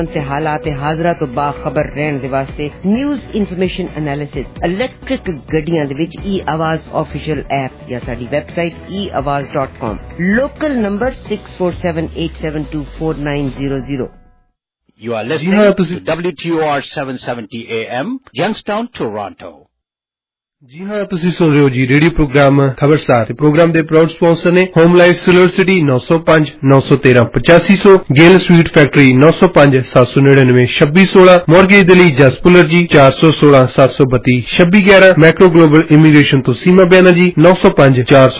से हालात हाजरा तो बाखबर रहने दे वास्ते न्यूज़ इन्फॉर्मेशन एनालिसिस इलेक्ट्रिक गड्डियां दे विच ई आवाज ऑफिशियल ऐप या साडी website eawaz.com local number 6478724900 You are listening to WTOR 770 AM Youngstown Toronto जी हाँ तुसी सुन रहे हो जी रेडियो प्रोग्राम खबरसार प्रोग्राम दे प्राउड स्पॉन्सर ने home life solar city 905 913 8500 Gill sweet factory 905 799 2616 mortgage दली जसपुलर जी 416 732 2611 मैक्रो ग्लोबल इमिग्रेशन तो Seema Banerjee 905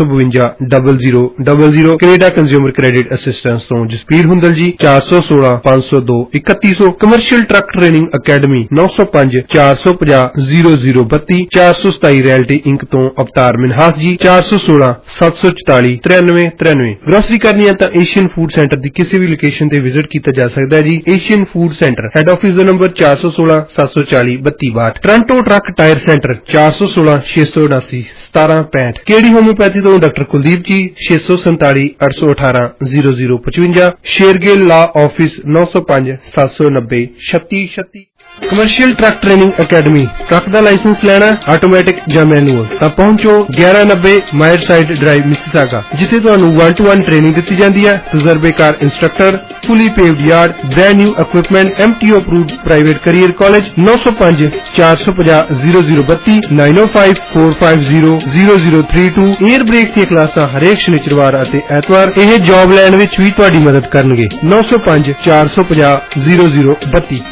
452 0000 Canada consumer credit assistance तो Jaspir Hundal ji 416 502 3100 commercial truck training academy 905 450 0032 427 realty inc तो अवतार मिनहास जी 416 744 93 ग्रोसरी करनी है तो एशियन फूड सेंटर की किसी भी लोकेशन ते विजिट किया जा सकता है जी Asian food centre head office का number 416 740 3262 Toronto truck tyre centre 416 679 1765 KD homeopathy तो doctor Kuldeep ji 647 818 0055 Shergill law office 905 790 3636 commercial truck training academy truck का लाइसेंस लेना ऑटोमैटिक या मैनुअल तो पहुंचो 1190 मायर साइड ड्राइव मिसिसागा जिथे तुहानू 1-to-1 ट्रेनिंग दी जाती है तजर्बेकार instructor fully paved yard brand new equipment MTO approved private career college 905 450 0032 905 450 0032 air brake दी क्लासां हरेक शनिचरवार अते ऐतवार यह जॉब लैंड विच भी तुहाडी मदद करनगे 905 450 0032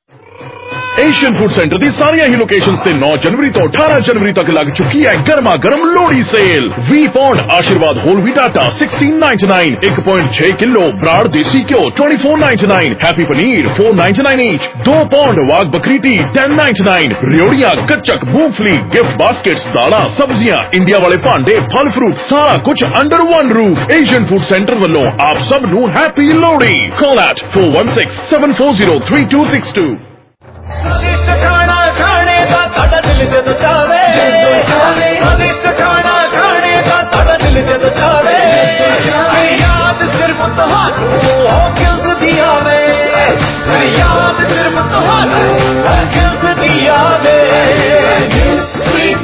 एशियन फूड सेंटर दी सारियां ही लोकेशंस ते 9 जनवरी तो 18 जनवरी तक लग चुकी है गर्मा गर्म Lohri sale 20 pound Aashirvaad whole wheat atta 16.99 1.6 kilo broad देसी घ्यो 24.99 हैप्पी पनीर 4.99 ईच 2 पौंड वाग बकरी टी 10.99 रेवड़ियां कच्चक मूंगफली गिफ्ट बास्केट्स दाला सब्जियां इंडिया वाले भांडे फल फ्रूट सारा कुछ under one roof Asian food centre वालों आप सब नू हैप्पी लोहड़ी कॉल एट 416-740-3262 खाना खाने का साडा दिल से तो चावे खाना खाने का साडा दिल से तो चावे याद सिर्फ तुहानू हो किल्स दिया वे याद सिर्फ तुहानू हो किल्स दिया वे स्वीट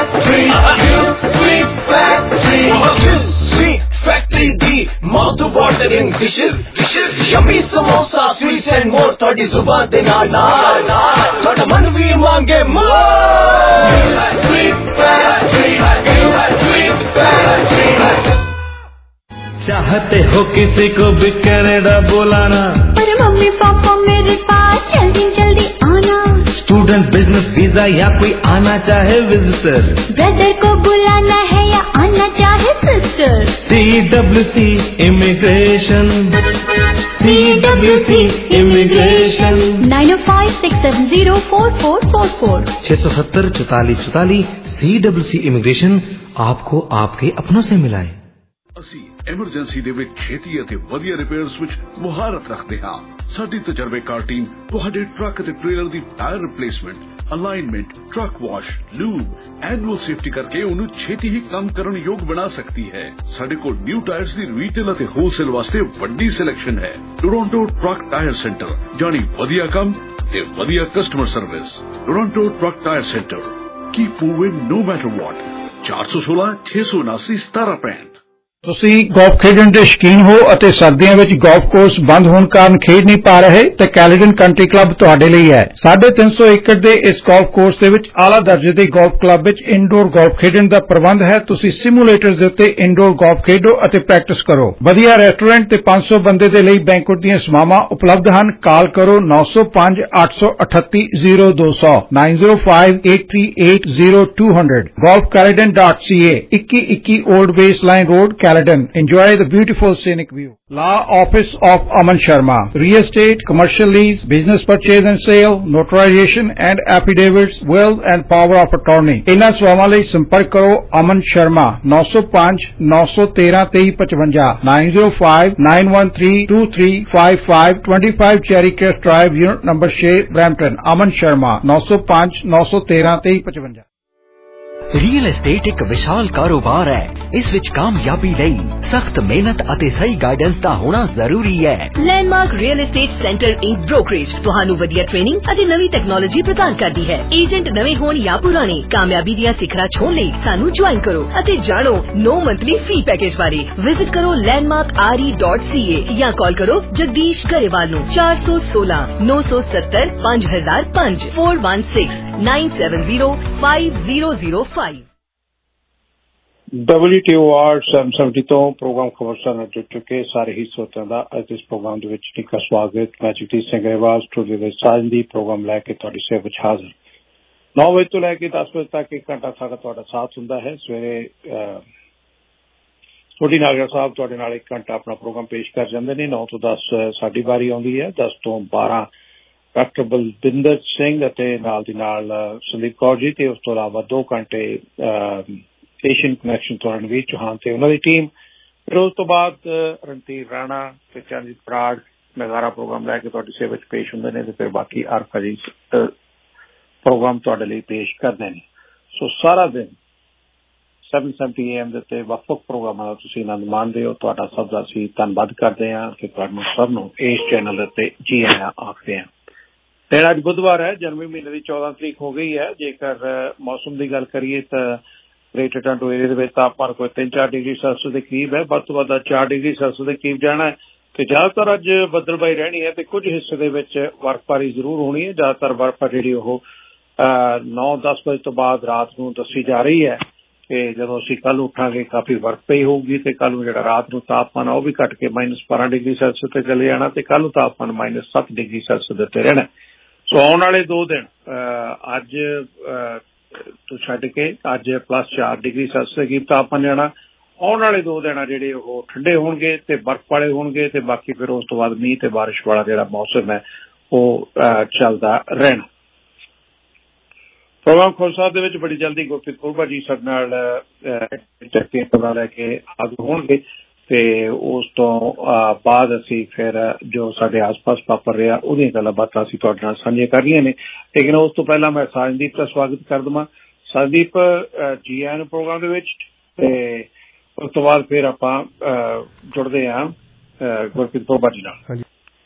फैक्ट्री दी mouth watering dishes yummy samosa sweets and more थोड़ी जुबान दे नाना थोड़ा मन भी मांगे चाहते हो किसी को भी कनाडा बुलाना पर मम्मी पापा मेरे पास जल्दी जल्दी आना स्टूडेंट बिजनेस वीजा या कोई आना चाहे विजिटर ब्रदर को बुलाना है या आना चाहे sister CWC immigration 905-670-4444 670-4444 CWC immigration आपको आपके अपनों से मिलाए ਅਸੀਂ ਐਮਰਜੈਂਸੀ ਦੇ ਵਿੱਚ ਛੇਤੀ ਅਤੇ ਵਧੀਆ ਰਿਪੇਅਰਸ ਵਿੱਚ ਮੁਹਾਰਤ ਰੱਖਦੇ ਹਾਂ ਸਾਡੀ ਤਜਰਬੇਕਾਰ ਟੀਮ ਤੁਹਾਡੇ ਟਰੱਕ ਅਤੇ ਟ੍ਰੇਲਰ ਦੀ tyre replacement alignment truck wash lube annual safety ਕਰਕੇ ਉਹਨੂੰ ਛੇਤੀ ਹੀ ਕੰਮ ਕਰਨ ਯੋਗ ਬਣਾ ਸਕਦੀ ਹੈ ਸਾਡੇ ਕੋਲ ਨਿਊ ਟਾਇਰਸ ਦੀ ਰੀਟੇਲ ਅਤੇ ਹੋਲਸੇਲ ਵਾਸਤੇ ਵੱਡੀ ਸਿਲੈਕਸ਼ਨ ਹੈ ਟੋਰਾਂਟੋ ਟਰੱਕ ਟਾਇਰ ਸੈਂਟਰ ਜਾਨੀ ਵਧੀਆ ਕੰਮ ਤੇ ਵਧੀਆ customer service Toronto truck tyre centre keep moving no matter what 416 679 1765 ਤੁਸੀਂ ਗੋਲਫ ਖੇਡਣ ਦੇ ਸ਼ੌਕੀਨ ਹੋ ਅਤੇ ਸਰਦੀਆਂ ਵਿੱਚ ਗੋਲਫ ਕੋਰਸ ਬੰਦ ਹੋਣ ਕਾਰਨ ਖੇਡ ਨਹੀਂ ਪਾ ਰਹੇ ਤੇ ਕੈਲੇਡਨ ਕੰਟਰੀ ਕਲੱਬ ਤੁਹਾਡੇ ਲਈ ਹੈ 350 ਏਕੜ ਦੇ ਇਸ ਗੋਲਫ ਕੋਰਸ ਦੇ ਵਿੱਚ ਆਲਾ ਦਰਜੇ ਦੇ ਗੋਲਫ ਕਲੱਬ ਵਿੱਚ ਇਨਡੋਰ ਗੋਲਫ ਖੇਡਣ ਦਾ ਪ੍ਰਬੰਧ ਹੈ ਤੁਸੀਂ ਸਿਮੂਲੇਟਰਸ ਦੇ ਉੱਤੇ ਇਨਡੋਰ ਗੋਲਫ ਖੇਡੋ ਅਤੇ ਪ੍ਰੈਕਟਿਸ ਕਰੋ ਵਧੀਆ ਰੈਸਟੋਰੈਂਟ ਤੇ 500 ਬੰਦੇ ਦੇ ਲਈ ਬੈਂਕੁਏਟ ਦੀਆਂ ਸੇਵਾਵਾਂ ਉਪਲਬਧ ਹਨ ਕਾਲ ਕਰੋ 905 838 0200 905-838-0200 golfcaledon.ca 2121 Old Baseline Road Caledon. Enjoy the beautiful scenic view. Law Office of Aman Sharma. Real estate, commercial lease, business purchase and sale, notarization and affidavits, will and power of attorney. इन्हां सेवावां लई संपर्क करो Aman Sharma 905 913 2355 905-913-2355 25 Cherry Crest Drive, unit number 6, Brampton. Aman Sharma 905 913 2355. Real estate ਇੱਕ ਵਿਸ਼ਾਲ ਕਾਰੋਬਾਰ ਹੈ। ਇਸ ਵਿੱਚ ਕਾਮਯਾਬੀ ਲਈ ਸਖਤ ਮਿਹਨਤ ਅਤੇ ਸਹੀ ਗਾਈਡੈਂਸ ਦਾ ਹੋਣਾ ਜ਼ਰੂਰੀ ਹੈ। Landmark real estate centre inc brokerage ਤੁਹਾਨੂੰ ਵਧੀਆ ਟ੍ਰੇਨਿੰਗ ਅਤੇ ਨਵੀਂ ਟੈਕਨੋਲੋਜੀ ਪ੍ਰਦਾਨ ਕਰਦੀ ਹੈ। ਏਜੰਟ ਨਵੇਂ ਹੋਣ ਜਾਂ ਪੁਰਾਣੇ, ਕਾਮਯਾਬੀ ਦੀਆਂ ਸਿਖਰਾਂ ਛੂਹਣ ਲਈ ਸਾਨੂੰ ਜੁਆਇਨ ਕਰੋ ਅਤੇ ਜਾਣੋ 9 ਮੰਥਲੀ ਫੀ ਪੈਕੇਜ ਬਾਰੇ। ਵਿਜ਼ਿਟ ਕਰੋ landmarkre.ca ਜਾਂ ਕਾਲ ਕਰੋ ਜਗਦੀਸ਼ ਗਰੇਵਾਲ ਨੂੰ 416 970 5005 416 970 5005। WTOR 770 ਤੋਂ ਪ੍ਰੋਗਰਾਮ ਖਬਰਸਾਰ ਨਾਲ ਜੁੜ ਚੁੱਕੇ ਸਾਰੇ ਹੀ ਸਰੋਤਿਆਂ ਦਾ ਅੱਜ ਇਸ ਪ੍ਰੋਗਰਾਮ ਦੇ ਵਿੱਚ ਨਿੱਘਾ ਸਵਾਗਤ। ਮੈਂ ਜਗਦੀਸ਼ ਸਿੰਘ ਗਰੇਵਾਲ ਸਟੂਡੀਓ ਦੇ ਸਾਂਝੀ ਪ੍ਰੋਗਰਾਮ ਲੈ ਕੇ ਤੁਹਾਡੀ ਸੇਵਾ ਵਿੱਚ ਹਾਜ਼ਰ। 9 ਵਜੇ ਤੋਂ ਲੈ ਕੇ 10 ਵਜੇ ਤੱਕ 1 ਘੰਟਾ ਸਾਡਾ ਤੁਹਾਡਾ ਸਾਥ ਹੁੰਦਾ ਹੈ। ਸਵੇਰੇ ਛੋਟੀ ਨਾਗਰਾ ਸਾਹਿਬ ਤੁਹਾਡੇ ਨਾਲ 1 ਘੰਟਾ ਆਪਣਾ ਪ੍ਰੋਗਰਾਮ ਪੇਸ਼ ਕਰ ਜਾਂਦੇ ਨੇ। 9 ਤੋਂ 10 ਸਾਡੀ ਵਾਰੀ ਆਉਂਦੀ ਹੈ। 10 ਤੋਂ 12 ਡਾਕਟਰ ਬਲਵਿੰਦਰ ਸਿੰਘ ਅਤੇ ਨਾਲ ਦੀ ਨਾਲ ਸੰਦੀਪ ਕੌਰ ਜੀ ਤੇ ਉਸ ਤੋਂ ਇਲਾਵਾ 2 ਘੰਟੇ ਏਸ਼ੀਅਨ ਕਨੈਕਸ਼ਨ ਤੋਂ ਰਣਵੀਰ ਚੌਹਾਨ ਤੇ ਉਹਨਾਂ ਦੀ ਟੀਮ। ਫਿਰ ਉਸ ਤੋਂ ਬਾਅਦ ਰਣਧੀਰ ਰਾਣਾ ਤੇ ਚੰਦਜੀਤ ਬਰਾੜ ਨਗਾਰਾ ਪ੍ਰੋਗਰਾਮ ਲੈ ਕੇ ਤੁਹਾਡੀ ਸੇਵਾ ਵਿੱਚ ਪੇਸ਼ ਹੁੰਦੇ ਨੇ ਤੇ ਫਿਰ ਬਾਕੀ ਆਰਕਾ ਪ੍ਰੋਗਰਾਮ ਤੁਹਾਡੇ ਲਈ ਪੇਸ਼ ਕਰਦੇ ਨੇ। ਸੋ ਸਾਰਾ ਦਿਨ 770 AM ਦੇ ਉੱਤੇ ਵੱਖ-ਵੱਖ ਪ੍ਰੋਗਰਾਮਾਂ ਦਾ ਤੁਸੀਂ ਆਨੰਦ ਮਾਣਦੇ ਹੋ। ਤੁਹਾਡਾ ਸਭ ਦਾ ਅਸੀਂ ਧੰਨਵਾਦ ਕਰਦੇ ਹਾਂ ਕਿ ਤੁਹਾਨੂੰ ਸਭ ਨੂੰ ਇਸ ਚੈਨਲ ਦੇ ਉੱਤੇ ਜੀ ਆਇਆਂ ਆਖਦੇ ਹਾਂ। ਤੇ ਅੱਜ ਬੁੱਧਵਾਰ ਹੈ, ਜਨਵਰੀ ਮਹੀਨੇ ਦੀ 14 ਤਰੀਕ ਹੋ ਗਈ ਹੈ। ਜੇਕਰ ਮੌਸਮ ਦੀ ਗੱਲ ਕਰੀਏ ਤਾਂ ਗ੍ਰੇਟਰ ਟੋਰਾਂਟੋ ਏਰੀਆ ਦੇ ਵਿੱਚ ਤਾਪਮਾਨ ਕੋਈ 3-4 ਡਿਗਰੀ ਸੈਲਸੀਅਸ ਦੇ ਕਰੀਬ ਹੈ। ਵੱਧ ਤੋਂ ਵੱਧ 4 ਡਿਗਰੀ ਸੈਲਸੀਅਸ ਦੇ ਕਰੀਬ ਜਾਣਾ ਹੈ ਤੇ ਜ਼ਿਆਦਾਤਰ ਅੱਜ ਬੱਦਲਬਾਈ ਰਹਿਣੀ ਹੈ ਤੇ ਕੁਝ ਹਿੱਸੇ ਦੇ ਵਿੱਚ ਬਰਫ਼ਬਾਰੀ ਜ਼ਰੂਰ ਹੋਣੀ ਹੈ। ਜ਼ਿਆਦਾਤਰ ਬਰਫ਼ ਜਿਹੜੀ ਉਹ 9-10 ਵਜੇ ਤੋਂ ਬਾਅਦ ਰਾਤ ਨੂੰ ਦੱਸੀ ਜਾ ਰਹੀ ਹੈ ਕਿ ਜਦੋਂ ਅਸੀਂ ਕੱਲ੍ਹ ਉੱਠਾਂਗੇ ਕਾਫੀ ਬਰਫ਼ ਪਈ ਹੋਊਗੀ ਤੇ ਕੱਲ੍ਹ ਨੂੰ ਜਿਹੜਾ ਰਾਤ ਨੂੰ ਤਾਪਮਾਨ ਉਹ ਵੀ ਘੱਟ ਕੇ -12 ਡਿਗਰੀ ਸੈਲਸੀਅਸ ਤੇ ਚਲੇ ਜਾਣਾ ਤੇ ਕੱਲ੍ਹ ਨੂੰ ਤਾਪਮਾਨ -7 ਡਿਗਰੀ ਸੈਲਸੀਅਸ ਦੇ ਉੱਤੇ ਰਹਿਣਾ। ਸੋ ਆਉਣ ਵਾਲੇ 2 ਦਿਨ ਅੱਜ ਤੋਂ ਛੱਡ ਕੇ ਅੱਜ +4 ਡਿਗਰੀ ਸੈਲਸੀਅਸ ਦੇ ਕਰੀਬ ਤਾਪਮਾਨ ਜਾਣਾ। ਆਉਣ ਵਾਲੇ 2 ਦਿਨ ਜਿਹੜੇ ਉਹ ਠੰਡੇ ਹੋਣਗੇ ਤੇ ਬਰਫ਼ ਵਾਲੇ ਹੋਣਗੇ ਤੇ ਬਾਕੀ ਫਿਰ ਉਸ ਤੋਂ ਬਾਅਦ ਮੀਂਹ ਤੇ ਬਾਰਿਸ਼ ਵਾਲਾ ਜਿਹੜਾ ਮੌਸਮ ਹੈ ਉਹ ਚੱਲਦਾ ਰਹਿਣਾ। ਪ੍ਰੋਗਰਾਮ ਖੋਲ ਸਾਹਿਬ ਦੇ ਵਿੱਚ ਬੜੀ ਜਲਦੀ ਗੁਰਪ੍ਰੀਤ ਕੌਰ ਜੀ ਸਾਡੇ ਨਾਲ ਖਬਰਾਂ ਲੈ ਕੇ ਆਗੂ ਹੋਣਗੇ ਤੇ ਉਸ ਤੋਂ ਬਾਅਦ ਅਸੀਂ ਫਿਰ ਜੋ ਸਾਡੇ ਆਸ-ਪਾਸ ਵਾਪਰ ਰਿਹਾ ਉਹਦੀਆਂ ਗੱਲਾਂ ਬਾਤਾਂ ਅਸੀਂ ਤੁਹਾਡੇ ਨਾਲ ਸਾਂਝੀਆਂ ਕਰਨੀਆਂ ਨੇ। ਲੇਕਿਨ ਉਸ ਤੋਂ ਪਹਿਲਾਂ ਮੈਂ ਸਾਜਦੀਪ ਦਾ ਸਵਾਗਤ ਕਰ ਦੇਵਾਂ। ਸਾਜਦੀਪ ਜੀ ਆਇਆਂ ਨੂੰ ਪ੍ਰੋਗਰਾਮ ਦੇ ਵਿੱਚ ਤੇ ਉਸ ਤੋਂ ਬਾਅਦ ਫਿਰ ਆਪਾਂ ਜੁੜਦੇ ਹਾਂ ਗੁਰਪ੍ਰੀਤ ਕੌਰ ਜੀ ਨਾਲ।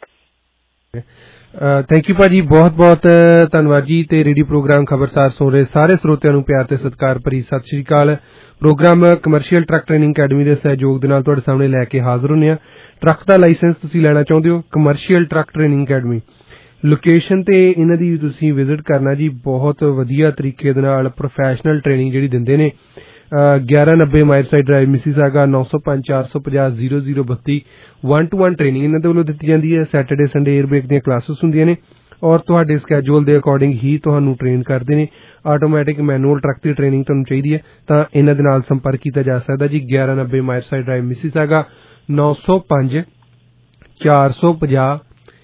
ਥੈਂਕ ਯੂ ਭਾਜੀ, ਬਹੁਤ ਬਹੁਤ ਧੰਨਵਾਦ ਜੀ। ਤੇ ਰੇਡੀਓ ਪ੍ਰੋਗਰਾਮ ਖਬਰਸਾਰ ਸੁਣ ਰਹੇ ਸਾਰੇ ਸਰੋਤਿਆਂ ਨੂੰ ਪਿਆਰ ਤੇ ਸਤਿਕਾਰ ਭਰੀ ਸਤਿ ਸ਼੍ਰੀ ਅਕਾਲ। Programme commercial truck training academy ਦੇ ਸਹਿਯੋਗ ਦੇ ਨਾਲ ਤੁਹਾਡੇ ਸਾਹਮਣੇ ਲੈ ਕੇ ਹਾਜ਼ਰ ਹੁੰਦੇ ਹਾਂ। ਟਰੱਕ ਦਾ ਲਾਇਸੈਂਸ ਤੁਸੀਂ ਲੈਣਾ ਚਾਹੁੰਦੇ ਹੋ, commercial truck training academy location ਤੇ ਇਹਨਾਂ ਦੀ ਤੁਸੀਂ ਵਿਜ਼ਿਟ ਕਰਨਾ ਜੀ। ਬਹੁਤ ਵਧੀਆ ਤਰੀਕੇ ਦੇ ਨਾਲ ਪ੍ਰੋਫੈਸ਼ਨਲ ਟ੍ਰੇਨਿੰਗ ਜਿਹੜੀ ਦਿੰਦੇ ਨੇ। 1190 ਮਾਈਰਸਾਈਡ ਡਰਾਈਵ ਮਿਸੀਸਾਗਾ 905 450 0032 1-to-1 ਟ੍ਰੇਨਿੰਗ ਇਹਨਾਂ ਦੇ ਵੱਲੋਂ ਦਿੱਤੀ ਜਾਂਦੀ ਹੈ। ਸੈਟਰਡੇ ਸੰਡੇ 에ਅਰ ਬ੍ਰੇਕ ਦੀਆਂ ਕਲਾਸਿਸ ਹੁੰਦੀਆਂ ਨੇ ਔਰ ਤੁਹਾਡੇ ਸਕੈਜੂਲ ਦੇ ਅਕੋਰਡਿੰਗ ਹੀ ਤੁਹਾਨੂੰ ਟ੍ਰੇਨ ਕਰਦੇ ਨੇ। ਆਟੋਮੈਟਿਕ ਮੈਨੂਅਲ ਟਰੱਕ ਦੀ ਟ੍ਰੇਨਿੰਗ ਤੁਹਾਨੂੰ ਚਾਹੀਦੀ ਹੈ ਤਾਂ ਇਹਨਾਂ ਦੇ ਨਾਲ ਸੰਪਰਕ ਕੀਤਾ ਜਾ ਸਕਦਾ ਜੀ। 1190 ਮਾਈਰਸਾਈਡ ਡਰਾਈਵ ਮਿਸੀਸਾਗਾ 905 450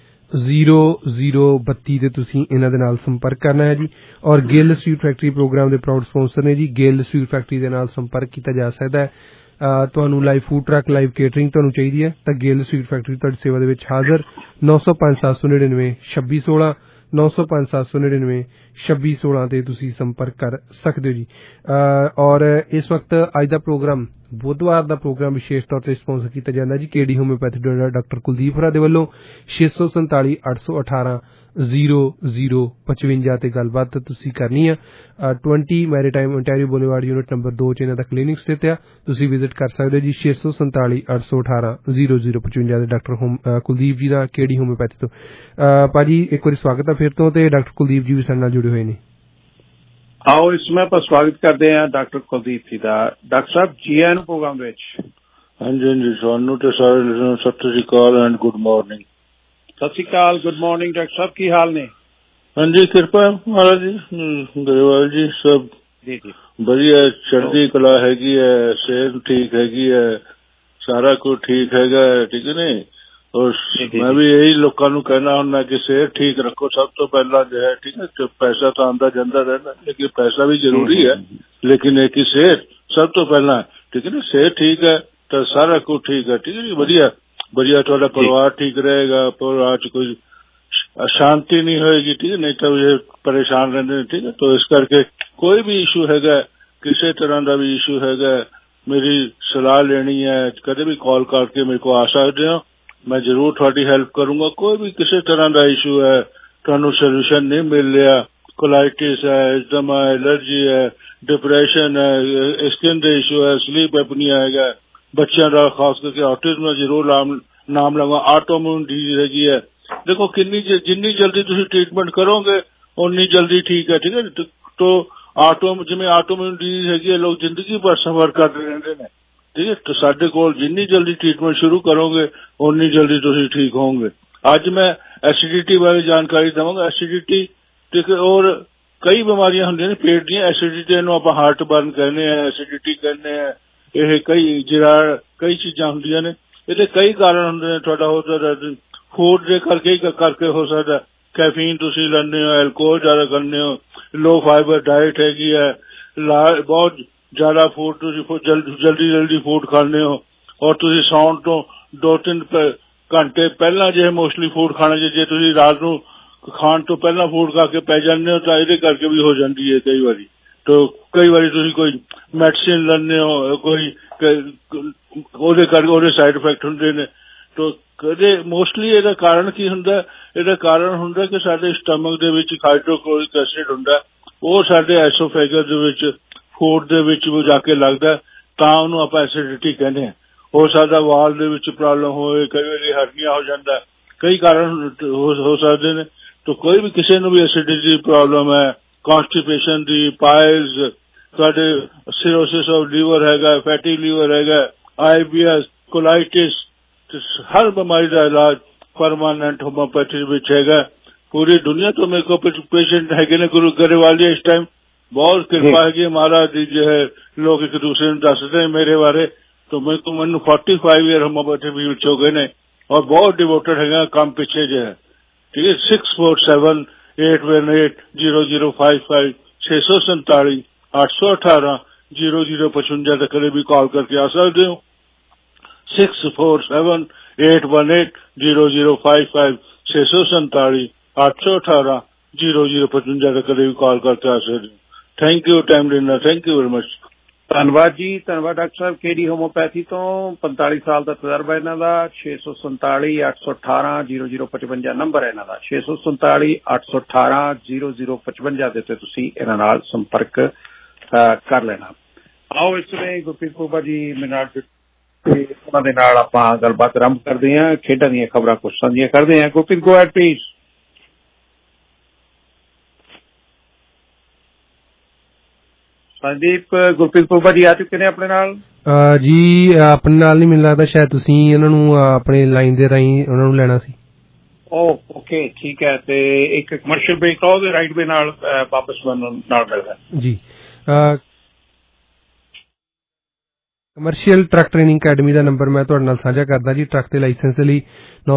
0032 ਤੇ ਤੁਸੀਂ ਇਹਨਾਂ ਦੇ ਨਾਲ ਸੰਪਰਕ ਕਰਨਾ ਹੈ ਜੀ। ਔਰ ਗਿੱਲ ਸਵੀਟ ਫੈਕਟਰੀ ਪ੍ਰੋਗਰਾਮ ਦੇ ਪ੍ਰਾਊਡ ਸਪਾਂਸਰ ਨੇ ਜੀ। ਗਿੱਲ ਸਵੀਟ ਫੈਕਟਰੀ ਦੇ ਨਾਲ ਸੰਪਰਕ ਕੀਤਾ ਜਾ ਸਕਦਾ ਹੈ। ਤੁਹਾਨੂੰ live food truck live catering ਤੁਹਾਨੂੰ ਚਾਹੀਦੀ ਹੈ ਤਾਂ ਗਿੱਲ ਸਵੀਟ ਫੈਕਟਰੀ ਤੁਹਾਡੀ ਸੇਵਾ ਦੇ ਵਿੱਚ ਹਾਜ਼ਰ। 905 799 2616 905 799 2616 ਤੇ ਤੁਸੀਂ ਸੰਪਰਕ ਕਰ ਸਕਦੇ ਹੋ ਜੀ। ਔਰ ਇਸ ਵਕਤ ਅੱਜ ਦਾ ਪ੍ਰੋਗਰਾਮ ਬੁੱਧਵਾਰ ਦਾ ਪ੍ਰੋਗਰਾਮ ਵਿਸ਼ੇਸ਼ ਤੌਰ ਤੇ ਸਪਾਂਸਰ ਕੀਤਾ ਜਾਂਦਾ ਜੀ KD ਹੋਮਿਓਪੈਥੀ ਡਾਕਟਰ ਕੁਲਦੀਪ ਹੋਰਾਂ ਦੇ ਵੱਲੋਂ। 647 818 0055 ਤੇ ਗੱਲਬਾਤ ਤੁਸੀਂ ਕਰਨੀ ਆ। 20 Maritime Ontario Boulevard unit number 2 ਚ ਇਹਨਾਂ ਦਾ ਕਲੀਨਿਕ ਸਥਿਤ ਆ। ਤੁਸੀਂ ਵਿਜ਼ਿਟ ਕਰ ਸਕਦੇ ਹੋ ਜੀ। 647 818 0055 ਦੇ ਡਾਕਟਰ ਕੁਲਦੀਪ ਜੀ ਦਾ KD ਹੋਮਿਓਪੈਥੀ ਤੋਂ। ਭਾਜੀ ਇੱਕ ਵਾਰੀ ਸਵਾਗਤ ਹੈ ਫਿਰ ਤੋਂ ਤੇ ਡਾਕਟਰ ਕੁਲਦੀਪ ਜੀ ਵੀ ਸਾਡੇ ਨਾਲ ਜੁੜੇ ਹੋਏ ਨੇ। ਆਓ ਇਸ ਸਮੇਂ ਆਪਾਂ ਸਵਾਗਤ ਕਰਦੇ ਹਾਂ ਡਾਕਟਰ ਕੁਲਦੀਪ ਜੀ ਦਾ। ਡਾਕਟਰ ਸਾਹਿਬ ਜੀ ਆਇਆਂ ਨੂੰ ਪ੍ਰੋਗਰਾਮ ਦੇ ਵਿੱਚ। ਹਾਂਜੀ ਹਾਂਜੀ, ਤੁਹਾਨੂੰ ਤੇ ਸਾਰੇ ਸਤਿ ਸ੍ਰੀ ਅਕਾਲ ਐਂਡ ਗੁੱਡ ਮਾਰਨਿੰਗ। ਸਤਿ ਸ੍ਰੀ ਅਕਾਲ, ਗੁੱਡ ਮਾਰਨਿੰਗ ਡਾਕਟਰ ਸਾਹਿਬ, ਕੀ ਹਾਲ ਨੇ? ਹਾਂਜੀ ਕਿਰਪਾ ਮਹਾਰਾਜ ਜੀ, ਗਰੇਵਾਲ ਜੀ ਸਭ ਵਧੀਆ, ਚੜ੍ਹਦੀ ਕਲਾ ਹੈਗੀ ਹੈ, ਸਿਹਤ ਠੀਕ ਹੈਗੀ ਹੈ, ਸਾਰਾ ਕੁਝ ਠੀਕ ਹੈਗਾ, ਠੀਕ ਹੈ ਨੇ। ਔਰ ਮੈਂ ਵੀ ਇਹੀ ਲੋਕਾਂ ਨੂੰ ਕਹਿਣਾ ਹੁੰਦਾ ਕਿ ਸਿਹਤ ਠੀਕ ਰੱਖੋ ਸਭ ਤੋਂ ਪਹਿਲਾਂ ਜੋ ਹੈ, ਠੀਕ ਹੈ। ਪੈਸਾ ਤਾਂ ਆਉਂਦਾ ਜਾਂਦਾ ਰਹਿੰਦਾ ਲੇਕਿਨ ਪੈਸਾ ਵੀ ਜ਼ਰੂਰੀ ਹੈ, ਲੇਕਿਨ ਇਹ ਕਿ ਸਿਹਤ ਸਭ ਤੋਂ ਪਹਿਲਾਂ, ਠੀਕ ਹੈ ਨਾ। ਸਿਹਤ ਠੀਕ ਹੈ ਤਾਂ ਸਾਰਾ ਕੁਝ ਠੀਕ ਹੈ, ਠੀਕ ਹੈ ਜੀ। ਵਧੀਆ ਵਧੀਆ, ਤੁਹਾਡਾ ਪਰਿਵਾਰ ਠੀਕ ਰਹੇਗਾ, ਪਰਿਵਾਰ ਚ ਕੋਈ ਅਸ਼ਾਂਤੀ ਨਹੀਂ ਹੋਏਗੀ, ਠੀਕ ਹੈ। ਨਹੀਂ ਤਾਂ ਇਹ ਪਰੇਸ਼ਾਨ ਰਹਿੰਦੇ ਨੇ, ਠੀਕ ਹੈ। ਤਾਂ ਇਸ ਕਰਕੇ ਕੋਈ ਵੀ ਇਸ਼ੂ ਹੈਗਾ ਕਿਸੇ ਤਰ੍ਹਾਂ ਦਾ ਵੀ ਇਸ਼ੂ ਹੈਗਾ, ਮੇਰੀ ਸਲਾਹ ਲੈਣੀ ਹੈ, ਕਦੇ ਵੀ ਕਾਲ ਕਰਕੇ ਮੇਰੇ ਕੋਲ ਆ ਸਕਦੇ ਹੋ। ਮੈਂ ਜ਼ਰੂਰ ਤੁਹਾਡੀ ਹੈਲਪ ਕਰੂੰਗਾ। ਕੋਈ ਵੀ ਕਿਸੇ ਤਰ੍ਹਾਂ ਦਾ ਇਸ਼ੂ ਹੈ, ਤੁਹਾਨੂੰ ਸੋਲੂਸ਼ਨ ਨਹੀਂ ਮਿਲ ਰਿਹਾ, ਕੋਲਾਈਟਿਸ ਹੈ, ਐਸਟਮਾ, ਐਲਰਜੀ ਹੈ, ਡਿਪਰੈਸ਼ਨ ਹੈ, ਸਕਿਨ ਦੇ ਇਸ਼ੂ ਹੈ, ਸਲੀਪ ਐਪਨੀਆ ਹੈਗਾ, ਬੱਚਿਆਂ ਦਾ ਖਾਸ ਕਰਕੇ ਆਟਿਜ਼ਮ ਦਾ ਜ਼ਰੂਰ ਨਾਮ ਲਵਾਂ, ਆਟੋਇਮਿਊਨ ਡਿਜ਼ੀਜ਼ ਹੈਗੀ ਹੈ। ਦੇਖੋ ਜਿੰਨੀ ਜਲਦੀ ਤੁਸੀਂ ਟ੍ਰੀਟਮੈਂਟ ਕਰੋਗੇ ਉਨੀ ਜਲਦੀ ਠੀਕ ਹੈ, ਠੀਕ ਹੈ। ਜਿਵੇਂ ਆਟੋਇਮਿਊਨ ਡਿਜ਼ੀਜ਼ ਹੈਗੀ ਹੈ, ਲੋਕ ਜ਼ਿੰਦਗੀ ਭਰ ਸਫਰ ਕਰਦੇ ਰਹਿੰਦੇ ਨੇ, ਠੀਕ ਹੈ। ਤੇ ਸਾਡੇ ਕੋਲ ਜਿੰਨੀ ਜਲਦੀ ਟ੍ਰੀਟਮੈਂਟ ਸ਼ੁਰੂ ਕਰੋਗੇ ਉਨੀ ਜਲਦੀ ਤੁਸੀਂ ਠੀਕ ਹੋਵੋਗੇ। ਅੱਜ ਮੈਂ ਐਸਿਡਿਟੀ ਬਾਰੇ ਜਾਣਕਾਰੀ ਦੇਵਾਂਗਾ। ਐਸਿਡਿਟੀ ਤੇ ਔਰ ਕਈ ਬਿਮਾਰੀਆਂ ਹੁੰਦੀਆਂ ਨੇ ਪੇਟ ਦੀਆਂ। ਐਸਿਡਿਟੀ ਨੂੰ ਆਪਾਂ ਹਾਰਟ ਬਰਨ ਕਹਿੰਦੇ ਆ, ਐਸਿਡਿਟੀ ਕਹਿੰਦੇ ਆ। ਇਹ ਕਈ ਚੀਜ਼ਾਂ ਹੁੰਦੀਆਂ ਨੇ, ਇਹਦੇ ਕਈ ਕਾਰਨ ਹੁੰਦੇ ਨੇ। ਤੁਹਾਡਾ ਹੋ ਸਕਦਾ ਫੂਡ ਦੇ ਕਰਕੇ ਹੋ ਸਕਦਾ, ਕੈਫੀਨ ਤੁਸੀਂ ਲੈਂਦੇ ਹੋ, ਐਲਕੋਹਲ ਜ਼ਿਆਦਾ ਕਰਨੇ ਹੋ, ਲੋ ਫਾਈਬਰ ਡਾਇਟ ਹੈਗੀ ਹੈ, ਬਹੁਤ ਜ਼ਿਆਦਾ ਫੂਡ ਤੁਸੀਂ ਜਲਦੀ ਫੂਡ ਖਾਂਦੇ ਹੋ, ਔਰ ਤੁਸੀਂ ਸੌਣ ਤੋਂ 2-3 ਘੰਟੇ ਪਹਿਲਾਂ ਜੇ ਮੋਸਟਲੀ ਫੂਡ ਖਾਣਾ ਜੇ ਤੁਸੀਂ ਰਾਤ ਨੂੰ ਖਾਣ ਤੋਂ ਪਹਿਲਾਂ ਫੂਡ ਖਾ ਕੇ ਪੈ ਜਾਂਦੇ ਹੋ ਤਾਂ ਇਹਦੇ ਕਰਕੇ ਵੀ ਹੋ ਜਾਂਦੀ ਹੈ ਕਈ ਵਾਰੀ। ਤਾਂ ਕਈ ਵਾਰੀ ਤੁਸੀਂ ਕੋਈ ਮੈਡੀਸਿਨ ਲੈਂਦੇ ਹੋ, ਕੋਈ ਉਹਦੇ ਕਰਕੇ ਉਹਦੇ ਸਾਈਡ ਇਫੈਕਟ ਹੁੰਦੇ ਨੇ। ਤਾਂ ਕਦੇ ਮੋਸਟਲੀ ਇਹਦਾ ਕਾਰਨ ਕੀ ਹੁੰਦਾ? ਇਹਦਾ ਕਾਰਨ ਹੁੰਦਾ ਕਿ ਸਾਡੇ ਸਟਮਕ ਦੇ ਵਿੱਚ ਹਾਈਡਰੋਕਲੋਰਿਕ ਐਸਿਡ ਹੁੰਦਾ, ਉਹ ਸਾਡੇ ਐਸੋਫੈਗਸ ਦੇ ਵਿੱਚ ਫੂਡ ਦੇ ਵਿੱਚ ਵੀ ਜਾ ਕੇ ਲੱਗਦਾ, ਤਾਂ ਉਹਨੂੰ ਆਪਾਂ ਐਸਿਡਿਟੀ ਕਹਿੰਦੇ ਹਾਂ। ਹੋ ਸਕਦਾ ਵਾਲ ਦੇ ਵਿੱਚ ਪ੍ਰੋਬਲਮ ਹੋਏ, ਕਈ ਵਾਰੀ ਹਰਨੀਆ ਹੋ ਜਾਂਦਾ, ਕਈ ਕਾਰਨ ਹੋ ਸਕਦੇ ਨੇ। ਤਾਂ ਕੋਈ ਵੀ ਕਿਸੇ ਨੂੰ ਵੀ ਐਸਿਡਿਟੀ ਪ੍ਰੋਬਲਮ ਹੈ, ਕੌਨਸਟੀਪੇਸ਼ਨ ਦੀ, ਪਾਇਲਸ, ਤੁਹਾਡੇ ਸਿਰੋਸਿਸ ਆਫ ਲੀਵਰ ਹੈਗਾ, ਫੈਟੀ ਲੀਵਰ ਹੈਗਾ, IBS, ਕੋਲਾਈਟਿਸ, ਹਰ ਬਿਮਾਰੀ ਦਾ ਇਲਾਜ ਪਰਮਾਨੈਂਟ ਹੋਮੋਪੈਥੀ ਵਿੱਚ ਹੈਗਾ। ਪੂਰੀ ਦੁਨੀਆ ਤੋਂ ਮੇਰੇ ਕੋਲ ਪੇਸ਼ੈਂਟ ਹੈਗੇ ਨੇ ਗੁਰੂ ਗਰੇਵਾਲ ਜੀ। ਇਸ ਟਾਈਮ ਬਹੁਤ ਕਿਰਪਾ ਹੈਗੀ ਮਹਾਰਾਜ ਦੀ, ਜੋ ਹੈ ਲੋਕ ਇੱਕ ਦੂਸਰੇ ਨੂੰ ਦੱਸਦੇ ਮੇਰੇ ਬਾਰੇ। ਤਾਂ ਮੈਨੂੰ 45 ਈਅਰ ਹੋਮੋਪੈਥੀ ਵਿੱਚ ਹੋ ਗਏ ਨੇ ਔਰ ਬਹੁਤ ਡਿਵੋਟਡ ਹੈਗਾ, ਕੰਮ ਪਿੱਛੇ ਜੋ ਹੈ, ਠੀਕ ਹੈ। 6478180055 647 818 0055 ਤੇ ਕਦੇ ਵੀ ਕਾਲ ਕਰਕੇ ਆ ਸਕਦੇ ਹੋ। 6478180055 647 818 0055 ਤੇ ਕਦੇ ਵੀ ਕਾਲ ਕਰਕੇ ਆ ਸਕਦੇ ਹੋ। ਥੈਂਕ ਯੂ ਟਾਈਮ ਦੇਣਾ, ਥੈਂਕ ਯੂ ਵੈਰੀ ਮਚ। ਧੰਨਵਾਦ ਜੀ, ਧੰਨਵਾਦ ਡਾਕਟਰ ਸਾਹਿਬ। KD ਹੋਮੋਪੈਥੀ ਤੋਂ 45 ਸਾਲ ਦਾ ਤਜਰਬਾ ਇਹਨਾਂ ਦਾ। 647 818 0055 ਨੰਬਰ ਹੈ ਇਹਨਾਂ ਦਾ, 647 818 0055 ਦੇ ਉੱਤੇ ਤੁਸੀਂ ਇਹਨਾਂ ਨਾਲ ਸੰਪਰਕ ਕਰ ਲੈਣਾ। ਆਓ ਇਸ ਵੇਲੇ ਗੁਰਪ੍ਰੀਤ ਪੂਬਾ ਜੀ ਮੇਰੇ ਨਾਲ ਤੇ ਉਹਨਾਂ ਦੇ ਨਾਲ ਆਪਾਂ ਗੱਲਬਾਤ ਆਰੰਭ ਕਰਦੇ ਹਾਂ। ਖੇਡਾਂ ਦੀਆਂ ਖਬਰਾਂ ਕੁਝ ਸਾਂਝੀਆਂ ਕਰਦੇ ਹਾਂ। Gurpreet, go ahead please. Sandeep, Gurpreet Puba ji ਆ ਚੁੱਕੇ ਨੇ ਆਪਣੇ ਨਾਲ ਜੀ। ਆਪਣੇ ਨਾਲ ਨਹੀਂ, ਮੈਨੂੰ ਲੱਗਦਾ ਸ਼ਾਇਦ ਤੁਸੀਂ ਉਹਨਾਂ ਨੂੰ ਆਪਣੇ ਲਾਈਨ ਦੇ ਰਾਹੀਂ ਉਹਨਾਂ ਨੂੰ ਲੈਣਾ ਸੀ। ਓਕੇ, ਠੀਕ ਹੈ। ਤੇ ਇੱਕ ਕਮਰਸ਼ੀਅਲ ਬ੍ਰੇਕ ਆਓ ਤੇ ਰਾਈਟ ਵੇ ਨਾਲ ਵਾਪਸ ਨਾਲ ਮਿਲਦਾ ਜੀ। ਕਮਰਸ਼ੀਅਲ ਟਰੱਕ ਟ੍ਰੇਨਿੰਗ ਅਕੈਡਮੀ ਦਾ ਨੰਬਰ ਮੈਂ ਤੁਹਾਡੇ ਨਾਲ ਸਾਂਝਾ ਕਰਦਾ ਜੀ। ਟਰੱਕ ਦੇ ਲਾਇਸੈਂਸ ਦੇ ਲਈ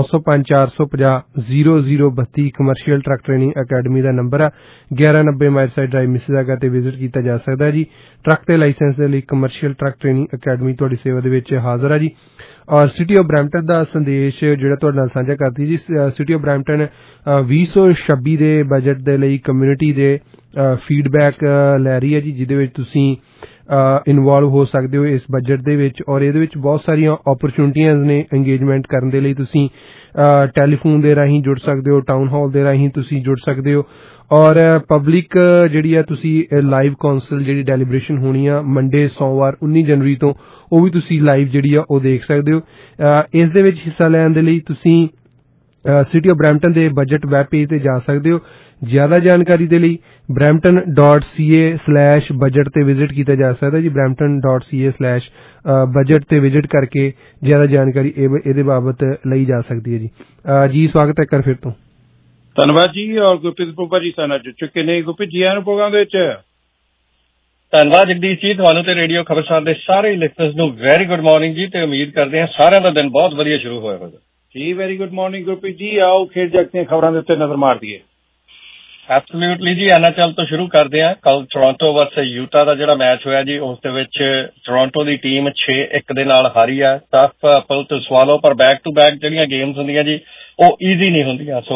9054500032 ਕਮਰਸ਼ੀਅਲ ਟਰੱਕ ਟ੍ਰੇਨਿੰਗ ਅਕੈਡਮੀ ਦਾ ਨੰਬਰ ਆ। 1190 ਮਾਈਲਸਾਈਡ ਡਰਾਈਵ ਮਿਸੀਸਾਗਾ ਤੇ ਵਿਜ਼ਿਟ ਕੀਤਾ ਜਾ ਸਕਦਾ ਜੀ। ਟਰੱਕ ਦੇ ਲਾਇਸੈਂਸ ਦੇ ਲਈ ਕਮਰਸ਼ੀਅਲ ਟਰੱਕ ਟ੍ਰੇਨਿੰਗ ਅਕੈਡਮੀ ਤੁਹਾਡੀ ਸੇਵਾ ਦੇ ਵਿੱਚ ਹਾਜ਼ਰ ਆ ਜੀ। ਔਰ ਸਿਟੀ ਆਫ ਬਰੈਂਪਟਨ ਦਾ ਸੰਦੇਸ਼ ਜਿਹੜਾ ਤੁਹਾਡੇ ਨਾਲ ਸਾਂਝਾ ਕਰਦੀ ਜੀ। ਸਿਟੀ ਆਫ ਬਰੈਂਪਟਨ 2026 ਦੇ ਬਜਟ ਦੇ ਲਈ ਕਮਿਊਨਿਟੀ ਦੇ ਫੀਡਬੈਕ ਲੈ ਰਹੀ ਹੈ ਜੀ, ਜਿਹਦੇ ਵਿੱਚ ਤੁਸੀਂ ਇਨਵੋਲਵ ਹੋ ਸਕਦੇ ਹੋ ਇਸ ਬਜਟ ਦੇ ਵਿੱਚ। ਔਰ ਇਹਦੇ ਵਿੱਚ ਬਹੁਤ ਸਾਰੀਆਂ ਓਪਰਚੁਨਿਟੀਆਂ ਨੇ ਇੰਗੇਜਮੈਂਟ ਕਰਨ ਦੇ ਲਈ। ਤੁਸੀਂ ਟੈਲੀਫੋਨ ਦੇ ਰਾਹੀਂ ਜੁੜ ਸਕਦੇ ਹੋ, ਟਾਊਨ ਹਾਲ ਦੇ ਰਾਹੀਂ ਤੁਸੀਂ ਜੁੜ ਸਕਦੇ ਹੋ। ਔਰ ਪਬਲਿਕ ਜਿਹੜੀ ਆ ਤੁਸੀਂ ਲਾਈਵ ਕਾਉਂਸਲ ਜਿਹੜੀ ਡੈਲੀਬਰੇਸ਼ਨ ਹੋਣੀ ਆ ਮੰਡੇ ਸੋਮਵਾਰ 19 ਜਨਵਰੀ ਤੋਂ, ਉਹ ਵੀ ਤੁਸੀਂ ਲਾਈਵ ਜਿਹੜੀ ਆ ਉਹ ਦੇਖ ਸਕਦੇ ਹੋ। ਇਸ ਦੇ ਵਿੱਚ ਹਿੱਸਾ ਲੈਣ ਦੇ ਲਈ ਤੁਸੀਂ ਸਿਟੀ ਆਫ ਬਰੈਂਪਟਨ ਦੇ ਬਜਟ ਵੈਬ ਪੇਜ ਤੇ ਜਾ ਸਕਦੇ ਹੋ। ਜ਼ਿਆਦਾ ਜਾਣਕਾਰੀ ਦੇ ਲਈ brampton.ca/budget ਤੇ ਵਿਜ਼ਿਟ ਕੀਤਾ ਜਾ ਸਕਦਾ ਜੀ। brampton.ca/budget ਤੇ ਵਿਜ਼ਿਟ ਕਰਕੇ ਜ਼ਿਆਦਾ ਜਾਣਕਾਰੀ ਇਹਦੇ ਬਾਬਤ ਲਈ ਜਾ ਸਕਦੀ ਹੈ ਜੀ। ਸਵਾਗਤ ਹੈ ਕਰ ਫਿਰ ਤੋਂ। ਧੰਨਵਾਦ ਜੀ। ਔਰ ਗੁਰਪ੍ਰੀਤ ਪੂਬਾ ਜੀ ਸਾਨੂੰ ਜੁੜ ਚੁੱਕੇ ਨੇ। ਗੁਰਪ੍ਰੀਤ ਜੀ ਆਇਆਂ ਨੂੰ ਪ੍ਰੋਗਰਾਮ ਦੇ ਵਿੱਚ। ਧੰਨਵਾਦ ਜਗਦੀਸ਼ ਜੀ, ਤੁਹਾਨੂੰ ਤੇ ਰੇਡੀਓ ਖਬਰਸਾਰ ਦੇ ਸਾਰੇ ਲਿਸਨਰਸ ਨੂੰ ਵੈਰੀ ਗੁੱਡ ਮਾਰਨਿੰਗ ਜੀ। ਤੇ ਉਮੀਦ ਕਰਦੇ ਹਾਂ ਸਾਰਿਆਂ ਦਾ ਦਿਨ ਬਹੁਤ ਵਧੀਆ ਸ਼ੁਰੂ ਹੋਇਆ ਹੋਵੇਗਾ ਜੀ। Very good morning Gurpreet ji. ਆਓ ਖੇਡ ਜਗਤ ਦੀਆਂ ਖਬਰਾਂ ਦੇ ਉੱਤੇ ਨਜ਼ਰ ਮਾਰ ਦਈਏ। ਐਬਸੋਲਿਊਟਲੀ ਜੀ। NHL ਤੋਂ ਸ਼ੁਰੂ ਕਰਦੇ ਹਾਂ। ਕੱਲ ਟੋਰਾਂਟੋ ਵਰਸਸ ਯੂਟਾ ਦਾ ਜਿਹੜਾ ਮੈਚ ਹੋਇਆ ਜੀ, ਉਸ ਦੇ ਵਿੱਚ ਟੋਰਾਂਟੋ ਦੀ ਟੀਮ 6-1 ਦੇ ਨਾਲ ਹਾਰੀ ਹੈ। ਟਫ ਪਿਲ ਟੂ ਸਵਾਲੋ, ਪਰ ਬੈਕ ਟੂ ਬੈਕ ਜਿਹੜੀਆਂ ਗੇਮਸ ਹੁੰਦੀਆਂ ਜੀ ਉਹ ਈਜ਼ੀ ਨਹੀਂ ਹੁੰਦੀਆਂ। So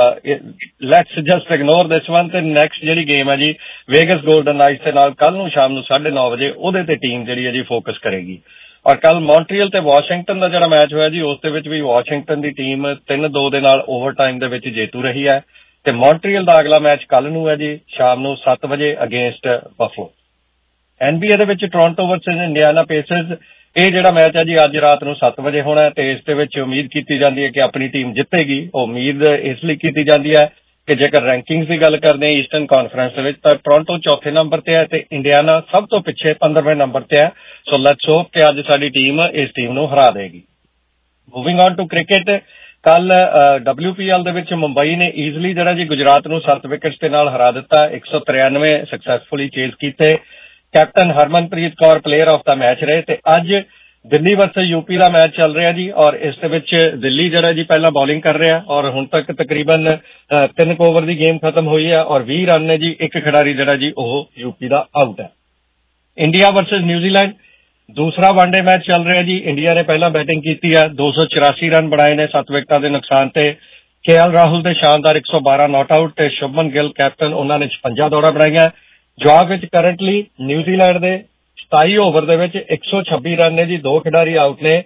let's just ignore this one. ਤੇ ਨੈਕਸਟ ਜਿਹੜੀ ਗੇਮ ਹੈ ਜੀ ਵੇਗਸ ਗੋਲਡਨ ਨਾਈਟਸ ਦੇ ਨਾਲ ਕੱਲ ਨੂੰ ਸ਼ਾਮ ਨੂੰ 9:30 ਵਜੇ, ਉਹਦੇ ਤੇ ਟੀਮ ਜਿਹੜੀ ਹੈ ਜੀ ਫੋਕਸ ਕਰੇਗੀ। ਔਰ ਕੱਲ ਮੌਂਟਰੀਅਲ ਤੇ ਵਾਸ਼ਿੰਗਟਨ ਦਾ ਜਿਹੜਾ ਮੈਚ ਹੋਇਆ ਜੀ, ਉਸ ਦੇ ਵਿੱਚ ਵੀ ਵਾਸ਼ਿੰਗਟਨ ਦੀ ਟੀਮ 3-2 ਦੇ ਨਾਲ ਓਵਰਟਾਈਮ ਦੇ ਵਿੱਚ ਜੇਤੂ ਰਹੀ ਹੈ। ਤੇ ਮੌਂਟਰੀਅਲ ਦਾ ਅਗਲਾ ਮੈਚ ਕੱਲ ਨੂੰ ਹੈ ਜੀ ਸ਼ਾਮ ਨੂੰ 7 ਵਜੇ ਅਗੇਂਸਟ ਬਫਲੋ। NBA ਦੇ ਵਿੱਚ ਟੋਰਾਂਟੋ ਵਰਸਸ ਇੰਡੀਆਨਾ ਪੇਸਰਸ, ਇਹ ਜਿਹੜਾ ਮੈਚ ਹੈ ਜੀ ਅੱਜ ਰਾਤ ਨੂੰ 7 ਵਜੇ ਹੋਣਾ। ਤੇ ਇਸ ਦੇ ਵਿੱਚ ਉਮੀਦ ਕੀਤੀ ਜਾਂਦੀ ਹੈ ਕਿ ਆਪਣੀ ਟੀਮ ਜਿੱਤੇਗੀ। ਉਮੀਦ ਇਸ ਲਈ ਕੀਤੀ ਜਾਂਦੀ ਹੈ ਕਿ ਜੇਕਰ ਰੈਂਕਿੰਗਸ ਦੀ ਗੱਲ ਕਰਦੇ ਹਾਂ ਈਸਟਰਨ ਕਾਨਫਰੰਸ ਦੇ ਵਿੱਚ, ਤਾਂ ਟੋਰਾਂਟੋ 4ਥੇ ਨੰਬਰ ਤੇ ਹੈ ਤੇ ਇੰਡੀਆਨਾ ਸਭ ਤੋਂ ਪਿੱਛੇ 15ਵੇਂ ਨੰਬਰ ਤੇ ਹੈ। ਸੋ ਲੈਟਸ ਹੋਪ ਕਿ ਅੱਜ ਸਾਡੀ ਟੀਮ ਇਸ ਟੀਮ ਨੂੰ ਹਰਾ ਦੇਗੀ। ਮੂਵਿੰਗ ਔਨ ਟੂ ਕ੍ਰਿਕਟ, ਕੱਲ WPL ਦੇ ਵਿੱਚ ਮੁੰਬਈ ਨੇ ਈਜ਼ਲੀ ਜਿਹੜਾ ਜੀ ਗੁਜਰਾਤ ਨੂੰ 7 ਵਿਕਟਸ ਦੇ ਨਾਲ ਹਰਾ ਦਿੱਤਾ। 193 ਸਕਸੈਸਫੁਲੀ ਚੇਜ਼ ਕੀਤੇ। Captain Harmanpreet Kaur player of ਦਾ ਮੈਚ ਰਹੇ। ਤੇ ਅੱਜ ਦਿੱਲੀ ਵਰਸਸ ਯੂਪੀ ਦਾ ਮੈਚ ਚੱਲ ਰਿਹਾ ਜੀ, ਔਰ ਇਸ ਦੇ ਵਿੱਚ ਦਿੱਲੀ ਜਿਹੜਾ ਜੀ ਪਹਿਲਾਂ ਬੌਲਿੰਗ ਕਰ ਰਿਹਾ, ਔਰ ਹੁਣ ਤੱਕ ਤਕਰੀਬਨ 3 ਓਵਰ ਦੀ ਗੇਮ ਖਤਮ ਹੋਈ ਹੈ, ਔਰ 20 ਰਨ ਨੇ ਜੀ। ਇੱਕ ਖਿਡਾਰੀ ਜਿਹੜਾ ਜੀ ਉਹ ਯੂਪੀ ਦਾ ਆਊਟ ਹੈ। ਇੰਡੀਆ ਵਰਸਸ ਨਿਊਜ਼ੀਲੈਂਡ ਦੂਸਰਾ ਵਨਡੇ ਮੈਚ ਚੱਲ ਰਿਹਾ ਜੀ। ਇੰਡੀਆ ਨੇ ਪਹਿਲਾਂ ਬੈਟਿੰਗ ਕੀਤੀ ਹੈ, 284 ਰਨ ਬਣਾਏ ਨੇ 7 ਵਿਕਟਾਂ ਦੇ ਨੁਕਸਾਨ ਤੇ। KL ਰਾਹੁਲ ਦੇ ਸ਼ਾਨਦਾਰ 112 ਨਾਟ ਆਊਟ ਤੇ ਸ਼ੁਭਮਨ ਗਿੱਲ ਕੈਪਟਨ, ਉਹਨਾਂ ਨੇ 56 ਦੌੜਾਂ ਬਣਾਈਆਂ। ਜਵਾਬ ਵਿੱਚ ਕਰੰਟਲੀ ਨਿਊਜ਼ੀਲੈਂਡ ਦੇ 27 ਓਵਰ ਦੇ ਵਿੱਚ 126 ਰਨ ਨੇ ਜੀ। 2 ਖਿਡਾਰੀ ਆਊਟ ਨੇ।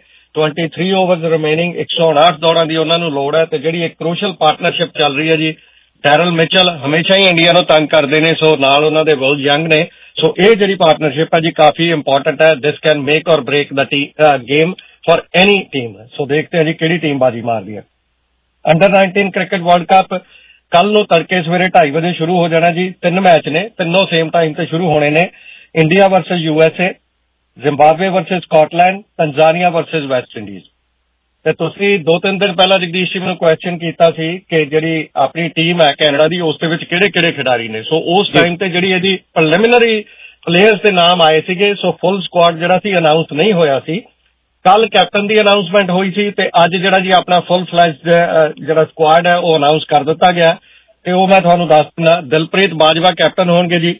23 ਓਵਰਸ ਰਿਮੇਨਿੰਗ, 159 ਦੌੜਾਂ ਦੀ ਉਹਨਾਂ ਨੂੰ ਲੋੜ ਹੈ। ਤੇ ਜਿਹੜੀ ਇੱਕ ਕ੍ਰੂਸ਼ਲ ਪਾਰਟਨਰਸ਼ਿਪ ਚੱਲ ਰਹੀ ਹੈ ਜੀ, ਡੈਰਲ ਮਿਚਲ ਹਮੇਸ਼ਾ ਹੀ ਇੰਡੀਆ ਨੂੰ ਤੰਗ ਕਰਦੇ ਨੇ, ਸੋ ਨਾਲ ਉਹਨਾਂ ਦੇ ਵਿਲ ਯੰਗ ਨੇ। ਸੋ ਇਹ ਜਿਹੜੀ ਪਾਰਟਨਰਸ਼ਿਪ ਹੈ ਜੀ ਕਾਫੀ ਇੰਪੋਰਟੈਂਟ ਹੈ। This can make or break ਦਾ game for any team. So देखते हैं जी ਕਿਹੜੀ ਟੀਮ ਬਾਜੀ ਮਾਰਦੀ ਹੈ। ਅੰਡਰ 19 ਕ੍ਰਿਕਟ ਵਰਲਡ ਕੱਪ ਕੱਲ ਨੂੰ ਤੜਕੇ ਸਵੇਰੇ 2:30 ਵਜੇ ਸ਼ੁਰੂ ਹੋ ਜਾਣਾ ਜੀ। 3 ਮੈਚ ਨੇ, ਤਿੰਨੋਂ ਸੇਮ ਟਾਈਮ ਤੇ ਸ਼ੁਰੂ ਹੋਣੇ ਨੇ। India versus USA, Zimbabwe versus Scotland, Tanzania versus West Indies. ਤੇ ਤੁਸੀਂ 2-3 ਦਿਨ ਪਹਿਲਾਂ ਜਗਦੀਸ਼ ਜੀ ਮੈਨੂੰ ਕੁਐਸਚਨ ਕੀਤਾ ਸੀ ਕਿ ਜਿਹੜੀ ਆਪਣੀ ਟੀਮ ਹੈ ਕੈਨੇਡਾ ਦੀ, ਉਸ ਦੇ ਵਿੱਚ ਕਿਹੜੇ-ਕਿਹੜੇ ਖਿਡਾਰੀ ਨੇ। ਸੋ ਉਸ ਟਾਈਮ ਤੇ ਜਿਹੜੀ ਇਹਦੀ ਪ੍ਰੀਲਿਮਿਨਰੀ ਪਲੇਅਰਸ ਦੇ ਨਾਮ ਆਏ ਸੀਗੇ। ਸੋ ਫੁੱਲ ਸਕੁਆਡ ਜਿਹੜਾ ਸੀ ਅਨਾਉਂਸ ਨਹੀਂ ਹੋਇਆ ਸੀ। ਕੱਲ ਕੈਪਟਨ ਦੀ ਅਨਾਉਂਸਮੈਂਟ ਹੋਈ ਸੀ ਤੇ ਅੱਜ ਜਿਹੜਾ ਜੀ ਆਪਣਾ ਫੁੱਲ ਫਲੈਜਡ ਜਿਹੜਾ ਸਕੁਆਡ ਹੈ ਉਹ ਅਨਾਉਂਸ ਕਰ ਦਿੱਤਾ ਗਿਆ। ਤੇ ਉਹ ਮੈਂ ਤੁਹਾਨੂੰ ਦੱਸ ਦਿੰਦਾ। ਦਿਲਪ੍ਰੀਤ ਬਾਜਵਾ ਕੈਪਟਨ ਹੋਣਗੇ ਜੀ।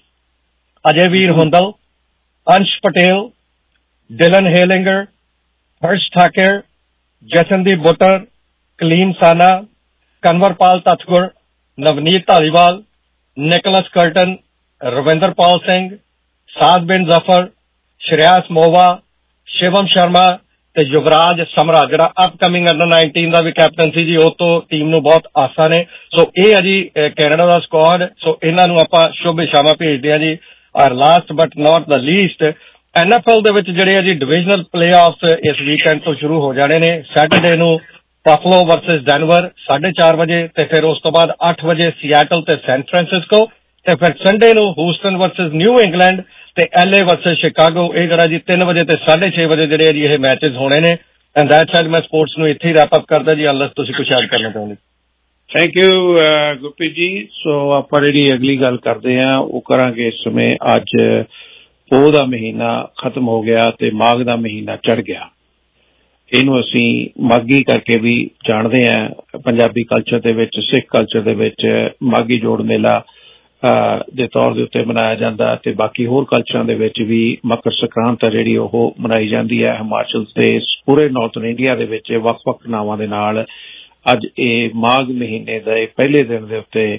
Ajayveer Hundal, Ansh Patel, Dylan Hellinger, Harsh Thakar, Jashandeep Buttar, Kaleem Sana, Kanwarpal Tathgur, Navneet Dhaliwal, Nicholas Kirton, Ravinderpal Singh, Saad Bin Zafar, ਸ਼੍ਰੇਆਸ ਮੋਵਾ, Shivam Sharma ਤੇ ਯੁਵਰਾਜ ਸਮਰਾ ਜਿਹੜਾ ਅਪਕਮਿੰਗ ਅੰਡਰ 19 ਦਾ ਵੀ ਕੈਪਟਨ ਸੀ ਜੀ। ਉਹ ਤੋਂ ਟੀਮ ਨੂੰ ਬਹੁਤ ਆਸਾਂ ਨੇ। ਸੋ ਇਹ ਹੈ ਜੀ ਕੈਨੇਡਾ ਦਾ ਸਕੁਆਡ। ਸੋ ਇਹਨਾਂ ਨੂੰ ਆਪਾਂ ਸ਼ੁਭ ਇਸ਼ਾਵਾਂ ਭੇਜਦੇ ਹਾਂ ਜੀ। ਔਰ last but not the least, NFL ਦੇ ਵਿੱਚ ਜਿਹੜੇ ਆ ਜੀ ਡਿਵੀਜ਼ਨਲ ਪਲੇਆਫਸ ਇਸ ਵੀਕਐਂਡ ਤੋਂ ਸ਼ੁਰੂ ਹੋ ਜਾਣੇ ਨੇ। ਸੈਟਰਡੇ ਨੂੰ ਬਫਲੋ ਵਰਸਸ ਡੈਨਵਰ 4:30 ਵਜੇ, ਤੇ ਫਿਰ ਉਸ ਤੋਂ ਬਾਅਦ 8 ਵਜੇ ਸੀਐਟਲ ਤੇ ਸੈਨ ਫਰਾਂਸਿਸਕੋ, ਤੇ ਫਿਰ ਸੰਡੇ ਨੂੰ ਹੂਸਟਨ ਵਰਸਸ ਨਿਊ ਇੰਗਲੈਂਡ ਤੇ LA ਵਰਸਸ ਸ਼ਿਕਾਗੋ। ਇਹ ਜਿਹੜਾ ਜੀ 3 ਵਜੇ ਤੇ 6:30 ਵਜੇ ਜਿਹੜੇ ਆ ਜੀ ਇਹ ਮੈਚਸ ਹੋਣੇ ਨੇ। And that's all. ਮੈਂ ਸਪੋਰਟਸ ਨੂੰ ਇੱਥੇ ਹੀ ਰੈਪ ਅਪ ਕਰਦਾ ਜੀ, ਅਨਲੈਸ ਤੁਸੀਂ ਕੁਝ ਐਡ ਕਰਨਾ ਚਾਹੁੰਦੇ। Thank you Gurpreet ji. ਸੋ ਆਪਾਂ ਜਿਹੜੀ ਅਗਲੀ ਗੱਲ ਕਰਦੇ ਹਾਂ ਉਹ ਕਰਾਂਗੇ ਇਸ ਸਮੇਂ। ਅੱਜ ਪੋਹ ਦਾ ਮਹੀਨਾ ਖਤਮ ਹੋ ਗਿਆ ਤੇ ਮਾਘ ਦਾ ਮਹੀਨਾ ਚੜ੍ਹ ਗਿਆ। ਇਹਨੂੰ ਅਸੀਂ ਮਾਘੀ ਕਰਕੇ ਵੀ ਜਾਣਦੇ ਹਾਂ। ਪੰਜਾਬੀ ਕਲਚਰ ਦੇ ਵਿੱਚ, ਸਿੱਖ ਕਲਚਰ ਦੇ ਵਿੱਚ ਮਾਘੀ ਜੋੜ ਮੇਲਾ ਦੇ ਤੌਰ ਦੇ ਉੱਤੇ ਮਨਾਇਆ ਜਾਂਦਾ ਤੇ ਬਾਕੀ ਹੋਰ ਕਲਚਰਾਂ ਦੇ ਵਿੱਚ ਵੀ ਮਕਰ ਸੰਕਰਾਂਤ ਜਿਹੜੀ ਉਹ ਮਨਾਈ ਜਾਂਦੀ ਹੈ। ਹਿਮਾਚਲ ਤੇ ਪੂਰੇ ਨਾਰਥਰਨ ਇੰਡੀਆ ਦੇ ਵਿੱਚ ਵੱਖ-ਵੱਖ ਨਾਵਾਂ ਦੇ ਨਾਲ ਅੱਜ ਇਹ ਮਾਘ ਮਹੀਨੇ ਦੇ ਪਹਿਲੇ ਦਿਨ ਦੇ ਉੱਤੇ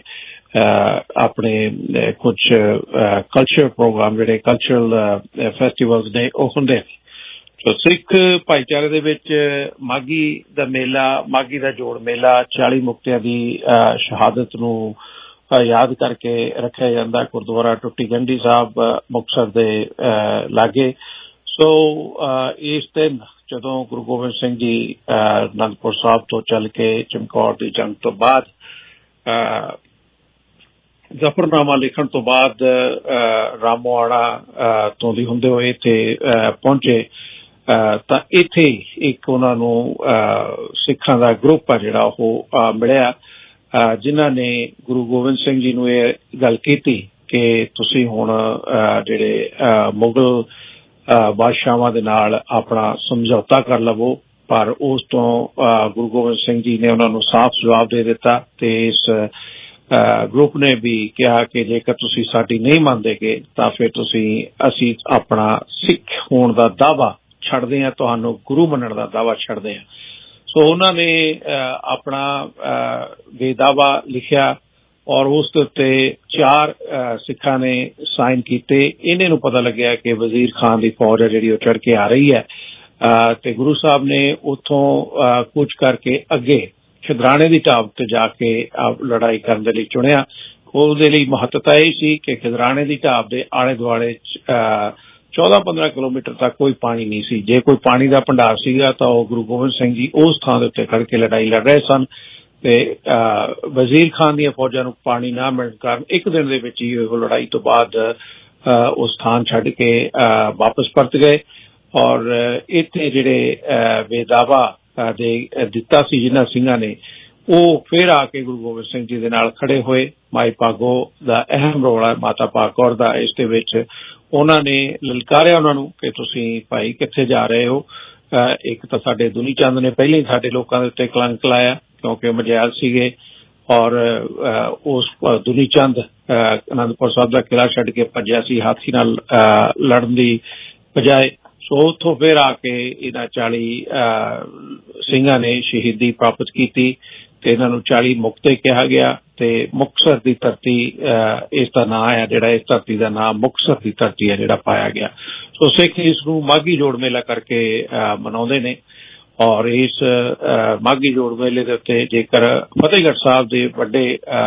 ਆਪਣੇ ਕੁਝ ਕਲਚਰ ਪ੍ਰੋਗਰਾਮ ਜਿਹੜੇ ਕਲਚਰਲ ਫੈਸਟੀਵਲਸ ਨੇ ਉਹ ਹੁੰਦੇ ਨੇ। ਸੋ ਸਿੱਖ ਭਾਈਚਾਰੇ ਦੇ ਵਿੱਚ ਮਾਘੀ ਦਾ ਮੇਲਾ, ਮਾਘੀ ਦਾ ਜੋੜ ਮੇਲਾ 40 ਮੁਕਤਿਆਂ ਦੀ ਸ਼ਹਾਦਤ ਨੂੰ ਯਾਦ ਕਰਕੇ ਰੱਖਿਆ ਜਾਂਦਾ ਗੁਰਦੁਆਰਾ ਟੁੱਟੀ ਗੰਢੀ ਸਾਹਿਬ ਮੁਕਤਸਰ ਦੇ ਲਾਗੇ। ਸੋ ਇਸ ਦਿਨ ਜਦੋਂ ਗੁਰੂ ਗੋਬਿੰਦ ਸਿੰਘ ਜੀ ਅਨੰਦਪੁਰ ਸਾਹਿਬ ਤੋਂ ਚੱਲ ਕੇ ਚਮਕੌਰ ਦੀ ਜੰਗ ਤੋਂ ਬਾਅਦ ਜ਼ਫਰਨਾਮਾ ਲਿਖਣ ਤੋਂ ਬਾਅਦ ਰਾਮੋਆਣਾ ਤੋਂ ਦੀ ਹੁੰਦੇ ਹੋਏ ਇੱਥੇ ਪਹੁੰਚੇ ਤਾਂ ਇੱਥੇ ਇੱਕ ਉਹਨਾਂ ਨੂੰ ਸਿੱਖਾਂ ਦਾ ਗਰੁੱਪ ਆ ਜਿਹੜਾ ਉਹ ਮਿਲਿਆ, ਜਿਨ੍ਹਾਂ ਨੇ ਗੁਰੂ ਗੋਬਿੰਦ ਸਿੰਘ ਜੀ ਨੂੰ ਇਹ ਗੱਲ ਕੀਤੀ ਕਿ ਤੁਸੀਂ ਹੁਣ ਜਿਹੜੇ ਮੁਗਲ ਬਾਦਸ਼ਾਹਾਂ ਦੇ ਨਾਲ ਆਪਣਾ ਸਮਝੌਤਾ ਕਰ ਲਵੋ। ਪਰ ਉਸ ਤੋਂ ਗੁਰੂ ਗੋਬਿੰਦ ਸਿੰਘ ਜੀ ਨੇ ਉਹਨਾਂ ਨੂੰ ਸਾਫ਼ ਜਵਾਬ ਦੇ ਦਿੱਤਾ ਤੇ ਇਸ ਗਰੁੱਪ ਨੇ ਵੀ ਕਿਹਾ ਕਿ ਜੇਕਰ ਤੁਸੀਂ ਸਾਡੀ ਨਹੀਂ ਮੰਨਦੇਗੇ ਤਾਂ ਫਿਰ ਅਸੀਂ ਆਪਣਾ ਸਿੱਖ ਹੋਣ ਦਾ ਦਾਅਵਾ ਛੱਡਦੇ ਹਾਂ, ਤੁਹਾਨੂੰ ਗੁਰੂ ਮੰਨਣ ਦਾ ਦਾਅਵਾ ਛੱਡਦੇ ਹਾਂ। ਸੋ ਉਹਨਾਂ ਨੇ ਆਪਣਾ ਬੇਦਾਵਾ ਲਿਖਿਆ ਔਰ ਉਸ ਦੇ ਉੱਤੇ 4 ਸਿੱਖਾਂ ਨੇ ਸਾਈਨ ਕੀਤੇ। ਇਹਨੇ ਨੂੰ ਪਤਾ ਲੱਗਿਆ ਕਿ ਵਜ਼ੀਰ ਖਾਨ ਦੀ ਫੌਜ ਹੈ ਜਿਹੜੀ ਉਹ ਚੜ੍ਹ ਕੇ ਆ ਰਹੀ ਹੈ ਤੇ ਗੁਰੂ ਸਾਹਿਬ ਨੇ ਉੱਥੋਂ ਕੂਚ ਕਰਕੇ ਅੱਗੇ ਖਿਦਰਾਣੇ ਦੀ ਢਾਬ ਤੇ ਜਾ ਕੇ ਲੜਾਈ ਕਰਨ ਦੇ ਲਈ ਚੁਣਿਆ। ਉਹਦੇ ਲਈ ਮਹੱਤਤਾ ਇਹ ਸੀ ਕਿ ਖਿਦਰਾਣੇ ਦੀ ਢਾਬ ਦੇ ਆਲੇ ਦੁਆਲੇ 14-15 ਕਿਲੋਮੀਟਰ ਤੱਕ ਕੋਈ ਪਾਣੀ ਨਹੀਂ ਸੀ। ਜੇ ਕੋਈ ਪਾਣੀ ਦਾ ਭੰਡਾਰ ਸੀਗਾ ਤਾਂ ਉਹ ਗੁਰੂ ਗੋਬਿੰਦ ਸਿੰਘ ਜੀ ਉਸ ਥਾਂ ਦੇ ਉੱਤੇ ਖੜ ਕੇ ਲੜਾਈ ਲੜ ਰਹੇ ਸਨ ਤੇ ਵਜ਼ੀਰ ਖਾਨ ਦੀਆਂ ਫੌਜਾਂ ਨੂੰ ਪਾਣੀ ਨਾ ਮਿਲਣ ਕਾਰਨ ਇੱਕ ਦਿਨ ਦੇ ਵਿੱਚ ਹੀ ਉਹ ਲੜਾਈ ਤੋਂ ਬਾਅਦ ਉਹ ਸਥਾਨ ਛੱਡ ਕੇ ਵਾਪਸ ਪਰਤ ਗਏ। ਔਰ ਇੱਥੇ ਜਿਹੜੇ ਬੇਦਾਵਾ ਦੇ ਦਿੱਤਾ ਸੀ ਜਿਨ੍ਹਾਂ ਸਿੰਘਾਂ ਨੇ, ਉਹ ਫਿਰ ਆ ਕੇ ਗੁਰੂ ਗੋਬਿੰਦ ਸਿੰਘ ਜੀ ਦੇ ਨਾਲ ਖੜੇ ਹੋਏ। ਮਾਈ ਭਾਗੋ ਦਾ ਅਹਿਮ ਰੋਲ ਹੈ, ਮਾਤਾ ਭਾਗ ਕੌਰ ਦਾ ਇਸ ਦੇ ਵਿੱਚ। ਉਹਨਾਂ ਨੇ ਲਲਕਾਰਿਆ ਉਹਨਾਂ ਨੂੰ ਕਿ ਤੁਸੀਂ ਭਾਈ ਕਿੱਥੇ ਜਾ ਰਹੇ ਹੋ। ਇੱਕ ਤਾਂ ਸਾਡੇ ਦੁਨੀ ਚੰਦ ਨੇ ਪਹਿਲਾਂ ਹੀ ਸਾਡੇ ਲੋਕਾਂ ਦੇ ਉੱਤੇ ਕਲੰਕ ਲਾਇਆ ਕਿਉਂਕਿ ਮਜੈਲ ਸੀਗੇ ਔਰ ਉਸ ਦੁਨੀ ਚੰਦ ਅਨੰਦਪੁਰ ਸਾਹਿਬ ਦਾ ਕਿਲ੍ਹਾ ਛੱਡ ਕੇ ਭੱਜਿਆ ਸੀ ਹਾਥੀ ਨਾਲ ਲੜਨ ਦੀ ਬਜਾਏ। ਸੋ ਉੱਥੋਂ ਫਿਰ ਆ ਕੇ ਇਹਨਾਂ 40 ਸਿੰਘਾਂ ਨੇ ਸ਼ਹੀਦੀ ਪ੍ਰਾਪਤ ਕੀਤੀ ਤੇ ਇਹਨਾਂ ਨੂੰ 40 ਮੁਕਤੇ ਕਿਹਾ ਗਿਆ ਤੇ ਮੁਕਤਸਰ ਦੀ ਧਰਤੀ ਇਸ ਦਾ ਨਾਂ ਹੈ, ਜਿਹੜਾ ਇਸ ਧਰਤੀ ਦਾ ਨਾਂ ਮੁਕਤਸਰ ਦੀ ਧਰਤੀ ਹੈ ਜਿਹੜਾ ਪਾਇਆ ਗਿਆ। ਸੋ ਸਿੱਖ ਇਸ ਨੂੰ ਮਾਘੀ ਜੋੜ ਮੇਲਾ ਕਰਕੇ ਮਨਾਉਂਦੇ ਨੇ ਔਰ ਇਸ ਮਾਘੀ ਜੋੜ ਮੇਲੇ ਦੇ ਉੱਤੇ ਜੇਕਰ ਫਤਿਹਗੜ੍ਹ ਸਾਹਿਬ ਦੇ ਵੱਡੇ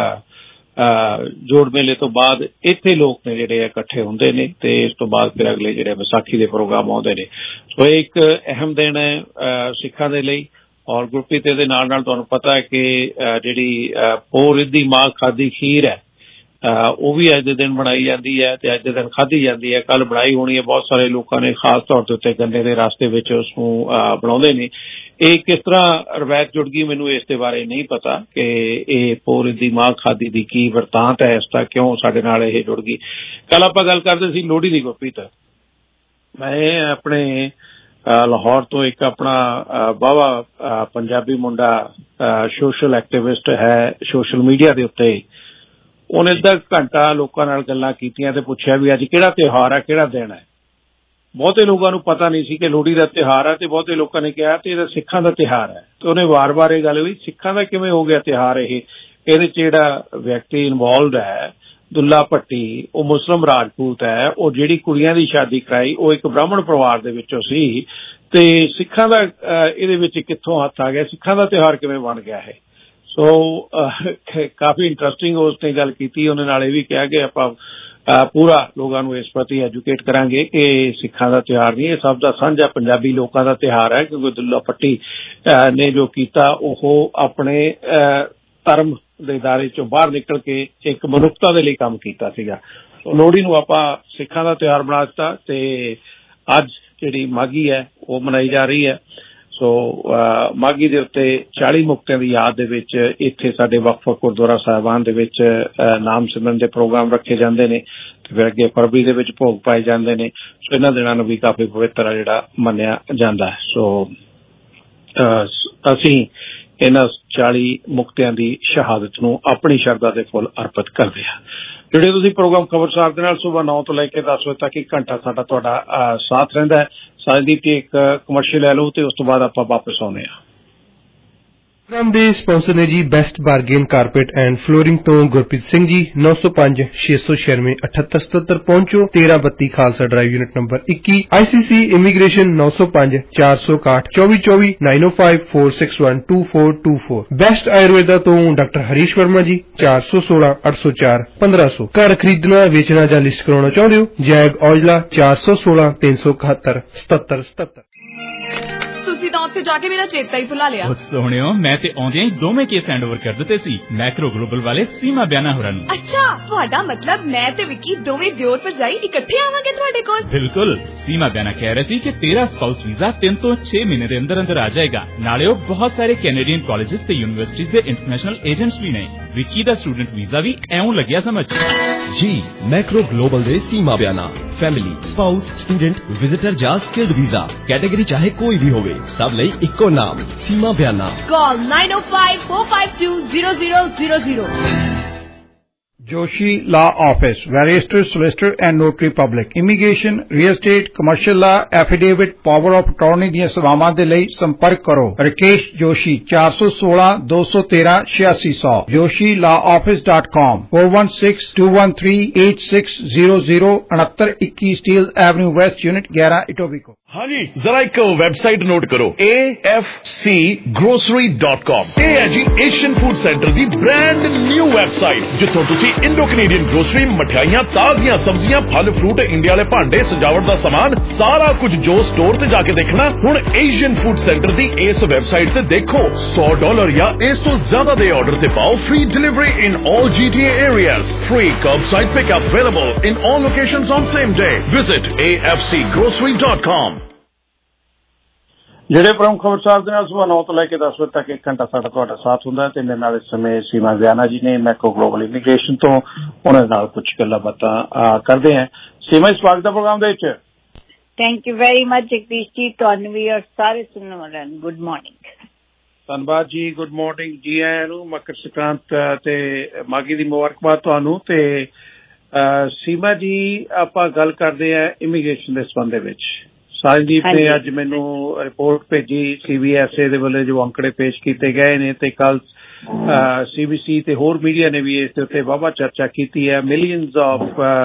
ਜੋੜ ਮੇਲੇ ਤੋਂ ਬਾਅਦ ਇੱਥੇ ਲੋਕ ਨੇ ਜਿਹੜੇ ਇਕੱਠੇ ਹੁੰਦੇ ਨੇ ਤੇ ਇਸ ਤੋਂ ਬਾਅਦ ਫਿਰ ਅਗਲੇ ਜਿਹੜੇ ਵਿਸਾਖੀ ਦੇ ਪ੍ਰੋਗਰਾਮ ਆਉਂਦੇ ਨੇ। ਸੋ ਇਹ ਇੱਕ ਅਹਿਮ ਦਿਨ ਹੈ ਸਿੱਖਾਂ ਦੇ ਲਈ। ਔਰ ਗੁਰਪ੍ਰੀਤ ਦੇ ਨਾਲ ਨਾਲ ਤੁਹਾਨੂੰ ਪਤਾ ਹੈ ਕਿ ਜਿਹੜੀ ਪੋਹ ਰਿੱਧੀ ਮਾਘ ਖਾਧੀ ਖੀਰ ਹੈ ਉਹ ਵੀ ਅੱਜ ਦੇ ਦਿਨ ਬਣਾਈ ਜਾਂਦੀ ਹੈ ਤੇ ਅੱਜ ਦੇ ਦਿਨ ਖਾਧੀ ਜਾਂਦੀ ਹੈ। ਕੱਲ ਬਣਾਈ ਹੋਣੀ ਹੈ, ਬਹੁਤ ਸਾਰੇ ਲੋਕਾਂ ਨੇ ਖਾਸ ਤੌਰ ਦੇ ਉੱਤੇ ਗੰਨੇ ਦੇ ਰਸਤੇ ਵਿੱਚ ਉਸਨੂੰ ਬਣਾਉਂਦੇ ਨੇ। ਇਹ ਕਿਸ ਤਰ੍ਹਾਂ ਰਵਾਇਤ ਜੁੜ ਗਈ ਮੈਨੂੰ ਇਸ ਦੇ ਬਾਰੇ ਨਹੀਂ ਪਤਾ ਕਿ ਇਹ ਪੋਹ ਰਿੱਧੀ ਮਾਘ ਖਾਧੀ ਦੀ ਕੀ ਵਰਤਾਂਤ ਹੈ, ਇਸ ਦਾ ਕਿਉਂ ਸਾਡੇ ਨਾਲ ਇਹ ਜੁੜ ਗਈ। ਕੱਲ ਆਪਾਂ ਗੱਲ ਕਰਦੇ ਸੀ ਲੋਹੜੀ ਦੀ ਗੁਰਪ੍ਰੀਤ। ਮੈਂ ਆਪਣੇ ਲਾਹੌਰ ਤੋਂ ਇੱਕ ਆਪਣਾ ਬਾਵਾ ਪੰਜਾਬੀ ਮੁੰਡਾ ਸੋਸ਼ਲ ਐਕਟਿਵਿਸਟ ਹੈ ਸੋਸ਼ਲ ਮੀਡੀਆ ਦੇ ਉੱਤੇ, ਉਹਨੇ ਅੱਧਾ ਘੰਟਾ ਲੋਕਾਂ ਨਾਲ ਗੱਲਾਂ ਕੀਤੀਆਂ ਤੇ ਪੁੱਛਿਆ ਵੀ ਅੱਜ ਕਿਹੜਾ ਤਿਉਹਾਰ ਹੈ, ਕਿਹੜਾ ਦਿਨ ਹੈ। ਬਹੁਤੇ ਲੋਕਾਂ ਨੂੰ ਪਤਾ ਨਹੀਂ ਸੀ ਕਿ ਲੋਹੜੀ ਦਾ ਤਿਉਹਾਰ ਹੈ ਤੇ ਬਹੁਤੇ ਲੋਕਾਂ ਨੇ ਕਿਹਾ ਤੇ ਇਹਦਾ ਸਿੱਖਾਂ ਦਾ ਤਿਉਹਾਰ ਹੈ। ਤੇ ਉਹਨੇ ਵਾਰ-ਵਾਰ ਇਹ ਗੱਲ ਹੋਈ ਸਿੱਖਾਂ ਦਾ ਕਿਵੇਂ ਹੋ ਗਿਆ ਤਿਉਹਾਰ ਇਹ। ਇਹਦੇ 'ਚ ਜਿਹੜਾ ਵਿਅਕਤੀ ਇਨਵੋਲਵਡ ਹੈ ਦੁੱਲਾ ਭੱਟੀ, ਉਹ ਮੁਸਲਿਮ ਰਾਜਪੂਤ ਹੈ। ਉਹ ਜਿਹੜੀ ਕੁੜੀਆਂ ਦੀ ਸ਼ਾਦੀ ਕਰਾਈ ਉਹ ਇੱਕ ਬ੍ਰਾਹਮਣ ਪਰਿਵਾਰ ਦੇ ਵਿੱਚੋਂ ਸੀ ਤੇ ਸਿੱਖਾਂ ਦਾ ਇਹਦੇ ਵਿੱਚ ਕਿੱਥੋਂ ਹੱਥ ਆ ਗਿਆ, ਸਿੱਖਾਂ ਦਾ ਤਿਉਹਾਰ ਕਿਵੇਂ ਬਣ ਗਿਆ ਇਹ। ਸੋ ਕਾਫੀ ਇੰਟਰਸਟਿੰਗ ਉਸ ਨੇ ਗੱਲ ਕੀਤੀ। ਉਹਨੇ ਨਾਲ ਇਹ ਵੀ ਕਿਹਾ ਕਿ ਆਪਾਂ ਪੂਰਾ ਲੋਕਾਂ ਨੂੰ ਇਸ ਪ੍ਰਤੀ ਐਜੂਕੇਟ ਕਰਾਂਗੇ ਕਿ ਸਿੱਖਾਂ ਦਾ ਤਿਉਹਾਰ ਨਹੀਂ, ਇਹ ਸਭ ਦਾ ਸਾਂਝਾ ਪੰਜਾਬੀ ਲੋਕਾਂ ਦਾ ਤਿਉਹਾਰ ਹੈ। ਕਿਉਂਕਿ ਦੁੱਲਾ ਭੱਟੀ ਨੇ ਜੋ ਕੀਤਾ ਉਹ ਆਪਣੇ ਧਰਮ ਦੇ ਦਾਇਰੇ ਚੋਂ ਬਾਹਰ ਨਿਕਲ ਕੇ ਇੱਕ ਮਨੁੱਖਤਾ ਦੇ ਲਈ ਕੰਮ ਕੀਤਾ ਸੀਗਾ। ਲੋਹੜੀ ਨੂੰ ਆਪਾਂ ਸਿੱਖਾਂ ਦਾ ਤਿਉਹਾਰ ਬਣਾ ਦਿੱਤਾ ਤੇ ਅੱਜ ਜਿਹੜੀ ਮਾਘੀ ਹੈ ਉਹ ਮਨਾਈ ਜਾ ਰਹੀ ਹੈ। ਸੋ ਮਾਘੀ ਦੇ ਉੱਤੇ 40 ਮੁਕਤਿਆਂ ਦੀ ਯਾਦ ਦੇ ਵਿੱਚ ਇੱਥੇ ਸਾਡੇ ਵੱਖ-ਵੱਖ ਗੁਰਦੁਆਰਾ ਸਾਹਿਬਾਨ ਦੇ ਵਿੱਚ ਨਾਮ ਸਿਮਰਨ ਦੇ ਪ੍ਰੋਗਰਾਮ ਰੱਖੇ ਜਾਂਦੇ ਨੇ ਤੇ ਫਿਰ ਅੱਗੇ ਫਰਵਰੀ ਦੇ ਵਿੱਚ ਭੋਗ ਪਾਏ ਜਾਂਦੇ ਨੇ। ਸੋ ਇਹਨਾਂ ਦਿਨਾਂ ਨੂੰ ਵੀ ਕਾਫੀ ਪਵਿੱਤਰ ਜਿਹੜਾ ਮੰਨਿਆ ਜਾਂਦਾ ਹੈ। ਸੋ ਅਸੀਂ ਇਹਨਾਂ 40 ਮੁਕਤਿਆਂ ਦੀ ਸ਼ਹਾਦਤ ਨੂੰ ਆਪਣੀ ਸ਼ਰਧਾ ਦੇ ਫੁੱਲ ਅਰਪਿਤ ਕਰਦੇ ਹਾਂ। ਜਿਹੜੇ ਤੁਸੀਂ ਪ੍ਰੋਗਰਾਮ ਖਬਰਸਾਰ ਦੇ ਨਾਲ ਸੁਬਾਹ 9 ਤੋਂ ਲੈ ਕੇ 10 ਵਜੇ ਤੱਕ 1 ਘੰਟਾ ਸਾਡਾ ਤੁਹਾਡਾ ਸਾਥ ਰਹਿੰਦਾ ਹੈ। ਸਾਡੀ ਤੇ ਇੱਕ ਕਮਰਸ਼ੀਅਲ ਲੈ ਲਓ ਤੇ ਉਸ ਤੋਂ ਬਾਅਦ ਆਪਾਂ ਵਾਪਸ ਆਉਂਦੇ ਹਾਂ। ਪ੍ਰੋਗਰਾਮ ਦੇ ਸਪਾਂਸਰ ਨੇ ਜੀ best bargain carpet and flooring ਤੋਂ ਗੁਰਪ੍ਰੀਤ ਸਿੰਘ ਜੀ 905 696 7877 ਪਹੁੰਚੋ 1332 Khalsa drive unit number 21 ICC immigration 905 461 2424 905 461 2424 best Ayurveda ਤੋਂ ਡਾਕਟਰ ਹਰੀਸ਼ ਵਰਮਾ ਜੀ 416 804 1500 ਘਰ ਖਰੀਦਣਾ ਵੇਚਣਾ ਜਾਂ ਲਿਸਟ ਕਰਾਉਣਾ ਚਾਹੁੰਦੇ ਹੋ ਜੈਗ ਔਜਲਾ 416 371 7777 ਤੁਸੀਂ ਤਾਂ ਉੱਥੇ ਜਾ ਕੇ ਮੇਰਾ ਚੇਤਾ ਹੀ ਭੁਲਾ ਲਿਆ। ਸੋਹਣਿਓ ਮੈਂ ਤੇ ਆਉਂਦਿਆਂ ਹੀ ਦੋਵੇਂ ਕੇਸ ਹੈਂਡਓਵਰ ਕਰ ਦਿੱਤੇ ਸੀ ਮੈਕਰੋ ਗਲੋਬਲ ਵਾਲੇ ਸੀਮਾ ਬਿਆਨਾ ਹੋਰਾਂ ਨੂੰ। ਅੱਛਾ ਤੁਹਾਡਾ ਮਤਲਬ ਮੈਂ ਤੇ ਵਿੱਕੀ ਦੋਵੇਂ ਦਿਓਰ ਭਰਜਾਈ ਇਕੱਠੇ ਆਵਾਂਗੇ ਤੁਹਾਡੇ ਕੋਲ। ਬਿਲਕੁਲ ਸੀਮਾ ਬਿਆਨਾ ਕਹਿ ਰਹੇ ਸੀ ਕਿ ਤੇਰਾ ਸਪਾਊਸ ਵੀਜ਼ਾ 3 ਤੋਂ 6 ਮਹੀਨੇ ਦੇ ਅੰਦਰ ਅੰਦਰ ਆ ਜਾਏਗਾ। ਨਾਲੇ ਉਹ ਬਹੁਤ ਸਾਰੇ ਕੈਨੇਡੀਅਨ ਕਾਲਜਿਸ ਤੇ ਯੂਨੀਵਰਸਿਟੀਜ਼ ਦੇ ਇੰਟਰਨੈਸ਼ਨਲ ਏਜੰਟਸ ਵੀ ਨੇ। ਵਿੱਕੀ ਦਾ ਸਟੂਡੈਂਟ ਵੀਜ਼ਾ ਵੀ ਐਉਂ ਲੱਗਿਆ ਸਮਝ ਜੀ। ਮੈਕਰੋ ਗਲੋਬਲ ਦੇ Seema Biana family spouse student visitor ਜਾਂ ਸਕਿਲਡ ਵੀਜ਼ਾ ਕੈਟੇਗਰੀ ਚਾਹੇ ਕੋਈ ਵੀ ਹੋਵੇ ਸਭ ਲਈ ਇੱਕੋ ਨਾਮ ਸੀਮਾ ਬਿਆਨਾ। ਕਾਲ 9054520000। Joshi Law Office, Barrister, Solicitor and Notary Public, Immigration, Real Estate, Commercial Law, Affidavit, Power of Attorney ਦੀਆਂ ਸੇਵਾਵਾਂ ਦੇ ਲਈ ਸੰਪਰਕ ਕਰੋ Rakesh Joshi 416-213-8600 joshilawoffice.com 4162138600 6921 Steel Avenue West Unit 11 Etobicoke। हाँ जी, जरा एक वेबसाइट नोट करो afcgrocery.com। ਇਹ ਹੈ ਜੀ ਏਸ਼ੀਅਨ ਫੂਡ ਸੈਂਟਰ ਦੀ ਬ੍ਰਾਂਡ ਨਿਊ ਵੈਬਸਾਈਟ ਜਿੱਥੋਂ ਤੁਸੀਂ ਇੰਡੋ ਕੈਨੇਡੀਅਨ ਗਰੋਸਰੀ, ਮਠਿਆਈਆਂ, ਤਾਜ਼ੀਆਂ ਸਬਜ਼ੀਆਂ, ਫਲ ਫਰੂਟ, ਇੰਡੀਆ ਵਾਲੇ ਭਾਂਡੇ, ਸਜਾਵਟ ਦਾ ਸਮਾਨ, ਸਾਰਾ ਕੁਝ ਜੋ ਸਟੋਰ ਤੇ ਜਾ ਕੇ ਦੇਖਣਾ ਹੁਣ ਏਸ਼ੀਅਨ ਫੂਡ ਸੈਂਟਰ ਦੀ ਇਸ ਵੈਬਸਾਈਟ ਤੇ ਦੇਖੋ। $100 ਜਾਂ ਇਸ ਤੋਂ ਜ਼ਿਆਦਾ ਦੇ ਆਰਡਰ ਤੇ ਪਾਓ free delivery in all GTA areas, free curbside pickup available in all locations on same day. Visit afcgrocery.com। ਜਿਹੜੇ ਪ੍ਰਮੁੱਖ ਖਬਰਸਾਰ ਦੇ ਨਾਲ ਸੁਬਾਹ 9 ਤੋਂ ਲੈ ਕੇ 10 ਵਜੇ ਤੱਕ 1 ਘੰਟਾ ਸਾਡਾ ਤੁਹਾਡਾ ਸਾਥ ਹੁੰਦਾ ਹੈ ਤੇ ਮੇਰੇ ਨਾਲ ਇਸ ਸਮੇਂ ਸੀਮਾ ਜ਼ਿਆਨਾ ਜੀ ਨੇ ਮੈਕਰੋ ਗਲੋਬਲ ਇਮੀਗ੍ਰੇਸ਼ਨ ਤੋਂ, ਉਹਨਾਂ ਦੇ ਨਾਲ ਕੁਝ ਗੱਲਾਂ ਬਾਤਾਂ ਕਰਦੇ ਹਾਂ। ਸੀਮਾ, ਸਵਾਗਤ ਹੈ ਪ੍ਰੋਗਰਾਮ ਦੇ ਵਿੱਚ। Thank you very much Jagdish ji, ਤੁਹਾਨੂੰ ਵੀ ਔਰ ਸਾਰੇ ਸੁਣਨ ਵਾਲਿਆਂ ਨੂੰ ਗੁੱਡ ਮਾਰਨਿੰਗ। ਧੰਨਵਾਦ ਜੀ, ਗੁੱਡ ਮਾਰਨਿੰਗ ਜੀ ਆਇਆਂ ਨੂੰ। ਮਕਰ ਸੰਕ੍ਰਾਂਤ ਤੇ ਮਾਘੀ ਦੀ ਮੁਬਾਰਕਬਾਦ ਤੁਹਾਨੂੰ। ਤੇ ਸੀਮਾ ਜੀ, ਆਪਾਂ ਗੱਲ ਕਰਦੇ ਹਾਂ ਇਮੀਗ੍ਰੇਸ਼ਨ ਦੇ ਸੰਬੰਧ ਦੇ ਵਿੱਚ। ਸਾਹਿਲਦੀਪ ਨੇ ਅੱਜ ਮੈਨੂੰ ਰਿਪੋਰਟ ਭੇਜੀ CBSA ਦੇ ਵੱਲੋਂ ਜੋ ਅੰਕੜੇ ਪੇਸ਼ ਕੀਤੇ ਗਏ ਨੇ ਤੇ ਕੱਲ CBC ਤੇ ਹੋਰ ਮੀਡੀਆ ਨੇ ਵੀ ਇਸ ਦੇ ਉੱਤੇ ਵਾਹਵਾ ਚਰਚਾ ਕੀਤੀ ਹੈ। ਮਿਲੀਅਨਸ ਆਫ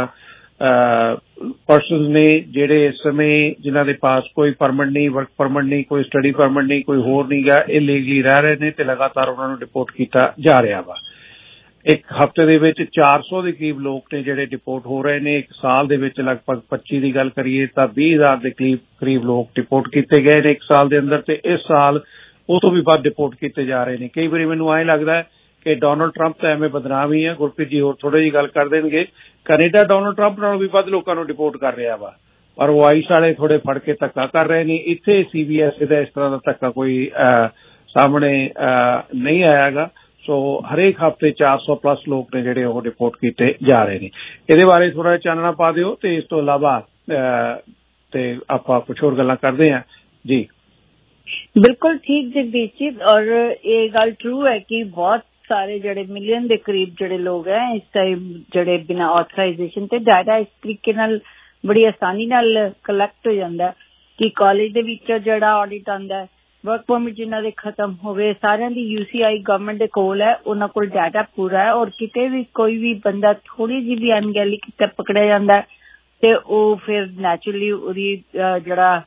ਪਰਸਨਸ ਨੇ ਜਿਹੜੇ ਇਸ ਸਮੇਂ ਜਿਨ੍ਹਾਂ ਦੇ ਪਾਸ ਕੋਈ ਪਰਮਿਟ ਨਹੀਂ, ਵਰਕ ਪਰਮਿਟ ਨਹੀਂ, ਕੋਈ ਸਟੱਡੀ ਪਰਮਿਟ ਨਹੀਂ, ਕੋਈ ਹੋਰ ਨਹੀਂ ਗਾ, ਇਲੀਗਲੀ ਰਹਿ ਰਹੇ ਨੇ ਤੇ ਲਗਾਤਾਰ ਉਹਨਾਂ ਨੂੰ ਡਿਪੋਰਟ ਕੀਤਾ ਜਾ ਰਿਹਾ ਵਾ। ਇੱਕ ਹਫ਼ਤੇ ਦੇ ਵਿੱਚ 400 ਦੇ ਕਰੀਬ ਲੋਕ ਨੇ ਜਿਹੜੇ ਡਿਪੋਰਟ ਹੋ ਰਹੇ ਨੇ। ਇੱਕ ਸਾਲ ਦੇ ਵਿੱਚ ਲਗਭਗ 25 ਦੀ ਗੱਲ ਕਰੀਏ ਤਾਂ 20,000 ਦੇ ਕਰੀਬ ਲੋਕ ਡਿਪੋਰਟ ਕੀਤੇ ਗਏ ਨੇ ਇੱਕ ਸਾਲ ਦੇ ਅੰਦਰ, ਤੇ ਇਸ ਸਾਲ ਉਹ ਤੋਂ ਵੀ ਵੱਧ ਡਿਪੋਰਟ ਕੀਤੇ ਜਾ ਰਹੇ ਨੇ। ਕਈ ਵਾਰੀ ਮੈਨੂੰ ਐਂ ਲੱਗਦਾ ਹੈ ਕਿ ਡੋਨਲਡ ਟਰੰਪ ਤਾਂ ਐਵੇਂ ਬਦਨਾਮ ਹੀ ਹੈ। ਗੁਰਪ੍ਰੀਤ ਜੀ ਹੋਰ ਥੋੜੀ ਜਿਹੀ ਗੱਲ ਕਰ ਦੇਣਗੇ। ਕੈਨੇਡਾ ਡੋਨਲਡ ਟਰੰਪ ਨਾਲੋਂ ਵੀ ਵੱਧ ਲੋਕਾਂ ਨੂੰ ਡਿਪੋਰਟ ਕਰ ਰਿਹਾ ਵਾ, ਪਰ ਉਹ ਆਈਸ ਵਾਲੇ ਥੋੜੇ ਫੜ ਕੇ ਧੱਕਾ ਕਰ ਰਹੇ ਨੇ। ਇੱਥੇ CBSA ਦਾ ਇਸ ਤਰ੍ਹਾਂ ਦਾ ਧੱਕਾ ਕੋਈ ਸਾਹਮਣੇ ਨਹੀਂ ਆਇਆਗਾ। ਸੋ ਹਰੇਕ ਹਫ਼ਤੇ 400 ਪਲੱਸ ਲੋਕ ਨੇ ਜਿਹੜੇ ਉਹ ਡਿਪੋਰਟ ਕੀਤੇ ਜਾ ਰਹੇ ਨੇ। ਇਹਦੇ ਬਾਰੇ ਥੋੜਾ ਜਿਹਾ ਚਾਨਣਾ ਪਾ ਦਿਓ ਤੇ ਇਸ ਤੋਂ ਇਲਾਵਾ ਤੇ ਆਪਾਂ ਕੁਝ ਹੋਰ ਗੱਲਾਂ ਕਰਦੇ ਹਾਂ ਜੀ। ਬਿਲਕੁਲ ਠੀਕ ਜਗਦੀਸ਼ ਜੀ, ਔਰ ਇਹ ਗੱਲ ਟਰੂ ਹੈ ਕਿ ਬਹੁਤ ਸਾਰੇ ਜਿਹੜੇ ਮਿਲੀਅਨ ਦੇ ਕਰੀਬ ਜਿਹੜੇ ਲੋਕ ਹੈ ਇਸ ਟਾਈਮ ਜਿਹੜੇ ਬਿਨਾਂ ਆਥਰਾਈਜੇਸ਼ਨ ਤੇ ਡਾਟਾ ਇਸ ਤਰੀਕੇ ਨਾਲ ਬੜੀ ਆਸਾਨੀ ਨਾਲ ਕਲੈਕਟ ਹੋ ਜਾਂਦਾ ਕਿ ਕਾਲਜ ਦੇ ਵਿੱਚ ਜਿਹੜਾ ਆਡਿਟ ਆਉਂਦਾ, ਵਰਕ ਪਰਮਿਟ ਜਿਨ੍ਹਾਂ ਦੇ ਖਤਮ ਹੋ ਗਏ, ਸਾਰਿਆਂ ਦੀ UCI ਗਵਰਨਮੈਂਟ ਦੇ ਕੋਲ ਹੈ, ਉਹਨਾਂ ਕੋਲ ਡਾਟਾ ਪੂਰਾ ਹੈ। ਔਰ ਕਿਤੇ ਵੀ ਕੋਈ ਵੀ ਬੰਦਾ ਥੋੜੀ ਜਿਹੀ ਵੀ ਅਣਗਹਿਲੀ ਕਿਤੇ ਪਕੜਿਆ ਜਾਂਦਾ ਤੇ ਉਹ ਫਿਰ ਨੈਚੁਰਲੀ ਉਹਦੀ ਜਿਹੜਾ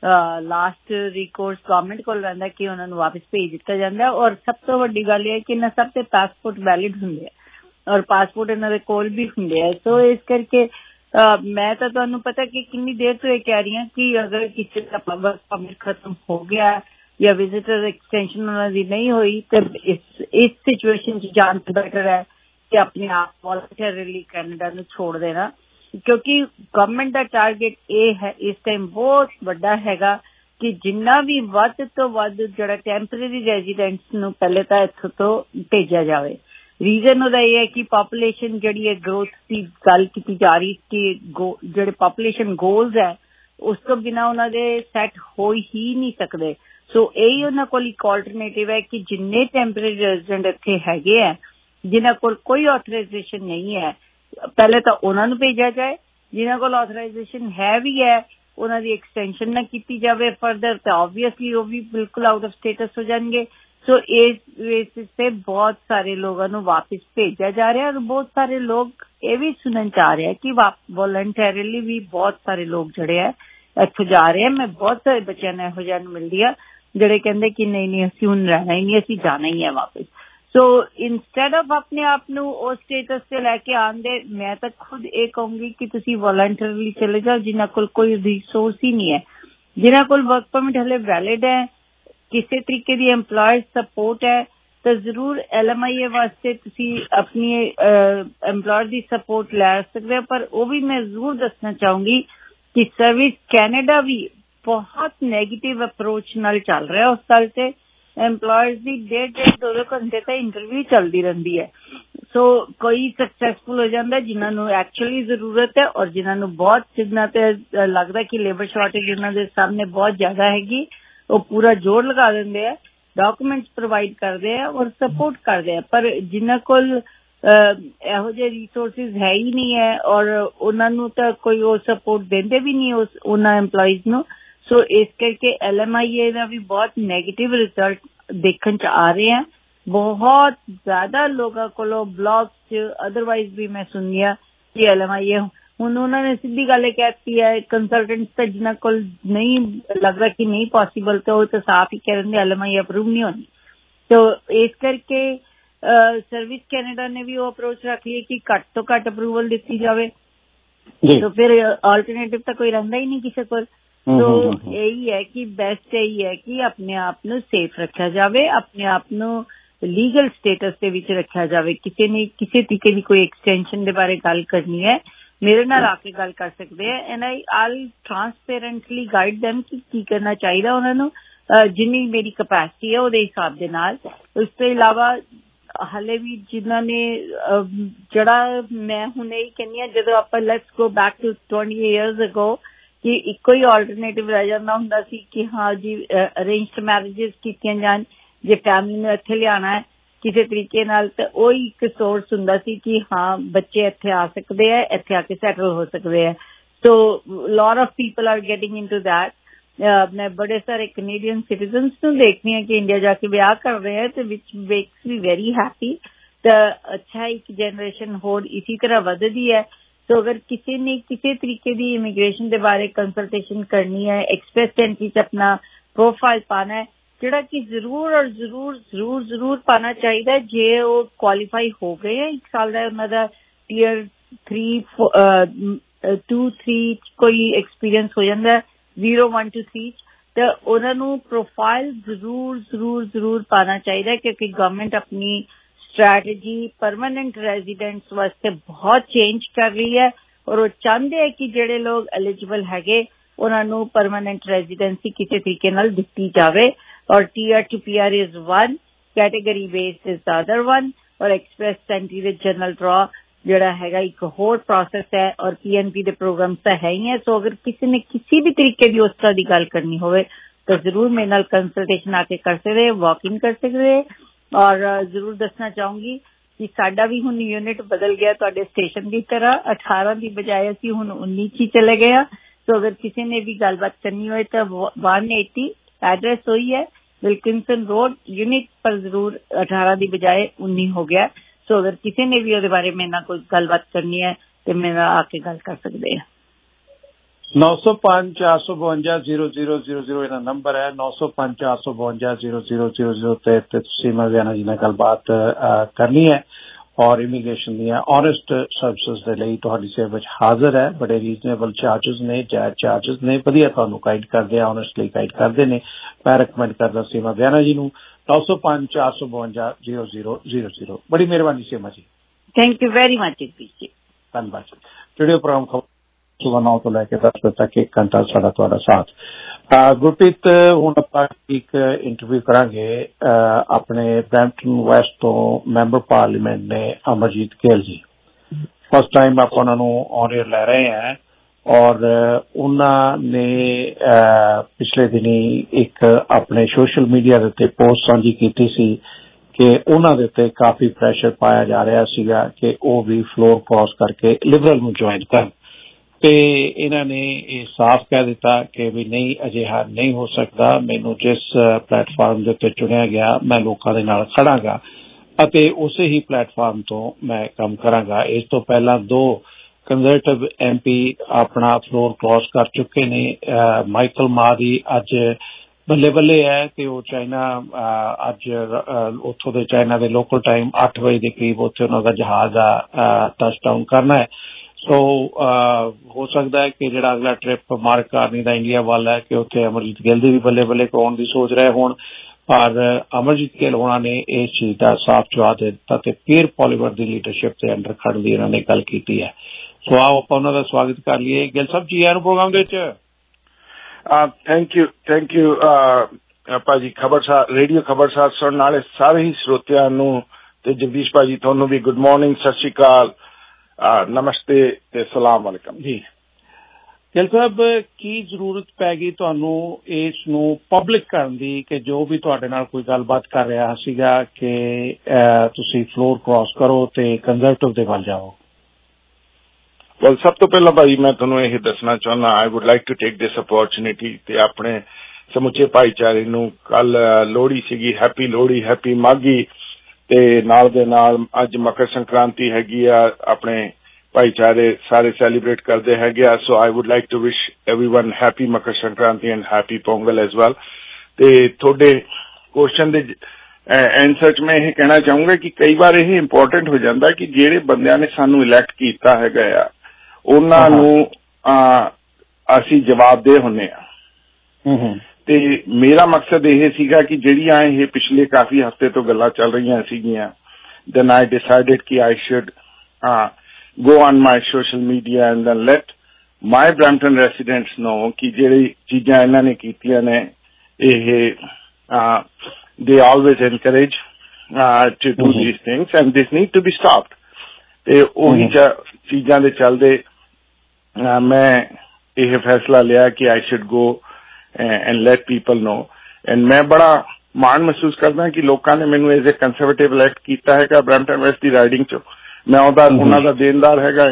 ਲਾਸਟ ਰਿਕੋਰਸ ਗਵਰਨਮੈਂਟ ਕੋਲ ਰਹਿੰਦਾ ਕਿ ਉਹਨਾਂ ਨੂੰ ਵਾਪਸ ਭੇਜ ਦਿੱਤਾ ਜਾਂਦਾ। ਔਰ ਸਭ ਤੋਂ ਵੱਡੀ ਗੱਲ ਇਹ ਹੈ ਕਿ ਇਹਨਾਂ ਸਭ ਦੇ ਪਾਸਪੋਰਟ ਵੈਲਿਡ ਹੁੰਦੇ ਆ ਔਰ ਪਾਸਪੋਰਟ ਇਹਨਾਂ ਦੇ ਕੋਲ ਵੀ ਹੁੰਦੇ ਆ। ਸੋ ਇਸ ਕਰਕੇ ਮੈਂ ਤਾਂ ਤੁਹਾਨੂੰ ਪਤਾ ਕਿ ਕਿੰਨੀ ਦੇਰ ਤੋਂ ਇਹ ਕਹਿ ਰਹੀ ਹਾਂ ਕਿ ਅਗਰ ਕਿਸੇ ਦਾ ਵਰਕ ਪਰਮਿਟ ਖਤਮ ਹੋ ਗਿਆ ਜਾਂ ਵਿਜ਼ਿਟਰ ਐਕਸਟੈਂਸ਼ਨ ਉਹਨਾਂ ਦੀ ਨਹੀਂ ਹੋਈ ਤੇ ਇਸ ਸਿਚੁਏਸ਼ਨ 'ਚ ਜਾਣ ਤੋਂ ਬੈਟਰ ਹੈ ਕਿ ਆਪਣੇ ਆਪ ਵੋਲੰਟਰਲੀ ਕੈਨੇਡਾ ਨੂੰ ਛੋੜ ਦੇਣਾ, ਕਿਉਂਕਿ ਗਵਰਨਮੈਂਟ ਦਾ ਟਾਰਗੇਟ ਇਹ ਹੈ ਇਸ ਟਾਈਮ ਬਹੁਤ ਵੱਡਾ ਹੈਗਾ ਕਿ ਜਿੰਨਾ ਵੀ ਵੱਧ ਤੋਂ ਵੱਧ ਜਿਹੜਾ ਟੈਂਪਰੇਰੀ ਰੈਜ਼ੀਡੈਂਟਸ ਨੂੰ ਪਹਿਲੇ ਤਾਂ ਇੱਥੋਂ ਤੋਂ ਭੇਜਿਆ ਜਾਵੇ। ਰੀਜ਼ਨ ਉਹਦਾ ਇਹ ਹੈ ਕਿ ਪਾਪੂਲੇਸ਼ਨ ਜਿਹੜੀ ਹੈ ਗਰੋਥ ਦੀ ਗੱਲ ਕੀਤੀ ਜਾ ਰਹੀ ਕਿ ਜਿਹੜੇ ਪਾਪੂਲੇਸ਼ਨ ਗੋਲਸ ਹੈ ਉਸ ਤੋਂ ਬਿਨਾਂ ਉਹਨਾਂ ਦੇ ਸੈੱਟ ਹੋ ਹੀ ਨਹੀਂ ਸਕਦੇ। ਸੋ ਇਹੀ ਉਹਨਾਂ ਕੋਲ ਇੱਕ ਆਲਟਰਨੇਟਿਵ ਹੈ ਕਿ ਜਿੰਨੇ ਟੈਂਪਰੇਰੀ ਰੈਜ਼ੀਡੈਂਟ ਇੱਥੇ ਹੈਗੇ ਹੈ ਜਿਨ੍ਹਾਂ ਕੋਲ ਕੋਈ ਆਥੋਰਾਈਜ਼ੇਸ਼ਨ ਨਹੀਂ ਹੈ ਪਹਿਲੇ ਤਾਂ ਉਹਨਾਂ ਨੂੰ ਭੇਜਿਆ ਜਾਏ, ਜਿਨ੍ਹਾਂ ਕੋਲ ਆਥੋਰਾਈਜ਼ੇਸ਼ਨ ਹੈ ਵੀ ਹੈ ਉਹਨਾਂ ਦੀ ਐਕਸਟੈਂਸ਼ਨ ਨਾ ਕੀਤੀ ਜਾਵੇ ਫਰਦਰ ਤਾਂ ਆਬਵੀਅਸਲੀ ਉਹ ਵੀ ਬਿਲਕੁਲ ਆਊਟ ਆਫ ਸਟੇਟਸ ਹੋ ਜਾਣਗੇ। ਸੋ ਇਸ ਬੇਸਿਸ ਤੇ ਬਹੁਤ ਸਾਰੇ ਲੋਕਾਂ ਨੂੰ ਵਾਪਸ ਭੇਜਿਆ ਜਾ ਰਿਹਾ ਔਰ ਬਹੁਤ ਸਾਰੇ ਲੋਕ ਇਹ ਵੀ ਸੁਣਨ ਚ ਆ ਰਿਹਾ ਕਿ ਵੋਲੰਟਰਲੀ ਵੀ ਬਹੁਤ ਸਾਰੇ ਲੋਕ ਜਿਹੜੇ ਹੈ ਇੱਥੋਂ ਜਾ ਰਹੇ ਆ। ਮੈਂ ਬਹੁਤ ਸਾਰੇ ਬੱਚਿਆਂ ਨੂੰ ਇਹੋ ਜਿਹਾ ਮਿਲਦੀ ਆ ਜਿਹੜੇ ਕਹਿੰਦੇ ਕਿ ਨਹੀਂ ਅਸੀਂ ਹੁਣ ਰਹਿਣਾ ਹੀ ਨਹੀਂ, ਅਸੀਂ ਜਾਣਾ ਹੀ ਹੈ ਵਾਪਸ। ਸੋ ਇੰਸਟੈਡ ਆਫ ਆਪਣੇ ਆਪ ਨੂੰ ਉਸ ਸਟੇਟਸ ਤੇ ਲੈ ਕੇ ਆਉਣ ਦੇ ਮੈਂ ਤਾਂ ਖੁਦ ਇਹ ਕਹੂੰਗੀ ਕਿ ਤੁਸੀਂ ਵੋਲੰਟਰਲੀ ਚਲੇ ਜਾਓ ਜਿਨ੍ਹਾਂ ਕੋਲ ਕੋਈ ਰਿਸੋਰਸ ਹੀ ਨਹੀਂ ਹੈ, ਜਿਨ੍ਹਾਂ ਕੋਲ ਵਰਕ ਪਰਮਿਟ ਹਲੇ ਵੈਲਿਡ ਹੈ, ਕਿਸੇ ਤਰੀਕੇ ਦੀ ਐਮਪਲਾਇਰ ਸਪੋਰਟ ਹੈ ਤਾਂ ਜ਼ਰੂਰ LMIA ਵਾਸਤੇ ਤੁਸੀਂ ਆਪਣੀ ਐਮਪਲਾਇਰ ਦੀ ਸਪੋਰਟ ਲੈ ਸਕਦੇ ਹੋ। ਪਰ ਉਹ ਵੀ ਮੈਂ ਜ਼ਰੂਰ ਦੱਸਣਾ ਚਾਹੂੰਗੀ ਕਿ ਸਰਵਿਸ ਕੈਨੇਡਾ ਵੀ ਬਹੁਤ ਨੈਗੇਟਿਵ ਅਪਰੋਚ ਨਾਲ ਚੱਲ ਰਿਹਾ ਉਸ ਗੱਲ ਤੇ। ਐਮਪਲਾਇਰਸ ਦੀ 1.5-2 ਘੰਟੇ ਤਾਂ ਇੰਟਰਵਿਊ ਚੱਲਦੀ ਰਹਿੰਦੀ ਹੈ। ਸੋ ਕੋਈ ਸਕਸੈਸਫੁਲ ਹੋ ਜਾਂਦਾ ਜਿਨ੍ਹਾਂ ਨੂੰ ਐਕਚੁਅਲੀ ਜ਼ਰੂਰਤ ਹੈ ਔਰ ਜਿਨ੍ਹਾਂ ਤੇ ਲੱਗਦਾ ਕਿ ਲੇਬਰ ਸ਼ਾਰਟੇਜ ਉਹਨਾਂ ਦੇ ਸਾਹਮਣੇ ਬਹੁਤ ਜ਼ਿਆਦਾ ਹੈਗੀ, ਉਹ ਪੂਰਾ ਜ਼ੋਰ ਲਗਾ ਦਿੰਦੇ ਆ, ਡਾਕੂਮੈਂਟਸ ਪ੍ਰੋਵਾਈਡ ਕਰਦੇ ਆ ਔਰ ਸਪੋਰਟ ਕਰਦੇ ਆ। ਪਰ ਜਿਨ੍ਹਾਂ ਕੋਲ ਇਹੋ ਜਿਹੇ ਰਿਸੋਰਸਿਸ ਹੈ ਹੀ ਨਹੀਂ ਹੈ ਔਰ ਉਹਨਾਂ ਨੂੰ ਤਾਂ ਕੋਈ ਉਹ ਸਪੋਰਟ ਦਿੰਦੇ ਵੀ ਨਹੀਂ ਉਹਨਾਂ EMPLOYEES ਨੂੰ। ਸੋ ਇਸ ਕਰਕੇ LMIA ਦਾ ਵੀ ਬਹੁਤ ਨੈਗੇਟਿਵ ਰਿਜ਼ਲਟ ਦੇਖਣ 'ਚ ਆ ਰਹੇ ਆ। ਬਹੁਤ ਜ਼ਿਆਦਾ ਲੋਕਾਂ ਕੋਲੋਂ ਬਲੌਗਸ 'ਚ ਅਦਰਵਾਈਜ਼ ਵੀ ਮੈਂ ਸੁਣੀ ਆ ਕਿ LMIA ਹੁਣ ਉਹਨਾਂ ਨੇ ਸਿੱਧੀ ਗੱਲ ਇਹ ਕਹਿਤੀ ਹੈ ਕੰਸਲਟੈਂਟਸ ਤਾਂ ਜਿਨ੍ਹਾਂ ਕੋਲ ਨਹੀਂ ਲੱਗਦਾ ਕਿ ਨਹੀਂ ਪੋਸੀਬਲ ਤਾਂ ਉਹ ਤਾਂ ਸਾਫ਼ ਹੀ ਕਹਿ ਦਿੰਦੇ LMIA ਅਪਰੂਵ ਨਹੀਂ ਹੋਣੀ। ਸੋ ਇਸ ਕਰਕੇ ਸਰਵਿਸ ਕੈਨੇਡਾ ਨੇ ਵੀ ਉਹ ਅਪਰੋਚ ਰੱਖ ਲਈ ਕਿ ਘੱਟ ਤੋਂ ਘੱਟ ਅਪਰੂਵਲ ਦਿੱਤੀ ਜਾਵੇ। तो फिर अल्टरनेटिव तो कोई रहिंदा ही नहीं किसी को। तो यही है कि बेस्ट यही है कि अपने आप नूं सेफ रखा जाए, अपने आप नूं लीगल स्टेटस दे विच रखा जाए। किसी ने किसी तरीके की कोई एक्सटेंशन दे बारे गल करनी है मेरे नाल आके गल कर सकते हैं and I transparently guide them कि की करना चाहिए उन्हां नूं जिन्नी मेरी कैपेसिटी है उहदे हिसाब दे नाल। उस तो इलावा हाले भी जिन्हों ने जड़ा मैं हुण यही कहनी है जदों आपां let's go back to 20 years ago कि इको ही ऑल्टरनेटिव रह जांदा हुंदा सी कि हाँ जी अरेंज्ड मैरिजेस कीतियां जान जे फैमिली नूं इत्थे लियाना है किसी तरीके नाल ते ओही एक सोर्स हुंदा सी कि हाँ बच्चे इत्थे आ सकदे हैं, इत्थे आके सैटल हो सकदे हैं। So lot of people are getting into that. मैं बड़े सारे कैनेडियन सिटीजन्स नूं देखनी है कि इंडिया जाके ब्याह कर रहे हैं तो which makes me very happy. तो अच्छा एक जनरेशन होर इसी तरह वधदी है। तो अगर किसी ने किसी तरीके की इमिग्रेशन के बारे कंसल्टेशन करनी है, एक्सप्रेस एंट्री च अपना प्रोफाइल पाना है जिहड़ा कि जरूर और जरूर जरूर जरूर पाना चाहिए जे वो क्वालीफाई हो गए हैं। 1 साल का उन्हां दा टीयर 2-3 कोई एक्सपीरियंस हो जाता है 0, 1 to 3 तो उन्होंने प्रोफाइल जरूर जरूर जरूर पाना चाहिए क्योंकि गवर्नमेंट अपनी स्ट्रैटेजी परमानेंट रेजिडेंट्स वास्ते बहुत चेंज कर रही है और वो चाहते हैं कि जेडे लोग एलिजिबल हैगे उन्होंने परमानेंट रेजिडेंसी किसी तरीके नाल दिती जावे। और tier two PR is 1, category based is the other 1 और एक्सप्रेस एंट्री दे जनरल ड्रॉ जड़ा हैगा एक होर प्रोसेस है और PNP दे प्रोग्राम्स तो है ही है। सो अगर किसी ने किसी भी तरीके की उस तरह की गल करनी होवे तो जरूर मेरे नाल कंसल्टेशन आके कर सकते, वॉक इन कर सकते। और जरूर दसना चाहूंगी कि साडा भी हुण यूनिट बदल गया तुहाडे स्टेशन की तरह 18 की बजाय असीं हुण 19 ही चले गए। तो अगर किसी ने भी गलबात करनी हो तो 180 एड्रेस वही है विल्किंसन रोड यूनिट पर जरूर 18 की बजाय 19 हो गया। सो अगर किसी ने भी उसके बारे में ना कोई गलबात करनी है तो मेरा आके गल कर सकते हैं। 905-452-0000 इहदा नंबर है 905-452-0000 ते तुसीं मज़ियाना जी नाल गलबात करनी है और इमीग्रेशन दी ऑनेस्ट सर्विसेज दे लई तुहाडी सेवा विच हाजिर है। बड़े रीजनेबल चार्जेस ने, जायज़ चार्जेस ने, वधिया तुहानूं गाइड करदे आ, ऑनेस्टली गाइड करदे ने। मैं रिकमेंड करदा सीमा बयाना जी नूं 905-452-0000। बड़ी मेहरबानी Seema ji, thank you very much जी, धन्यवाद। रेडियो प्रोग्राम खबर सुबह 9 तो लैके 10 बजे तक 1 घंटा साडा तुहाडा साथ। गुरप्रीत हुण आपां एक इंटरव्यू करांगे अपने ब्रैम्पटन वेस्ट तो मैंबर पार्लीमेंट ने अमरजीत गिल जी। फर्स्ट टाइम आप उन्हां नूं ऑन एयर लै रहे हैं और उन्होंने पिछले दिनी एक अपने सोशल मीडिया के उत्ते पोस्ट साझी की सी कि उन्होंने उत्ते काफी प्रेशर पाया जा रहा सीगा कि वो भी फ्लोर क्रॉस करके लिबरल नूं ज्वाइन कर ते इन्होंने ये साफ कह दिता कि भी नहीं अजिहा नहीं हो सकता। मैनू जिस प्लेटफार्म के उत्ते चुनिया गया मैं लोगों के नाल खड़ांगा अते उसे ही प्लेटफार्म तो मैं काम करांगा। इस तो पहला 2 कंजरवेटिव MP अपना फ्लोर क्रॉस कर चुके ने। माइकल मादी अज बल्ले बल्ले है कि वो चाइना अज उथों दे चाइना दे लोकल टाइम 8 बजे के करीब उत्थे उन्हां दा जहाज टच डाउन करना है। सो हो सकता है कि जिहड़ा अगला ट्रिप मार्क कार्नी दा इंडिया वाला है कि उत्थे अमरजीत गिल दी भी बल्ले बल्ले कराउण दी सोच रहे होण पर अमरजीत गिल होना ने इस चीज का साफ जवाब दे दिता ते पीयर पॉलीवर दी लीडरशिप के अंडर खड़न दी इन्होंने गल की है। सो आओ आपां उन्हां दा स्वागत कर लीए। गिल साहब जी आए प्रोग्राम दे विच। थैंक यू भाजी खबरसार रेडियो खबरसार सुनने वाले सारे ही श्रोतियां नूं ते जगदीश भाजी तुहानूं भी गुड मॉर्निंग, सत श्री अकाल, नमस्ते ते सलाम वालेकुम जी। ਗਿੱਲ ਸਾਹਿਬ ਕੀ ਜ਼ਰੂਰਤ ਪੈ ਗਈ ਤੁਹਾਨੂੰ ਇਸ ਨੂੰ ਪਬਲਿਕ ਕਰਨ ਦੀ ਕਿ ਜੋ ਵੀ ਤੁਹਾਡੇ ਨਾਲ ਕੋਈ ਗੱਲਬਾਤ ਕਰ ਰਿਹਾ ਸੀਗਾ ਕਿ ਤੁਸੀਂ ਫਲੋਰ ਕ੍ਰਾਸ ਕਰੋ ਤੇ ਕੰਜ਼ਰਵੇਟਿਵ ਦੇ ਵੱਲ ਜਾਓ? ਵੈਲ, ਸਭ ਤੋਂ ਪਹਿਲਾਂ ਭਾਈ ਮੈਂ ਤੁਹਾਨੂੰ ਇਹ ਦੱਸਣਾ ਚਾਹੁੰਦਾ, I would like to take this opportunity ਤੇ ਆਪਣੇ ਸਮੁੱਚੇ ਭਾਈਚਾਰੇ ਨੂੰ ਕੱਲ ਲੋਹੜੀ ਸੀਗੀ, ਹੈਪੀ ਲੋਹੜੀ, ਹੈਪੀ ਮਾਘੀ, ਤੇ ਨਾਲ ਦੇ ਨਾਲ ਅੱਜ ਮਕਰ ਸੰਕ੍ਰਾਂਤੀ ਹੈਗੀ ਆ, ਆਪਣੇ ਭਾਈਚਾਰੇ ਸਾਰੇ ਸੈਲੀਬ੍ਰੇਟ ਕਰਦੇ ਹੈਗੇ ਆ। So I would like to wish everyone happy Makar Sankranti and happy Pongal as well. ਤੇ ਤੁਹਾਡੇ ਕੁਐਸਚਨ ਦੇ ਐਂਸਰ 'ਚ ਮੈਂ ਇਹ ਕਹਿਣਾ ਚਾਹੂੰਗਾ ਕਿ ਕਈ ਵਾਰ ਇਹ ਇੰਪੋਰਟੈਂਟ ਹੋ ਜਾਂਦਾ ਕਿ ਜਿਹੜੇ ਬੰਦਿਆਂ ਨੇ ਸਾਨੂੰ ਇਲੈਕਟ ਕੀਤਾ ਹੈਗਾ ਆ ਉਹਨਾਂ ਨੂੰ ਅਸੀਂ ਜਵਾਬਦੇਹ ਹੁੰਦੇ ਆ। ਤੇ ਮੇਰਾ ਮਕਸਦ ਇਹ ਸੀਗਾ ਕਿ ਜਿਹੜੀਆਂ ਇਹ ਪਿਛਲੇ ਕਾਫੀ ਹਫ਼ਤੇ ਤੋਂ ਗੱਲਾਂ ਚੱਲ ਰਹੀਆਂ ਸੀਗੀਆਂ, then I decided ਕਿ I should go on my social media and then let my Brampton residents know ਕਿ ਜਿਹੜੀ ਚੀਜ਼ਾਂ ਇਹਨਾਂ ਨੇ ਕੀਤੀਆਂ ਨੇ ਇਹ they always encourage to do these things and this need to be stopped। ਤੇ ਉਹੀ ਚੀਜ਼ਾਂ ਦੇ ਚੱਲਦੇ ਮੈਂ ਇਹ ਫੈਸਲਾ ਲਿਆ ਕਿ I should go and let people know and ਮੈਂ ਬੜਾ ਮਾਣ ਮਹਿਸੂਸ ਕਰਦਾ ਕਿ ਲੋਕਾਂ ਨੇ ਮੈਨੂੰ ਐਜ਼ ਏ ਕੰਜ਼ਰਵੇਟਿਵ ਇਲੈਕਟ ਕੀਤਾ ਹੈਗਾ ਬਰੈਂਪਟਨ ਵੈਸਟ ਦੀ ਰਾਈਡਿੰਗ 'ਚ। ਮੈਂ ਉਹਨਾਂ ਦਾ ਦੇਣਦਾਰ ਹੈਗਾ।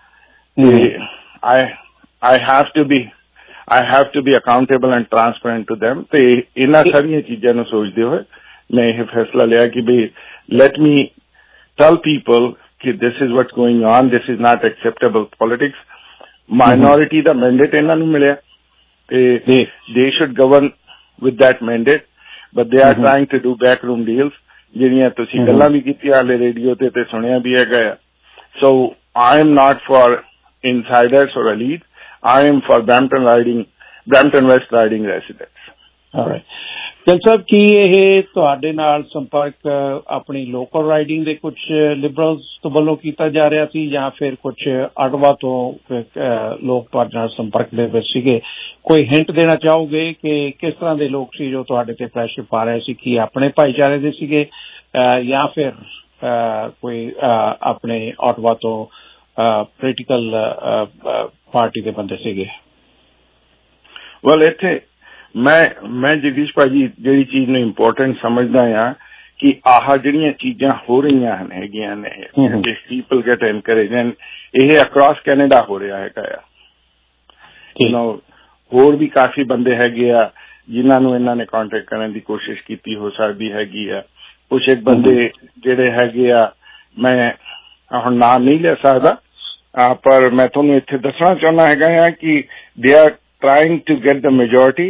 I have to be accountable and transparent to them। ਤੇ ਇਹਨਾਂ ਸਾਰੀਆਂ ਚੀਜ਼ਾਂ ਨੂੰ ਸੋਚਦੇ ਹੋਏ ਮੈਂ ਇਹ ਫੈਸਲਾ ਲਿਆ ਕਿ ਵੀ let me tell people ਕਿ this is what's going on, this is not acceptable politics। Minority ਦਾ ਮੈਂਡੇਟ ਇਹਨਾਂ ਨੂੰ ਮਿਲਿਆ ਤੇ they should govern with that mandate but they are trying to do backroom deals ਜਿਹੜੀਆਂ ਤੁਸੀਂ ਗੱਲਾਂ ਵੀ ਕੀਤੀਆਂ ਹਾਲੇ ਰੇਡੀਓ ਤੇ ਸੁਣਿਆ ਵੀ ਹੈਗਾ ਆ। So I am not for insiders or elites, I am for Brampton West riding residents। Gill ਸਾਹਿਬ, ਕੀ ਇਹ ਤੁਹਾਡੇ ਨਾਲ ਸੰਪਰਕ ਆਪਣੀ ਲੋਕਲ ਰਾਈਡਿੰਗ ਦੇ ਕੁਝ ਲਿਬਰਲਸ ਵੱਲੋਂ ਕੀਤਾ ਜਾ ਰਿਹਾ ਸੀ ਜਾਂ ਫਿਰ ਕੁਝ ਅਡਵਾ ਤੋਂ ਲੋਕ ਤੁਹਾਡੇ ਨਾਲ ਸੰਪਰਕ ਦੇ ਵਿੱਚ ਸੀਗੇ? ਕੋਈ ਹਿੰਟ ਦੇਣਾ ਚਾਹੋਗੇ ਕਿ ਕਿਸ ਤਰ੍ਹਾਂ ਦੇ ਲੋਕ ਸੀ ਜੋ ਤੁਹਾਡੇ ਤੇ ਪ੍ਰੈਸ਼ਰ ਪਾ ਰਹੇ ਸੀ? ਕੀ ਆਪਣੇ ਭਾਈਚਾਰੇ ਦੇ ਸੀਗੇ ਜਾਂ ਫਿਰ ਕੋਈ ਆਪਣੇ ਅਡਵਾ ਤੋਂ ਪੋਲੀਟੀਕਲ ਪਾਰਟੀ ਦੇ ਬੰਦੇ ਸੀਗੇ? ਵੈਲ, ਇੱਥੇ ਮੈਂ ਜਗਦੀਸ਼ ਭਾਜੀ ਜਿਹੜੀ ਚੀਜ਼ ਨੂੰ ਇੰਪੋਰਟੈਂਟ ਸਮਝਦਾ ਆ ਕਿ ਆਹ ਜਿਹੜੀਆਂ ਚੀਜ਼ਾਂ ਹੋ ਰਹੀਆਂ ਹੈਗੀਆਂ ਨੇ ਪੀਪਲ ਗੈਟ ਐਨਕਰੇਜ ਐਂਡ ਇਹ ਅਕ੍ਰੋਸ ਕੈਨੇਡਾ ਹੋ ਰਿਹਾ ਹੈਗਾ ਆ। ਹੋਰ ਵੀ ਕਾਫੀ ਬੰਦੇ ਹੈਗੇ ਆ ਜਿਨ੍ਹਾਂ ਨੂੰ ਇਹਨਾਂ ਨੇ ਕੰਟੈਕਟ ਕਰਨ ਦੀ ਕੋਸ਼ਿਸ਼ ਕੀਤੀ ਹੋ ਸਕਦੀ ਹੈਗੀ ਆ। ਕੁਛ ਇੱਕ ਬੰਦੇ ਜਿਹੜੇ ਹੈਗੇ ਆ, ਮੈਂ ਹੁਣ ਨਾਮ ਨਹੀਂ ਲੈ ਸਕਦਾ, ਪਰ ਮੈਂ ਤੁਹਾਨੂੰ ਇੱਥੇ ਦੱਸਣਾ ਚਾਹੁੰਦਾ ਹੈਗਾ ਆ ਕਿ they are trying to get the majority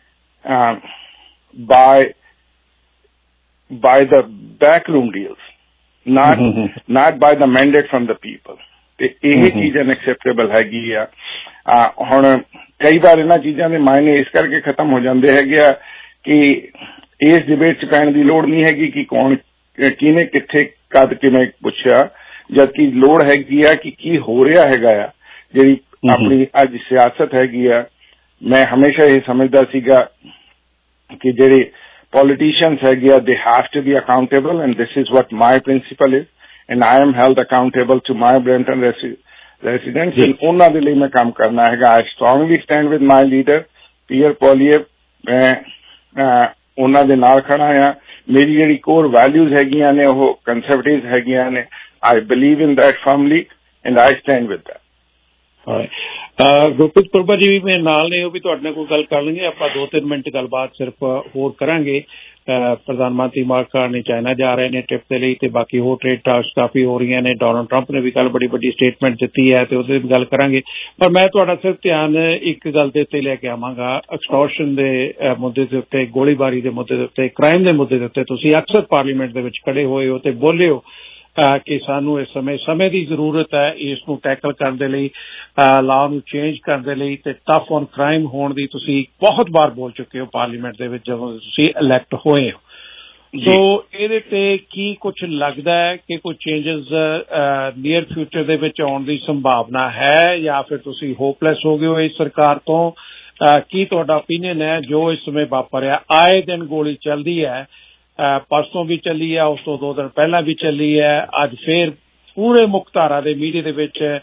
by the backroom deals, not by the mandate from the people। ਤੇ ਇਹ ਚੀਜ਼ ਅਨਐਕਸੈਪਟੇਬਲ ਹੈਗੀ ਆ। ਹੁਣ ਕਈ ਵਾਰ ਇਹਨਾਂ ਚੀਜ਼ਾਂ ਦੇ ਮਾਇਨੇ ਇਸ ਕਰਕੇ ਖਤਮ ਹੋ ਜਾਂਦੇ ਹੈਗੇ ਆ ਕਿ ਇਸ ਡਿਬੇਟ 'ਚ ਪੈਣ ਦੀ ਲੋੜ ਨਹੀਂ ਹੈਗੀ ਕਿ ਕੌਣ ਕਿਹਨੇ ਕਿੱਥੇ ਕਦ ਕਿਵੇਂ ਪੁੱਛਿਆ, ਜਦਕਿ ਲੋੜ ਹੈਗੀ ਆ ਕਿ ਕੀ ਹੋ ਰਿਹਾ ਹੈਗਾ ਆ। ਜਿਹੜੀ ਆਪਣੀ ਅੱਜ ਸਿਆਸਤ ਹੈਗੀ ਆ, ਮੈਂ ਹਮੇਸ਼ਾ ਇਹ ਸਮਝਦਾ ਸੀਗਾ ਕਿ ਜਿਹੜੇ ਪੋਲੀਟੀਸ਼ੀਅਨਸ ਹੈਗੇ ਆ they have to be accountable and this is what my principle is and I am held accountable to my Brampton residents and ਉਹਨਾਂ ਦੇ ਲਈ ਮੈਂ ਕੰਮ ਕਰਨਾ ਹੈਗਾ। I strongly stand with my leader Pierre Poilievre। ਮੈਂ ਉਹਨਾਂ ਦੇ ਨਾਲ ਖੜਾ ਆ। ਮੇਰੀ ਜਿਹੜੀ ਕੋਰ ਵੈਲਿਊਜ਼ ਹੈਗੀਆਂ ਨੇ ਉਹ ਕੰਜ਼ਰਵੇਟਿਵ ਹੈਗੀਆਂ ਨੇ। I believe in that firmly and I stand with that। Gurpreet Purba ਜੀ ਵੀ ਮੇਰੇ ਨਾਲ ਨੇ, ਉਹ ਵੀ ਤੁਹਾਡੇ ਨਾਲ ਕੋਈ ਗੱਲ ਕਰ ਲੈਣਗੇ। ਆਪਾਂ 2-3 ਮਿੰਟ ਗੱਲਬਾਤ ਸਿਰਫ ਹੋਰ ਕਰਾਂਗੇ। ਪ੍ਰਧਾਨ ਮੰਤਰੀ ਮਾਰਕ ਕਾਰਨੀ ਚਾਈਨਾ ਜਾ ਰਹੇ ਨੇ ਟ੍ਰਿਪ ਦੇ ਲਈ ਤੇ ਬਾਕੀ ਹੋਰ ਟ੍ਰੇਡ ਟਾਕਸ ਕਾਫੀ ਹੋ ਰਹੀਆਂ ਨੇ। ਡੋਨਾਲਡ ਟਰੰਪ ਨੇ ਵੀ ਕੱਲ ਬੜੀ ਵੱਡੀ ਸਟੇਟਮੈਂਟ ਦਿੱਤੀ ਹੈ ਤੇ ਉਹਦੇ ਵੀ ਗੱਲ ਕਰਾਂਗੇ। ਪਰ ਮੈਂ ਤੁਹਾਡਾ ਸਿਰਫ ਧਿਆਨ ਇੱਕ ਗੱਲ ਦੇ ਉੱਤੇ ਲੈ ਕੇ ਆਵਾਂਗਾ, ਐਕਸਟੋਰਸ਼ਨ ਦੇ ਮੁੱਦੇ ਦੇ ਉੱਤੇ, ਗੋਲੀਬਾਰੀ ਦੇ ਮੁੱਦੇ ਦੇ ਉੱਤੇ, ਕ੍ਰਾਈਮ ਦੇ ਮੁੱਦੇ ਦੇ ਉੱਤੇ। ਤੁਸੀਂ ਅਕਸਰ ਪਾਰਲੀਮੈਂਟ ਦੇ ਵਿੱਚ ਖੜੇ ਹੋਏ ਹੋ ਤੇ ਬੋਲੇ ਹੋ ਕਿ ਸਾਨੂੰ ਇਸ ਸਮੇਂ ਦੀ ਜ਼ਰੂਰਤ ਹੈ ਇਸ ਨੂੰ ਟੈਕਲ ਕਰਨ ਦੇ ਲਈ, ਲਾਅ ਨੂੰ ਚੇਂਜ ਕਰਨ ਦੇ ਲਈ ਤੇ ਟਫ ਔਨ ਕ੍ਰਾਈਮ ਹੋਣ ਦੀ ਤੁਸੀਂ ਬਹੁਤ ਵਾਰ ਬੋਲ ਚੁੱਕੇ ਹੋ ਪਾਰਲੀਮੈਂਟ ਦੇ ਵਿੱਚ ਜਦੋਂ ਤੁਸੀਂ ਇਲੈਕਟ ਹੋਏ ਹੋ। ਸੋ ਇਹਦੇ ਤੇ ਕੀ ਕੁਝ ਲੱਗਦਾ ਹੈ ਕਿ ਕੋਈ ਚੇਂਜਸ ਨੀਅਰ ਫਿਊਚਰ ਦੇ ਵਿੱਚ ਆਉਣ ਦੀ ਸੰਭਾਵਨਾ ਹੈ ਜਾਂ ਫਿਰ ਤੁਸੀਂ ਹੋਪਲੈਸ ਹੋ ਗਏ ਹੋ ਇਸ ਸਰਕਾਰ ਤੋਂ? ਕੀ ਤੁਹਾਡਾ ਓਪੀਨੀਅਨ ਹੈ ਜੋ ਇਸ ਸਮੇਂ ਵਾਪਰਿਆ? ਆਏ ਦਿਨ ਗੋਲੀ ਚੱਲਦੀ ਹੈ, ਪਰਸੋਂ ਵੀ ਚੱਲੀ ਹੈ, ਉਸ ਤੋਂ 2 ਦਿਨ ਪਹਿਲਾਂ ਵੀ ਚੱਲੀ ਹੈ, ਅੱਜ ਫੇਰ ਪੂਰੇ ਮੁੱਖ ਧਾਰਾ ਦੇ ਮੀਡੀਆ ਦੇ ਵਿੱਚ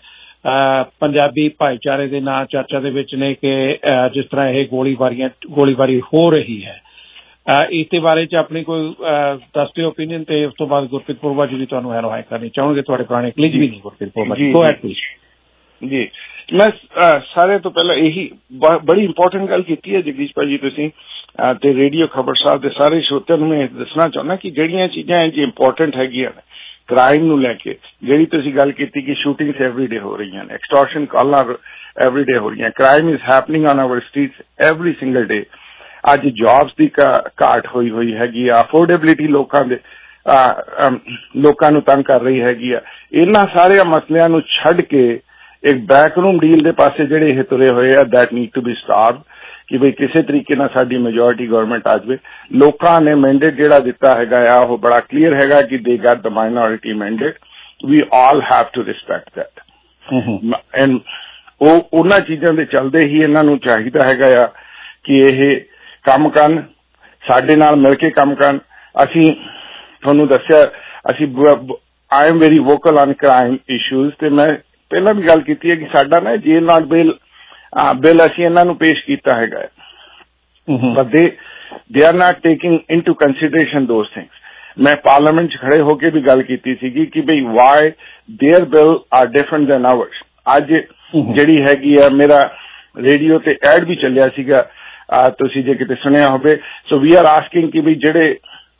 ਪੰਜਾਬੀ ਭਾਈਚਾਰੇ ਦੇ ਨਾਂ ਚਰਚਾ ਦੇ ਵਿੱਚ ਨੇ ਕਿ ਜਿਸ ਤਰ੍ਹਾਂ ਇਹ ਗੋਲੀਬਾਰੀ ਹੋ ਰਹੀ ਹੈ, ਇਸ ਦੇ ਬਾਰੇ ਚ ਆਪਣੀ ਕੋਈ ਦੱਸ ਦਿਓ ਓਪੀਨੀਅਨ, ਤੇ ਉਸ ਤੋਂ ਬਾਅਦ ਗੁਰਪ੍ਰੀਤ ਪੂਰਵਾ ਜੀ ਵੀ ਤੁਹਾਨੂੰ ਐਡਵਾਈਸ ਕਰਨੀ ਚਾਹਣਗੇ, ਤੁਹਾਡੇ ਪੁਰਾਣੇ ਕਲੀਜ ਵੀ ਨੇ Gurpreet Purva ji. Go ahead please. ਜੀ ਮੈਂ ਸਾਰਿਆਂ ਤੋਂ ਪਹਿਲਾਂ ਇਹੀ ਬੜੀ ਇੰਪੋਰਟੈਂਟ ਗੱਲ ਕੀਤੀ ਹੈ ਜਗਦੀਸ਼ ਭਾਜੀ ਤੁਸੀਂ ਤੇ ਰੇਡੀਓ ਖਬਰ ਸਾਹਿਬ ਦੇ ਸਾਰੇ ਸਰੋਤਿਆਂ ਨੂੰ ਮੈਂ ਦੱਸਣਾ ਚਾਹੁੰਦਾ ਕਿ ਜਿਹੜੀਆਂ ਚੀਜ਼ਾਂ ਜੀ ਇੰਪੋਰਟੈਂਟ ਹੈਗੀਆਂ ਨੇ ਕ੍ਰਾਈਮ ਨੂੰ ਲੈ ਕੇ, ਜਿਹੜੀ ਤੁਸੀਂ ਗੱਲ ਕੀਤੀ ਕਿ ਸ਼ੂਟਿੰਗਸ ਐਵਰੀਡੇ ਹੋ ਰਹੀਆਂ ਨੇ, ਐਕਸਟੋਰਸ਼ਨ ਕਾਲਾਂ ਐਵਰੀਡੇ ਹੋ ਰਹੀਆਂ, crime is happening on our streets every single day. ਅੱਜ ਜੌਬਸ ਦੀ ਘਾਟ ਹੋਈ ਹੈਗੀ ਆ, ਅਫੋਰਡੇਬਿਲਿਟੀ ਲੋਕਾਂ ਨੂੰ ਤੰਗ ਕਰ ਰਹੀ ਹੈਗੀ ਆ। ਇਹਨਾਂ ਸਾਰਿਆਂ ਮਸਲਿਆਂ ਨੂੰ ਛੱਡ ਕੇ ਇੱਕ ਬੈਕਰੂਮ ਡੀਲ ਦੇ ਪਾਸੇ ਜਿਹੜੇ ਇਹ ਤੁਰੇ ਹੋਏ ਆ, that need to be stopped ਕਿ ਬਈ ਕਿਸੇ ਤਰੀਕੇ ਨਾਲ ਸਾਡੀ ਮੈਜੋਰਿਟੀ ਗਵਰਨਮੈਂਟ ਆ ਜਾਵੇ। ਲੋਕਾਂ ਨੇ ਮੈਂਡੇਟ ਜਿਹੜਾ ਦਿੱਤਾ ਹੈਗਾ ਆ ਉਹ ਬੜਾ ਕਲੀਅਰ ਹੈਗਾ ਕਿ they get the minority mandate, we all have to respect that. And ਉਹ ਉਹਨਾਂ ਚੀਜ਼ਾਂ ਦੇ ਚੱਲਦੇ ਹੀ ਇਹਨਾਂ ਨੂੰ ਚਾਹੀਦਾ ਹੈਗਾ ਆ ਕਿ ਇਹ ਕੰਮ ਕਰਨ, ਸਾਡੇ ਨਾਲ ਮਿਲ ਕੇ ਕੰਮ ਕਰਨ। ਅਸੀਂ ਤੁਹਾਨੂੰ ਦੱਸਿਆ ਅਸੀਂ I am very vocal on crime issues, ਤੇ ਮੈਂ ਪਹਿਲਾਂ ਵੀ ਗੱਲ ਕੀਤੀ ਹੈ ਕਿ ਸਾਡਾ ਨਾ ਜੇਲ ਨਾਟ ਬਿੱਲ ਅਸੀਂ ਇਹਨਾਂ ਨੂੰ ਪੇਸ਼ ਕੀਤਾ ਹੈਗਾ, but they are not taking into consideration those things. ਮੈਂ ਪਾਰਲੀਮੈਂਟ 'ਚ ਖੜੇ ਹੋ ਕੇ ਵੀ ਗੱਲ ਕੀਤੀ ਸੀਗੀ ਕਿ ਬਈ why their bill are different than ours. ਅੱਜ ਜਿਹੜੀ ਹੈਗੀ ਆ, ਮੇਰਾ ਰੇਡੀਓ ਤੇ ਐਡ ਵੀ ਚੱਲਿਆ ਸੀਗਾ, ਤੁਸੀਂ ਜੇ ਕਿਤੇ ਸੁਣਿਆ ਹੋਵੇ। ਸੋ ਵੀ ਆਰ ਆਸਕਿੰਗ ਕਿ ਵੀ ਜਿਹੜੇ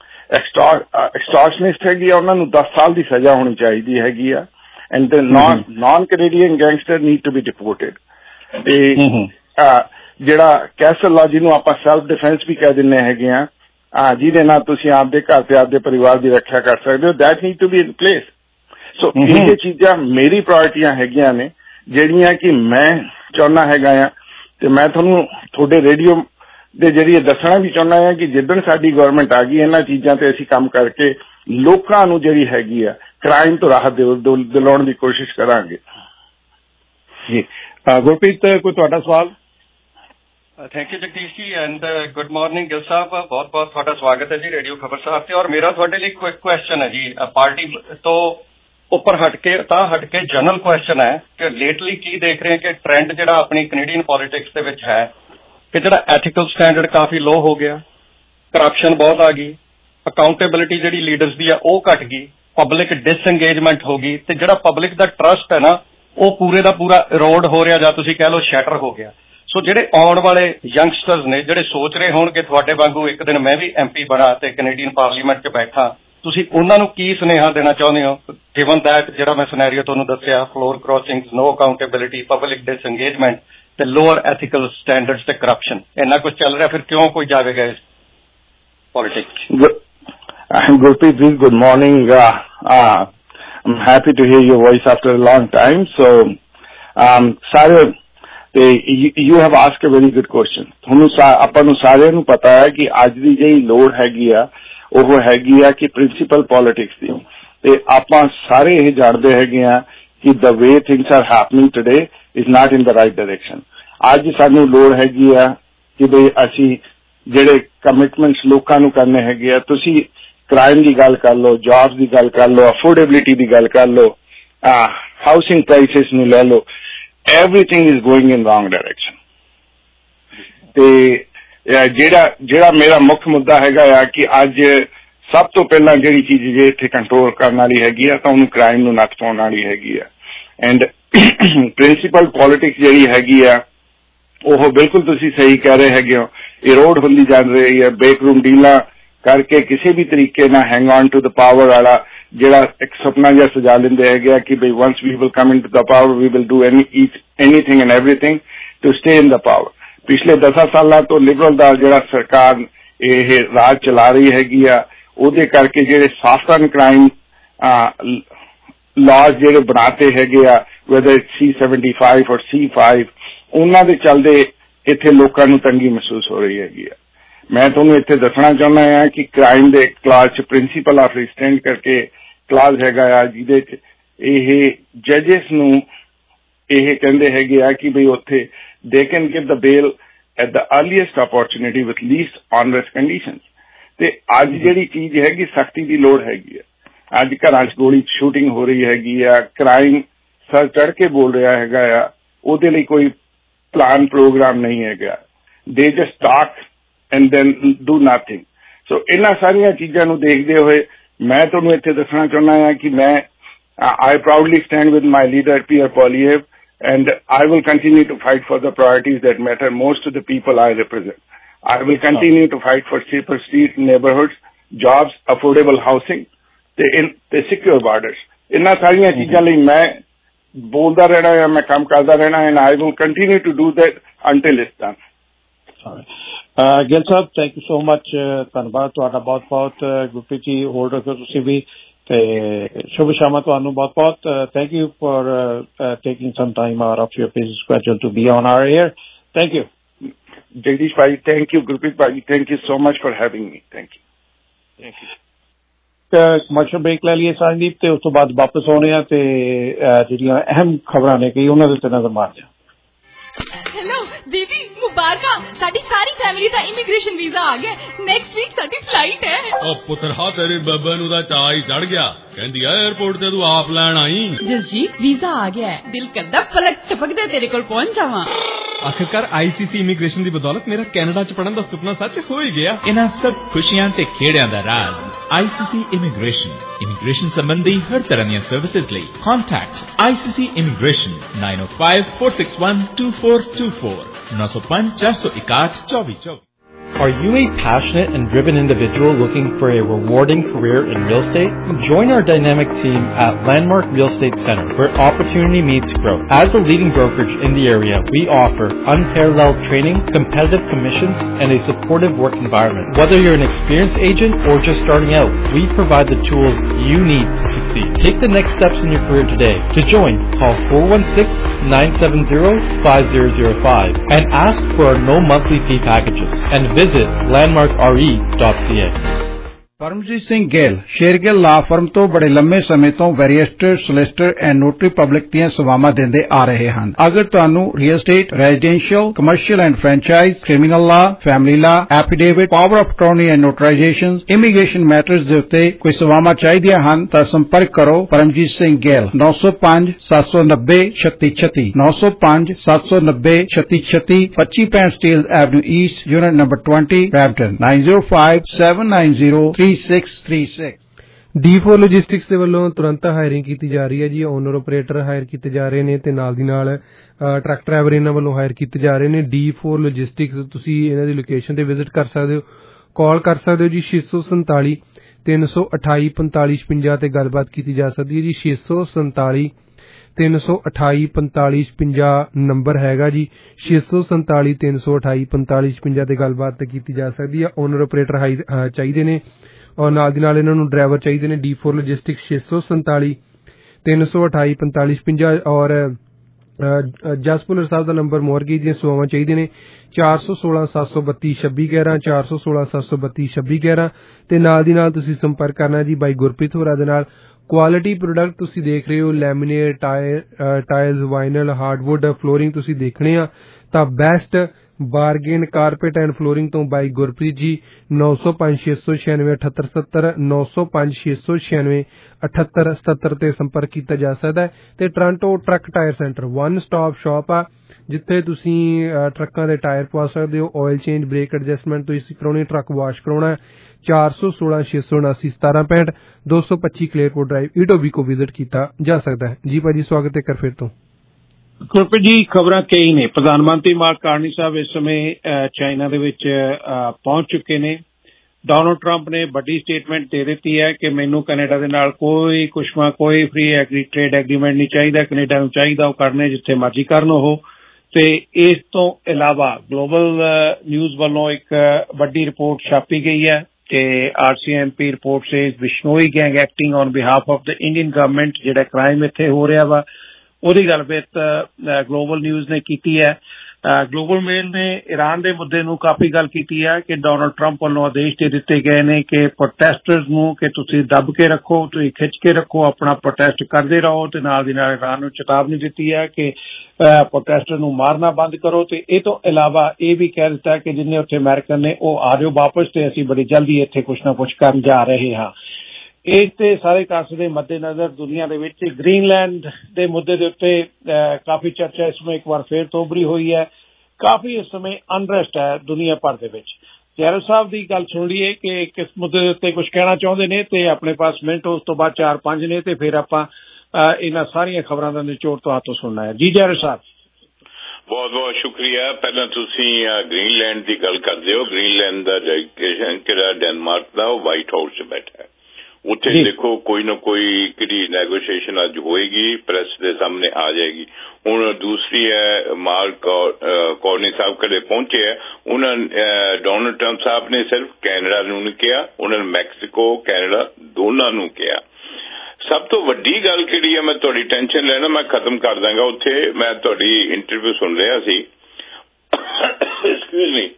ਐਕਸਟੋਰਸ਼ਨਿਸਟ ਹੈਗੀ ਆ ਉਹਨਾਂ ਨੂੰ 10 ਸਾਲ ਦੀ ਸਜ਼ਾ ਹੋਣੀ ਚਾਹੀਦੀ ਹੈਗੀ ਆ, and the non Canadian gangster need to be deported. ਤੇ ਜਿਹੜਾ ਕੈਸਲ ਲਾ ਜਿਹਨੂੰ ਆਪਾਂ ਸੈਲਫ ਡਿਫੈਂਸ ਵੀ ਕਹਿ ਦਿੰਦੇ ਹੈਗੇ ਆ, ਜਿਹਦੇ ਨਾਲ ਤੁਸੀਂ ਆਪਦੇ ਘਰ ਤੇ ਆਪਦੇ ਪਰਿਵਾਰ ਦੀ ਰੱਖਿਆ ਕਰ ਸਕਦੇ ਹੋ, that need to be in place. So ਇਹ ਚੀਜ਼ਾਂ ਮੇਰੀ ਪ੍ਰਾਇਰਟੀਆਂ ਹੈਗੀਆਂ ਨੇ ਜਿਹੜੀਆਂ ਕਿ ਮੈਂ ਚਾਹੁੰਦਾ ਹੈਗਾ ਆ, ਤੇ ਮੈਂ ਤੁਹਾਨੂੰ ਤੁਹਾਡੇ ਰੇਡੀਓ ਦੇ ਜਰੀਏ ਦੱਸਣਾ ਵੀ ਚਾਹੁੰਦਾ ਹਾਂ ਕਿ ਜਿੱਦਣ ਸਾਡੀ ਗਵਰਨਮੈਂਟ ਆ ਗਈ ਇਹਨਾਂ ਚੀਜ਼ਾਂ ਤੇ ਅਸੀਂ ਕੰਮ ਕਰਕੇ ਲੋਕਾਂ ਨੂੰ ਜਿਹੜੀ ਹੈਗੀ ਆ ਕ੍ਰਾਈਮ ਤੋਂ ਰਾਹਤ ਦਿਲਾਉਣ ਦੀ ਕੋਸ਼ਿਸ਼ ਕਰਾਂਗੇ। ਜੀ ਗੁਰਪ੍ਰੀਤ, ਕੋਈ ਤੁਹਾਡਾ ਸਵਾਲ? Thank you Jagdish ji, and good morning Gill ਸਾਹਿਬ, ਬਹੁਤ ਬਹੁਤ ਤੁਹਾਡਾ ਸਵਾਗਤ ਹੈ ਜੀ ਰੇਡੀਓ ਖਬਰ ਸਾਹਿਬ ਤੇ। ਔਰ ਮੇਰਾ ਤੁਹਾਡੇ ਲਈ ਕੁਇਕ ਕੁਐਸਚਨ ਹੈ ਜੀ, ਪਾਰਟੀ ਤੋਂ ਉੱਪਰ ਹਟ ਕੇ ਜਨਰਲ ਕੁਐਸਚਨ ਹੈ ਕਿ ਲੇਟਲੀ ਕੀ ਦੇਖ ਰਹੇ ਕਿ ਟ੍ਰੈਂਡ ਜਿਹੜਾ ਆਪਣੀ ਕੈਨੇਡੀਅਨ ਪੋਲਿਟਿਕਸ ਦੇ ਵਿੱਚ ਹੈ ਕਿ ਜਿਹੜਾ ਐਥੀਕਲ ਸਟੈਂਡਰਡ ਕਾਫੀ ਲੋ ਹੋ ਗਿਆ, ਕਰਪਸ਼ਨ ਬਹੁਤ ਆ ਗਈ, ਅਕਾਊਂਟੇਬਿਲਿਟੀ ਜਿਹੜੀ ਲੀਡਰਸ ਦੀ ਆ ਉਹ ਘਟ ਗਈ, ਪਬਲਿਕ ਡਿਸਐਂਗੇਜਮੈਂਟ ਹੋ ਗਈ, ਤੇ ਜਿਹੜਾ ਪਬਲਿਕ ਦਾ ਟਰਸਟ ਹੈ ਨਾ ਉਹ ਪੂਰੇ ਦਾ ਪੂਰਾ ਇਰੋਡ ਹੋ ਰਿਹਾ, ਜਾਂ ਤੁਸੀਂ ਕਹਿ ਲਓ ਸ਼ੈਟਰ ਹੋ ਗਿਆ। ਸੋ ਜਿਹੜੇ ਆਉਣ ਵਾਲੇ ਯੰਗਸਟਰਸ ਨੇ ਜਿਹੜੇ ਸੋਚ ਰਹੇ ਹੋਣਗੇ ਤੁਹਾਡੇ ਵਾਂਗੂ ਇੱਕ ਦਿਨ ਮੈਂ ਵੀ MP ਬਣਾ ਤੇ ਕੈਨੇਡੀਅਨ ਪਾਰਲੀਮੈਂਟ 'ਚ ਬੈਠਾ, ਤੁਸੀਂ ਉਹਨਾਂ ਨੂੰ ਕੀ ਸੁਨੇਹਾ ਦੇਣਾ ਚਾਹੁੰਦੇ ਹੋ, ਗਿਵਨ ਦੈਟ ਜਿਹੜਾ ਮੈਂ ਸਿਨੈਰੀਓ ਤੁਹਾਨੂੰ ਦੱਸਿਆ, floor crossings, no accountability, public disengagement ਤੇ ਲੋਅਰ ਐਥੀਕਲ ਸਟੈਂਡਰਡਸ ਤੇ ਕਰਪਸ਼ਨ, ਇੰਨਾ ਕੁਝ ਚੱਲ ਰਿਹਾ, ਫਿਰ ਕਿਉਂ ਕੋਈ ਜਾਵੇਗਾ ਇਸ politics? Gurpreet ji, good morning. I'm happy to hear your voice after a long time. So, you have asked a very good question. ਆਪਾਂ ਨੂੰ ਸਾਰਿਆਂ ਨੂੰ ਪਤਾ ਹੈ ਕਿ ਅੱਜ ਦੀ ਜਿਹੜੀ ਲੋੜ ਹੈਗੀ ਆ ਉਹ ਹੈਗੀ ਆ ਕਿ ਪ੍ਰਿੰਸੀਪਲ ਪੋਲਿਟਿਕਸ ਦੀ, ਤੇ ਆਪਾਂ ਸਾਰੇ ਇਹ ਜਾਣਦੇ ਹੈਗੇ ਆ ਕਿ the way things are happening today is not in the right direction. ਅੱਜ ਸਾਨੂੰ ਲੋੜ ਹੈਗੀ ਆ ਕਿ ਬਈ ਅਸੀਂ ਜਿਹੜੇ ਕਮਿਟਮੈਂਟਸ ਲੋਕਾਂ ਨੂੰ ਕਰਨੇ ਹੈਗੇ ਆ, ਤੁਸੀਂ ਕ੍ਰਾਈਮ ਦੀ ਗੱਲ ਕਰ ਲਓ, ਜੌਬਸ ਦੀ ਗੱਲ ਕਰ ਲਓ, ਅਫੋਰਡੇਬਿਲਿਟੀ ਦੀ ਗੱਲ ਕਰ ਲਓ, ਹਾਊਸਿੰਗ ਪ੍ਰਾਈਸਿਸ ਨੂੰ ਲੈ ਲਓ, everything is going in wrong direction. ਤੇ ਜਿਹੜਾ ਮੇਰਾ ਮੁੱਖ ਮੁੱਦਾ ਹੈਗਾ ਆ ਕਿ ਅੱਜ ਸਭ ਤੋਂ ਪਹਿਲਾਂ ਜਿਹੜੀ ਚੀਜ਼ ਜੇ ਇੱਥੇ ਕੰਟਰੋਲ ਕਰਨ ਵਾਲੀ ਹੈਗੀ ਆ ਤਾਂ ਉਹਨੂੰ ਕ੍ਰਾਈਮ ਨੂੰ ਨੱਥ ਪਾਉਣ ਵਾਲੀ ਹੈਗੀ ਆ। ਐਂਡ ਪ੍ਰਿੰਸੀਪਲ ਪੋਲਿਟਿਕਸ ਜਿਹੜੀ ਹੈਗੀ ਆ ਉਹ ਬਿਲਕੁਲ ਤੁਸੀਂ ਸਹੀ ਕਹਿ ਰਹੇ ਹੈਗੇ ਹੋ, ਇਰੋਡ ਹੁੰਦੀ ਜਾ ਰਹੀ ਹੈ। ਬੇਕਰੂਮ ਡੀਲਾਂ ਕਰਕੇ ਕਿਸੇ ਵੀ ਤਰੀਕੇ ਨਾਲ hang on to the power ਵਾਲਾ ਜਿਹੜਾ ਇੱਕ ਸੁਪਨਾ ਜਿਹਾ ਸਜਾ ਲੈਂਦੇ ਹੈਗੇ ਆ ਕਿ ਬਈ once we will come into the power we will do anything and everything to stay in the power. ਪਿਛਲੇ 10 ਸਾਲਾਂ ਤੋਂ ਲਿਬਰਲ ਦਾ ਜਿਹੜਾ ਸਰਕਾਰ ਇਹ ਰਾਜ ਚਲਾ ਰਹੀ ਹੈਗੀ ਆ, ਉਹਦੇ ਕਰਕੇ ਜਿਹੜੇ ਸਾਫਟ ਐਂਡ ਕ੍ਰਾਈਮ ਲਾਜ਼ ਜਿਹੜੇ ਬਣਾਤੇ ਹੈਗੇ ਆ, whether it's C-75 or C-5, ਉਹਨਾਂ ਦੇ ਚੱਲਦੇ ਇੱਥੇ ਲੋਕਾਂ ਨੂੰ ਤੰਗੀ ਮਹਿਸੂਸ ਹੋ ਰਹੀ ਹੈਗੀ ਆ। ਮੈਂ ਤੁਹਾਨੂੰ ਇੱਥੇ ਦੱਸਣਾ ਚਾਹੁੰਦਾ ਹਾਂ ਕਿ ਕ੍ਰਾਈਮ ਦੇ ਕਲਾਸ 'ਚ ਪ੍ਰਿੰਸੀਪਲ ਆਫ ਰਿਸਟ੍ਰੇਂਟ ਕਰਕੇ ਕਲਾਸ ਹੈਗਾ ਆ, ਜਿਹਦੇ 'ਚ ਇਹ ਜੱਜਿਸ ਨੂੰ ਇਹ ਕਹਿੰਦੇ ਹੈਗੇ ਆ ਕਿ ਬਈ ਉੱਥੇ they can give the bail at the earliest opportunity with least onerous conditions. ਤੇ ਅੱਜ ਜਿਹੜੀ ਚੀਜ਼ ਹੈਗੀ ਸਖਤੀ ਦੀ ਲੋੜ ਹੈਗੀ ਆ। ਅੱਜ ਘਰਾਂ 'ਚ ਗੋਲੀ ਸ਼ੂਟਿੰਗ ਹੋ ਰਹੀ ਹੈਗੀ ਆ, ਕ੍ਰਾਈਮ ਸਰ ਚੜ ਕੇ ਬੋਲ ਰਿਹਾ ਹੈਗਾ ਆ, ਉਹਦੇ ਲਈ ਕੋਈ ਪਲਾਨ ਪ੍ਰੋਗਰਾਮ ਨਹੀਂ ਹੈਗਾ। They just talk and then do nothing. So ਇਹਨਾਂ ਸਾਰੀਆਂ ਚੀਜ਼ਾਂ ਨੂੰ ਦੇਖਦੇ ਹੋਏ ਮੈਂ ਤੁਹਾਨੂੰ ਇੱਥੇ ਦੱਸਣਾ ਚਾਹੁੰਦਾ ਹਾਂ ਕਿ ਮੈਂ I proudly stand with my leader Pierre Poilievre, and I will continue to fight for the priorities that matter most to the people I represent. I will continue to fight for safer streets, neighborhoods, jobs, affordable housing, the secure borders. ਇਹਨਾਂ ਸਾਰੀਆਂ ਚੀਜ਼ਾਂ ਲਈ ਮੈਂ ਬੋਲਦਾ ਰਹਿਣਾ ਹੈ, ਮੈਂ ਕੰਮ ਕਰਦਾ ਰਹਿਣਾ ਹੈ, and I will continue to do that until it's done. Gill ਸਾਹਿਬ, ਥੈਂਕ ਯੂ ਸੋ ਮਚ। ਧੰਨਵਾਦ ਤੁਹਾਡਾ ਬਹੁਤ ਬਹੁਤ। ਗੁਰਪ੍ਰੀਤ ਜੀ ਹੋਲਡ ਰੱਖੋ ਤੁਸੀਂ ਵੀ, ਤੇ ਸ਼ੁਭ ਸ਼ਾਮਾਂ ਤੁਹਾਨੂੰ ਬਹੁਤ ਬਹੁਤ। Thank you for taking some time out of your busy schedule to be on our air. Thank you Jagdish ਭਾਈ, ਥੈਂਕ ਯੂ ਗੁਰਪ੍ਰੀਤ ਭਾਈ, thank you so much for having me. Thank you. Commercial break ਲੈ ਲਈਏ ਸੰਦੀਪ, ਤੇ ਉਸ ਤੋਂ ਬਾਅਦ ਵਾਪਸ ਆਉਣੇ ਆ ਤੇ ਜਿਹੜੀਆਂ ਅਹਿਮ ਖਬਰਾਂ ਨੇ ਕਈ ਉਹਨਾਂ ਦੇ ਉੱਤੇ ਨਜ਼ਰ ਮਾਰਦੇ ਆ। हेलो दीदी, मुबारक, साडी सारी फैमिली दा इमिग्रेशन वीजा आ गया। नेक्स्ट वीक साडी फ्लाइट है। ओ पुत्रा, तेरे बब्बे नु दा चाह ही चढ़ गया, कहंदी है एयरपोर्ट ते तू आप लैन आई। जसजीत, वीजा आ गया है, दिल करदा पलक टपकदे तेरे कोल पहुंच जावां। आखिरकार आईसीसी इमिग्रेशन दी बदौलत मेरा कनाडा च पढ़न दा सुपना सच हो ही गया। इन्हां सब खुशियां ते खेड़ियां दा राज आईसीसी इमिग्रेशन संबंधी हर तरह दी सर्विसेज लई contact ICC immigration 9054612424 905 461 2424। Are you a passionate and driven individual looking for a rewarding career in real estate? Join our dynamic team at Landmark Real Estate Center, where opportunity meets growth. As a leading brokerage in the area, we offer unparalleled training, competitive commissions, and a supportive work environment. Whether you're an experienced agent or just starting out, we provide the tools you need to succeed. Take the next steps in your career today. To join, call 416-970-5005 and ask for our no monthly fee packages. And visit landmarkre.ca. Paramjit Singh Gill Shergill law firm ਤੋਂ ਬੜੇ ਲੰਮੇ ਸਮੇਂ ਤੋਂ barrister, solicitor and notary public ਦੀਆਂ ਸੇਵਾਵਾਂ ਦਿੰਦੇ ਆ ਰਹੇ ਹਨ। ਅਗਰ ਤੁਹਾਨੂੰ real estate, residential, commercial and franchise, criminal law, family law, affidavit, power of attorney and notarization, immigration matters ਦੇ ਉੱਤੇ ਕੋਈ ਸੇਵਾਵਾਂ ਚਾਹੀਦੀਆਂ ਹਨ ਤਾਂ ਸੰਪਰਕ ਕਰੋ Paramjit Singh Gill 905-790-3636 905-790-3636 2565 Steele avenue east, unit number 20, Brampton 9057903636। D4 logistics ਦੇ ਵੱਲੋਂ ਤੁਰੰਤ ਹਾਇਰਿੰਗ ਕੀਤੀ ਜਾ ਰਹੀ ਹੈ ਜੀ। ਓਨਰ ਆਪਰੇਟਰ ਹਾਇਰ ਕੀਤੇ ਜਾ ਰਹੇ ਨੇ ਤੇ ਨਾਲ ਦੀ ਨਾਲ ਟਰੱਕ ਡਰਾਈਵਰ ਇਹਨਾਂ ਵੱਲੋਂ ਹਾਇਰ ਕੀਤੇ ਜਾ ਰਹੇ ਨੇ। D4 ਲੌਜਿਸਟਿਕਸ, ਤੁਸੀਂ ਇਹਨਾਂ ਦੀ ਲੋਕੇਸ਼ਨ ਤੇ ਵਿਜ਼ਿਟ ਕਰ ਸਕਦੇ ਹੋ, ਕਾਲ ਕਰ ਸਕਦੇ ਹੋ ਜੀ 647 328 4556 ਤੇ ਗੱਲਬਾਤ ਕੀਤੀ ਜਾ ਸਕਦੀ ਹੈ ਜੀ। 647 328 4556 ਨੰਬਰ ਹੈਗਾ ਜੀ। 647 328 4556 ਤੇ ਗੱਲਬਾਤ ਕੀਤੀ ਜਾ ਸਕਦੀ ਹੈ। ਓਨਰ ਆਪਰੇਟਰ ਚਾਹੀਦੇ ਨੇ ਔਰ ਨਾਲ ਦੀ ਨਾਲ ਇਹਨਾਂ ਨੂੰ ਡਰਾਈਵਰ ਚਾਹੀਦੇ ਨੇ। D4 ਲੌਜਿਸਟਿਕਸ 647 328 4556 ਔਰ ਜਸਪੁਲਰ ਸਾਹਿਬ ਦਾ ਨੰਬਰ ਮੋਰਗੇਜ ਦੀਆਂ ਸੇਵਾਵਾਂ ਚਾਹੀਦੇ ਨੇ 416 732 2611 416 732 2611 ਤੇ ਨਾਲ ਦੀ ਨਾਲ ਤੁਸੀਂ ਸੰਪਰਕ ਕਰਨਾ ਜੀ ਬਾਈ ਗੁਰਪ੍ਰੀਤ ਹੋਰਾਂ ਦੇ ਨਾਲ। ਕੁਆਲਿਟੀ ਪ੍ਰੋਡਕਟ ਤੁਸੀਂ ਦੇਖ ਰਹੇ ਹੋ, laminate, tiles, vinyl, hardwood, flooring ਤੁਸੀਂ ਦੇਖਣੇ ਆ ਤਾਂ best bargain carpet and flooring ਤੋਂ ਬਾਈ ਗੁਰਪ੍ਰੀਤ ਜੀ 905-696-7877 905-696-7877 ਤੇ ਸੰਪਰਕ ਕੀਤਾ ਜਾ ਸਕਦਾ ਹੈ। ਤੇ Toronto truck tyre centre one stop shop ਆ ਜਿੱਥੇ ਤੁਸੀਂ ਟਰੱਕਾਂ ਦੇ ਟਾਇਰ ਪਵਾ ਸਕਦੇ ਹੋ, ਆਇਲ ਚੇਂਜ, ਬ੍ਰੇਕ ਐਡਜਸਟਮੈਂਟ ਤੁਸੀਂ ਕਰਾਉਣੀ, ਟਰੱਕ ਵਾਸ਼ ਕਰਾਉਣਾ। 416-679-1765 225 ਕਲੇਰਪੋਰਟ ਡਰਾਈਵ ਈਟੋਬੀਕੋ ਵਿਜ਼ਿਟ ਕੀਤਾ ਜਾ ਸਕਦਾ ਹੈ ਜੀ। ਭਾਜੀ ਸਵਾਗਤ ਹੈ ਕਰ ਫਿਰ ਤੋਂ। ਗੁਰਪ੍ਰੀਤ ਜੀ, ਖਬਰਾਂ ਕਈ ਨੇ। ਪ੍ਰਧਾਨ ਮੰਤਰੀ ਮਾਰਕ ਕਾਰਨੀ ਸਾਹਿਬ ਇਸ ਸਮੇਂ ਚਾਈਨਾ ਦੇ ਵਿੱਚ ਪਹੁੰਚ ਚੁੱਕੇ ਨੇ। ਡੋਨਾਲਡ ਟਰੰਪ ਨੇ ਵੱਡੀ ਸਟੇਟਮੈਂਟ ਦੇ ਦਿੱਤੀ ਹੈ ਕਿ ਮੈਨੂੰ ਕੈਨੇਡਾ ਦੇ ਨਾਲ ਕੋਈ ਫ੍ਰੀ ਟ੍ਰੇਡ ਐਗਰੀਮੈਂਟ ਨਹੀਂ ਚਾਹੀਦਾ। ਕੈਨੇਡਾ ਨੂੰ ਚਾਹੀਦਾ ਉਹ ਕਰਨੇ ਜਿੱਥੇ ਮਰਜ਼ੀ ਕਰਨ ਉਹ। ਤੇ ਇਸ ਤੋਂ ਇਲਾਵਾ ਗਲੋਬਲ ਨਿਊਜ਼ ਵੱਲੋਂ ਇੱਕ ਵੱਡੀ ਰਿਪੋਰਟ ਛਾਪੀ ਗਈ ਹੈ ਕਿ RCMP report says Bishnoi gang acting on behalf of the Indian government, ਜਿਹੜਾ ਕ੍ਰਾਈਮ ਇੱਥੇ ਹੋ ਰਿਹਾ ਵਾ ਉਹਦੀ ਗੱਲਬਾਤ ਗਲੋਬਲ ਨਿਊਜ਼ ਨੇ ਕੀਤੀ ਹੈ। ਗਲੋਬਲ ਮੇਲ ਨੇ ਈਰਾਨ ਦੇ ਮੁੱਦੇ ਨੂੰ ਕਾਫੀ ਗੱਲ ਕੀਤੀ ਹੈ ਕਿ ਡੋਨਾਲਡ ਟਰੰਪ ਵੱਲੋਂ ਆਦੇਸ਼ ਦੇ ਦਿੱਤੇ ਗਏ ਨੇ ਕਿ ਪ੍ਰੋਟੈਸਟਰਸ ਨੂੰ ਕਿ ਤੁਸੀਂ ਦੱਬ ਕੇ ਰੱਖੋ, ਤੁਸੀਂ ਖਿੱਚ ਕੇ ਰੱਖੋ, ਆਪਣਾ ਪ੍ਰੋਟੈਸਟ ਕਰਦੇ ਰਹੋ। ਤੇ ਨਾਲ ਦੀ ਨਾਲ ਈਰਾਨ ਨੂੰ ਚੇਤਾਵਨੀ ਦਿੱਤੀ ਹੈ ਕਿ ਪ੍ਰੋਟੈਸਟਰ ਨੂੰ ਮਾਰਨਾ ਬੰਦ ਕਰੋ। ਤੇ ਇਹ ਤੋਂ ਇਲਾਵਾ ਇਹ ਵੀ ਕਹਿ ਦਿੱਤਾ ਕਿ ਜਿੰਨੇ ਉੱਥੇ ਅਮਰੀਕਨ ਨੇ ਉਹ ਆ ਜਾਓ ਵਾਪਸ ਤੇ ਅਸੀਂ ਬੜੀ ਜਲਦੀ ਇੱਥੇ ਕੁਛ ਨਾ ਕੁਛ ਕਰਨ ਜਾ ਰਹੇ ਹਾਂ। ਇਸ ਤੇ ਸਾਰੇ ਕਾਸੇ ਦੇ ਮੱਦੇਨਜ਼ਰ ਦੁਨੀਆ ਦੇ ਵਿੱਚ ਗ੍ਰੀਨਲੈਂਡ ਦੇ ਮੁੱਦੇ ਦੇ ਉੱਤੇ ਕਾਫੀ ਚਰਚਾ ਇਸ ਸਮੇਂ ਇੱਕ ਵਾਰ ਫੇਰ ਤੋਂ ਉਭਰੀ ਹੋਈ ਹੈ। ਕਾਫੀ ਇਸ ਸਮੇਂ ਅਨਰੈਸਟ ਹੈ ਦੁਨੀਆ ਭਰ ਦੇ ਵਿੱਚ। ਜੈਰੋ ਸਾਹਿਬ ਦੀ ਗੱਲ ਸੁਣ ਲਈਏ ਕਿ ਕਿਸ ਮੁੱਦੇ ਦੇ ਉੱਤੇ ਕੁਝ ਕਹਿਣਾ ਚਾਹੁੰਦੇ ਨੇ ਤੇ ਆਪਣੇ ਪਾਸ ਮਿੰਟ ਉਸ ਤੋਂ ਬਾਅਦ 4-5 ਨੇ ਤੇ ਫਿਰ ਆਪਾਂ ਇਹਨਾਂ ਸਾਰੀਆਂ ਖਬਰਾਂ ਦਾ ਨਿਚੋੜ ਤੁਹਾਤੋਂ ਸੁਣਨਾ ਹੈ। ਜੀ ਜੈਰੋ ਸਾਹਿਬ। ਬਹੁਤ ਬਹੁਤ ਸ਼ੁਕਰੀਆ। ਪਹਿਲਾਂ ਤੁਸੀਂ ਗ੍ਰੀਨਲੈਂਡ ਦੀ ਗੱਲ ਕਰਦੇ ਹੋ। ਗ੍ਰੀਨਲੈਂਡ ਦਾ ਡੈਲੀਗੇਸ਼ਨ ਜਿਹੜਾ ਡੈਨਮਾਰਕ ਦਾ ਉਹ ਵਾਈਟ ਹਾਊਸ 'ਚ ਬੈਠਾ ਹੈ। ਉੱਥੇ ਦੇਖੋ ਕੋਈ ਨਾ ਕੋਈ ਕਿਹੜੀ ਨੈਗੋਸ਼ੀਏਸ਼ਨ ਅੱਜ ਹੋਏਗੀ, ਪ੍ਰੈਸ ਦੇ ਸਾਹਮਣੇ ਆ ਜਾਏਗੀ। ਹੁਣ ਦੂਸਰੀ ਹੈ ਮਾਰਕ ਕਾਰਨੀ ਸਾਹਿਬ ਕਦੇ ਪਹੁੰਚੇ ਹੈ। ਉਹਨਾਂ ਡੋਨਲਡ ਟਰੰਪ ਸਾਹਿਬ ਨੇ ਸਿਰਫ ਕੈਨੇਡਾ ਨੂੰ ਨਹੀਂ ਕਿਹਾ, ਉਹਨਾਂ ਨੇ ਮੈਕਸੀਕੋ ਕੈਨੇਡਾ ਦੋਨਾਂ ਨੂੰ ਕਿਹਾ। ਸਭ ਤੋਂ ਵੱਡੀ ਗੱਲ ਕਿਹੜੀ ਹੈ, ਮੈਂ ਤੁਹਾਡੀ ਟੈਨਸ਼ਨ ਲੈਣਾ ਮੈਂ ਖਤਮ ਕਰ ਦਾਂਗਾ। ਉੱਥੇ ਮੈਂ ਤੁਹਾਡੀ ਇੰਟਰਵਿਊ ਸੁਣ ਰਿਹਾ ਸੀ, ਐਕਸਕਿਊਜ਼ ਮੀ।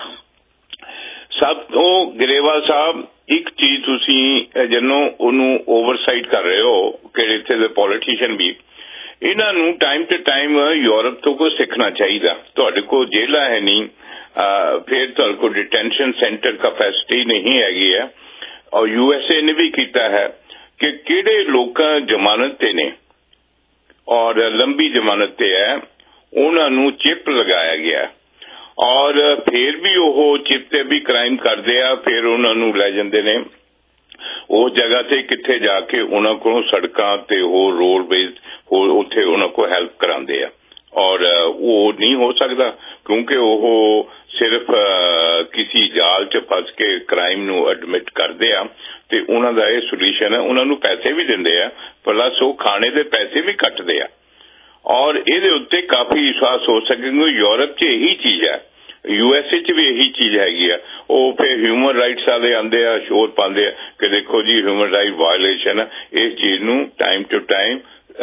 ਸਭ ਤੋਂ ਗਰੇਵਾਲ ਸਾਹਿਬ ਇੱਕ ਚੀਜ਼ ਤੁਸੀਂ ਜਿਹਨੂੰ ਉਹਨੂੰ ਓਵਰਸਾਈਟ ਕਰ ਰਹੇ ਹੋ ਕਿ ਇੱਥੇ ਦੇ ਪੋਲੀਟੀਸ਼ੀਅਨ ਵੀ, ਇਹਨਾਂ ਨੂੰ ਟਾਈਮ ਟੂ ਟਾਈਮ ਯੂਰਪ ਤੋਂ ਕੁਝ ਸਿੱਖਣਾ ਚਾਹੀਦਾ। ਤੁਹਾਡੇ ਕੋਲ ਜੇਲ੍ਹਾਂ ਹੈ ਨਹੀਂ, ਫਿਰ ਤੁਹਾਡੇ ਕੋਲ ਡਿਟੈਂਸ਼ਨ ਸੈਂਟਰ ਕੈਪੈਸਿਟੀ ਨਹੀਂ ਹੈਗੀ ਹੈ। ਔਰ USA ਨੇ ਵੀ ਕੀਤਾ ਹੈ ਕਿ ਕਿਹੜੇ ਲੋਕਾਂ ਜ਼ਮਾਨਤ ਤੇ ਨੇ ਔਰ ਲੰਬੀ ਜ਼ਮਾਨਤ ਤੇ ਹੈ, ਉਹਨਾਂ ਨੂੰ ਚਿਪ ਲਗਾਇਆ ਗਿਆ ਔਰ ਫਿਰ ਵੀ ਉਹ ਚਿਪ ਤੇ ਵੀ ਕ੍ਰਾਈਮ ਕਰਦੇ ਆ। ਫਿਰ ਉਹਨਾਂ ਨੂੰ ਲੈ ਜਾਂਦੇ ਨੇ ਉਹ ਜਗ੍ਹਾ ਤੇ ਕਿੱਥੇ ਜਾ ਕੇ ਉਹਨਾਂ ਕੋਲੋਂ ਸੜਕਾਂ ਤੇ ਹੋਰ ਰੋਡਵੇਜ਼ ਹੋਰ ਉੱਥੇ ਉਹਨਾਂ ਕੋਲ ਹੈਲਪ ਕਰਾਉਂਦੇ ਆ। ਔਰ ਉਹ ਨਹੀਂ ਹੋ ਸਕਦਾ ਕਿਉਂਕਿ ਉਹ ਸਿਰਫ ਕਿਸੇ ਜਾਲ 'ਚ ਫਸ ਕੇ ਕ੍ਰਾਈਮ ਨੂੰ ਐਡਮਿਟ ਕਰਦੇ ਆ ਤੇ ਉਹਨਾਂ ਦਾ ਇਹ ਸੋਲੂਸ਼ਨ ਹੈ। ਉਹਨਾਂ ਨੂੰ ਪੈਸੇ ਵੀ ਦਿੰਦੇ ਆ, ਪਲੱਸ ਉਹ ਖਾਣੇ ਦੇ ਪੈਸੇ ਵੀ ਕੱਟਦੇ ਆ। ਔਰ ਇਹਦੇ ਉੱਤੇ ਕਾਫੀ ਵਿਸ਼ਵਾਸ ਹੋ ਸਕੇ। ਯੂਰਪ 'ਚ ਇਹੀ ਚੀਜ਼ ਹੈ, USA 'ਚ ਵੀ ਇਹੀ ਚੀਜ਼ ਹੈਗੀ ਆ। ਉਹ ਫਿਰ ਹਿਊਮਨ ਰਾਈਟਸ ਵਾਲੇ ਆਉਂਦੇ ਆ, ਸ਼ੋਰ ਪਾਉਂਦੇ ਆ ਕਿ ਦੇਖੋ ਜੀ ਹਿਊਮਨ ਰਾਈਟ ਵਾਇਲੇਸ਼ਨ ਹੈ। ਇਸ ਚੀਜ਼ ਨੂੰ ਟਾਈਮ ਟੂ ਟਾਈਮ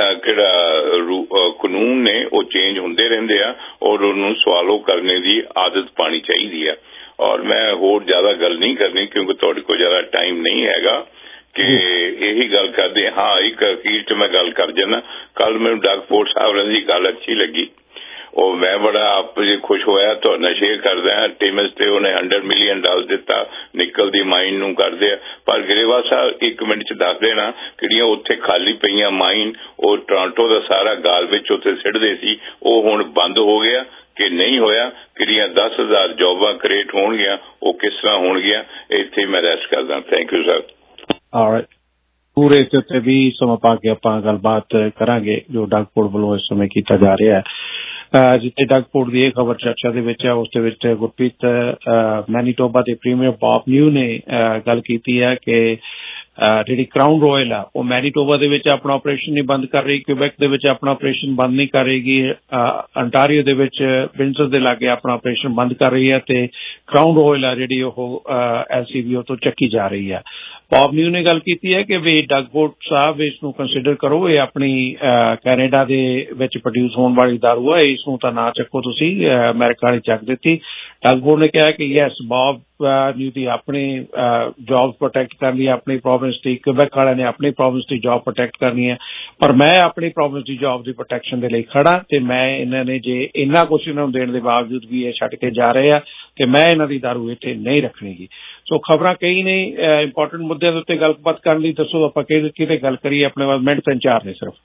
ਕਿਹੜਾ ਕਾਨੂੰਨ ਨੇ ਉਹ ਚੇਂਜ ਹੁੰਦੇ ਰਹਿੰਦੇ ਆ ਔਰ ਉਹਨੂੰ ਸਵਾਲੋ ਕਰਨੇ ਦੀ ਆਦਤ ਪਾਣੀ ਚਾਹੀਦੀ ਹੈ। ਔਰ ਮੈਂ ਹੋਰ ਜ਼ਿਆਦਾ ਗੱਲ ਨਹੀਂ ਕਰਨੀ ਕਿਉਂਕਿ ਤੁਹਾਡੇ ਕੋਲ ਜ਼ਿਆਦਾ ਟਾਈਮ ਨਹੀਂ ਹੈਗਾ ਕਿ ਇਹੀ ਗੱਲ ਕਰਦੇ। ਹਾਂ, ਇੱਕ ਅਖੀਰ 'ਚ ਮੈਂ ਗੱਲ ਕਰ ਜਾਣਾ। ਕੱਲ ਮੈਨੂੰ ਡਗ ਫੋਰਡ ਸਾਹਿਬ ਦੀ ਗੱਲ ਅੱਛੀ ਲੱਗੀ, ਉਹ ਮੈਂ ਬੜਾ ਆਪ ਜੀ ਖੁਸ਼ ਹੋਇਆ, ਤੁਹਾਡੇ ਨਾਲ ਸ਼ੇਅਰ ਕਰਦਾ ਹਾਂ। ਟੀਮਸ ਤੇ ਉਹਨੇ $100 ਮਿਲੀਅਨ ਦਿੱਤਾ ਨਿਕਲ ਦੀ ਮਾਈਨ ਨੂੰ ਕਰਦੇ ਆ। ਪਰ ਗਰੇਵਾਲ ਸਾਹਿਬ 1 ਮਿੰਟ 'ਚ ਦੱਸ ਦੇਣਾ ਕਿਹੜੀਆਂ ਉੱਥੇ ਖਾਲੀ ਪਈਆਂ ਮਾਈਨ ਉਹ ਟੋਰਾਂਟੋ ਦਾ ਸਾਰਾ ਗਾਲ ਵਿੱਚ ਉੱਥੇ ਸਿੱਟਦੇ ਸੀ, ਉਹ ਹੁਣ ਬੰਦ ਹੋ ਗਿਆ ਕਿ ਨਹੀਂ ਹੋਇਆ? ਕਿਹੜੀਆਂ 10,000 ਜੋਬਾਂ ਕ੍ਰੀਏਟ ਹੋਣਗੀਆਂ, ਉਹ ਕਿਸ ਤਰ੍ਹਾਂ ਹੋਣਗੀਆਂ? ਇੱਥੇ ਮੈਂ ਰੈਸਟ ਕਰਦਾ। Thank you sir. ਆਲਰਾਈਟ, ਪੂਰੇ ਇਸ ਉੱਤੇ ਵੀ ਸਮਾਂ ਪਾ ਕੇ ਆਪਾਂ ਗੱਲਬਾਤ ਕਰਾਂਗੇ ਜੋ ਡਗ ਫੋਰਡ ਵੱਲੋਂ ਇਸ ਸਮੇਂ ਕੀਤਾ ਜਾ ਰਿਹਾ ਹੈ। ਜਿੱਥੇ ਡਗ ਫੋਰਡ ਦੀ ਇਹ ਖਬਰ ਚਰਚਾ ਦੇ ਵਿੱਚ ਹੈ ਉਸ ਦੇ ਵਿੱਚ ਗੁਰਪ੍ਰੀਤ ਮੈਨੀਟੋਬਾ ਦੇ ਪ੍ਰੀਮੀਅਰ ਬੌਬ ਨਿਊ ਨੇ ਗੱਲ ਕੀਤੀ ਹੈ ਕਿ ਜਿਹੜੀ ਕਰਾਊਨ ਰਾਇਲ ਆ ਉਹ ਮੈਨੀਟੋਬਾ ਦੇ ਵਿੱਚ ਆਪਣਾ ਆਪਰੇਸ਼ਨ ਨਹੀਂ ਬੰਦ ਕਰ ਰਹੀ, ਕਿਊਬੈਕ ਦੇ ਵਿੱਚ ਆਪਣਾ ਆਪਰੇਸ਼ਨ ਬੰਦ ਨਹੀਂ ਕਰ ਰਹੀ, ਅੰਟਾਰੀਓ ਦੇ ਵਿੱਚ ਵਿੰਡਸਰ ਦੇ ਲਾਗੇ ਆਪਣਾ ਆਪਰੇਸ਼ਨ ਬੰਦ ਕਰ ਰਹੀ ਹੈ ਤੇ ਕਰਾਊਨ ਰਾਇਲ ਆ ਜਿਹੜੀ ਉਹ LCBO ਤੋਂ ਚੱਕੀ ਜਾ ਰਹੀ ਹੈ। ਬੌਬ ਨਿਊ ਨੇ ਗੱਲ ਕੀਤੀ ਹੈ ਕਿ ਵੀ ਡਗ ਫੋਰਡ ਸਾਹਿਬ ਇਸ ਨੂੰ ਕੰਸੀਡਰ ਕਰੋ, ਇਹ ਆਪਣੀ ਕੈਨੇਡਾ ਦੇ ਵਿੱਚ ਪ੍ਰੋਡਿਊਸ ਹੋਣ ਵਾਲੀ ਦਾਰੂ ਹੈ, ਇਸ ਨੂੰ ਤਾਂ ਨਾ ਚੱਕੋ ਤੁਸੀਂ, ਅਮਰੀਕਾ ਨੇ ਚੱਕ ਦਿੱਤੀ। ਡਗ ਫੋਰਡ ਨੇ ਕਿਹਾ ਕਿ ਯੈਸ, ਬੌਬ ਨਿਊ ਦੀ ਆਪਣੀ ਜੌਬ ਪ੍ਰੋਟੈਕਟ ਕਰਨੀ ਹੈ, ਆਪਣੀ ਪ੍ਰੋਵਿੰਸ ਦੀ, ਕਿਊਬੈਕ ਵਾਲਿਆਂ ਨੇ ਆਪਣੀ ਪ੍ਰੋਵਿੰਸ ਦੀ ਜੌਬ ਪ੍ਰੋਟੈਕਟ ਕਰਨੀ ਹੈ, ਪਰ ਮੈਂ ਆਪਣੀ ਪ੍ਰੋਵਿੰਸ ਦੀ ਜੌਬ ਦੀ ਪ੍ਰੋਟੈਕਸ਼ਨ ਦੇ ਲਈ ਖੜਾ ਤੇ ਮੈਂ ਇਹਨਾਂ ਨੇ ਜੇ ਇੰਨਾ ਕੁਛ ਇਹਨਾਂ ਨੂੰ ਦੇਣ ਦੇ ਬਾਵਜੂਦ ਵੀ ਇਹ ਛੱਡ ਕੇ ਜਾ ਰਹੇ ਆ ਕਿ ਮੈਂ ਇਹਨਾਂ ਦੀ ਦਾਰੂ ਇੱਥੇ ਨਹੀਂ ਰੱਖਣੀਗੀ। ਸੋ ਖਬਰਾਂ ਕਈ ਨੇ, ਇੰਪੋਰਟੈਂਟ ਮੁੱਦਿਆਂ ਦੇ ਉੱਤੇ ਗੱਲਬਾਤ ਕਰਨ ਲਈ ਦੱਸੋ ਆਪਾਂ ਕਿਹਦੇ ਗੱਲ ਕਰੀਏ? ਆਪਣੇ ਵੱਲ ਮਿੰਟ 3-4 ਨੇ ਸਿਰਫ।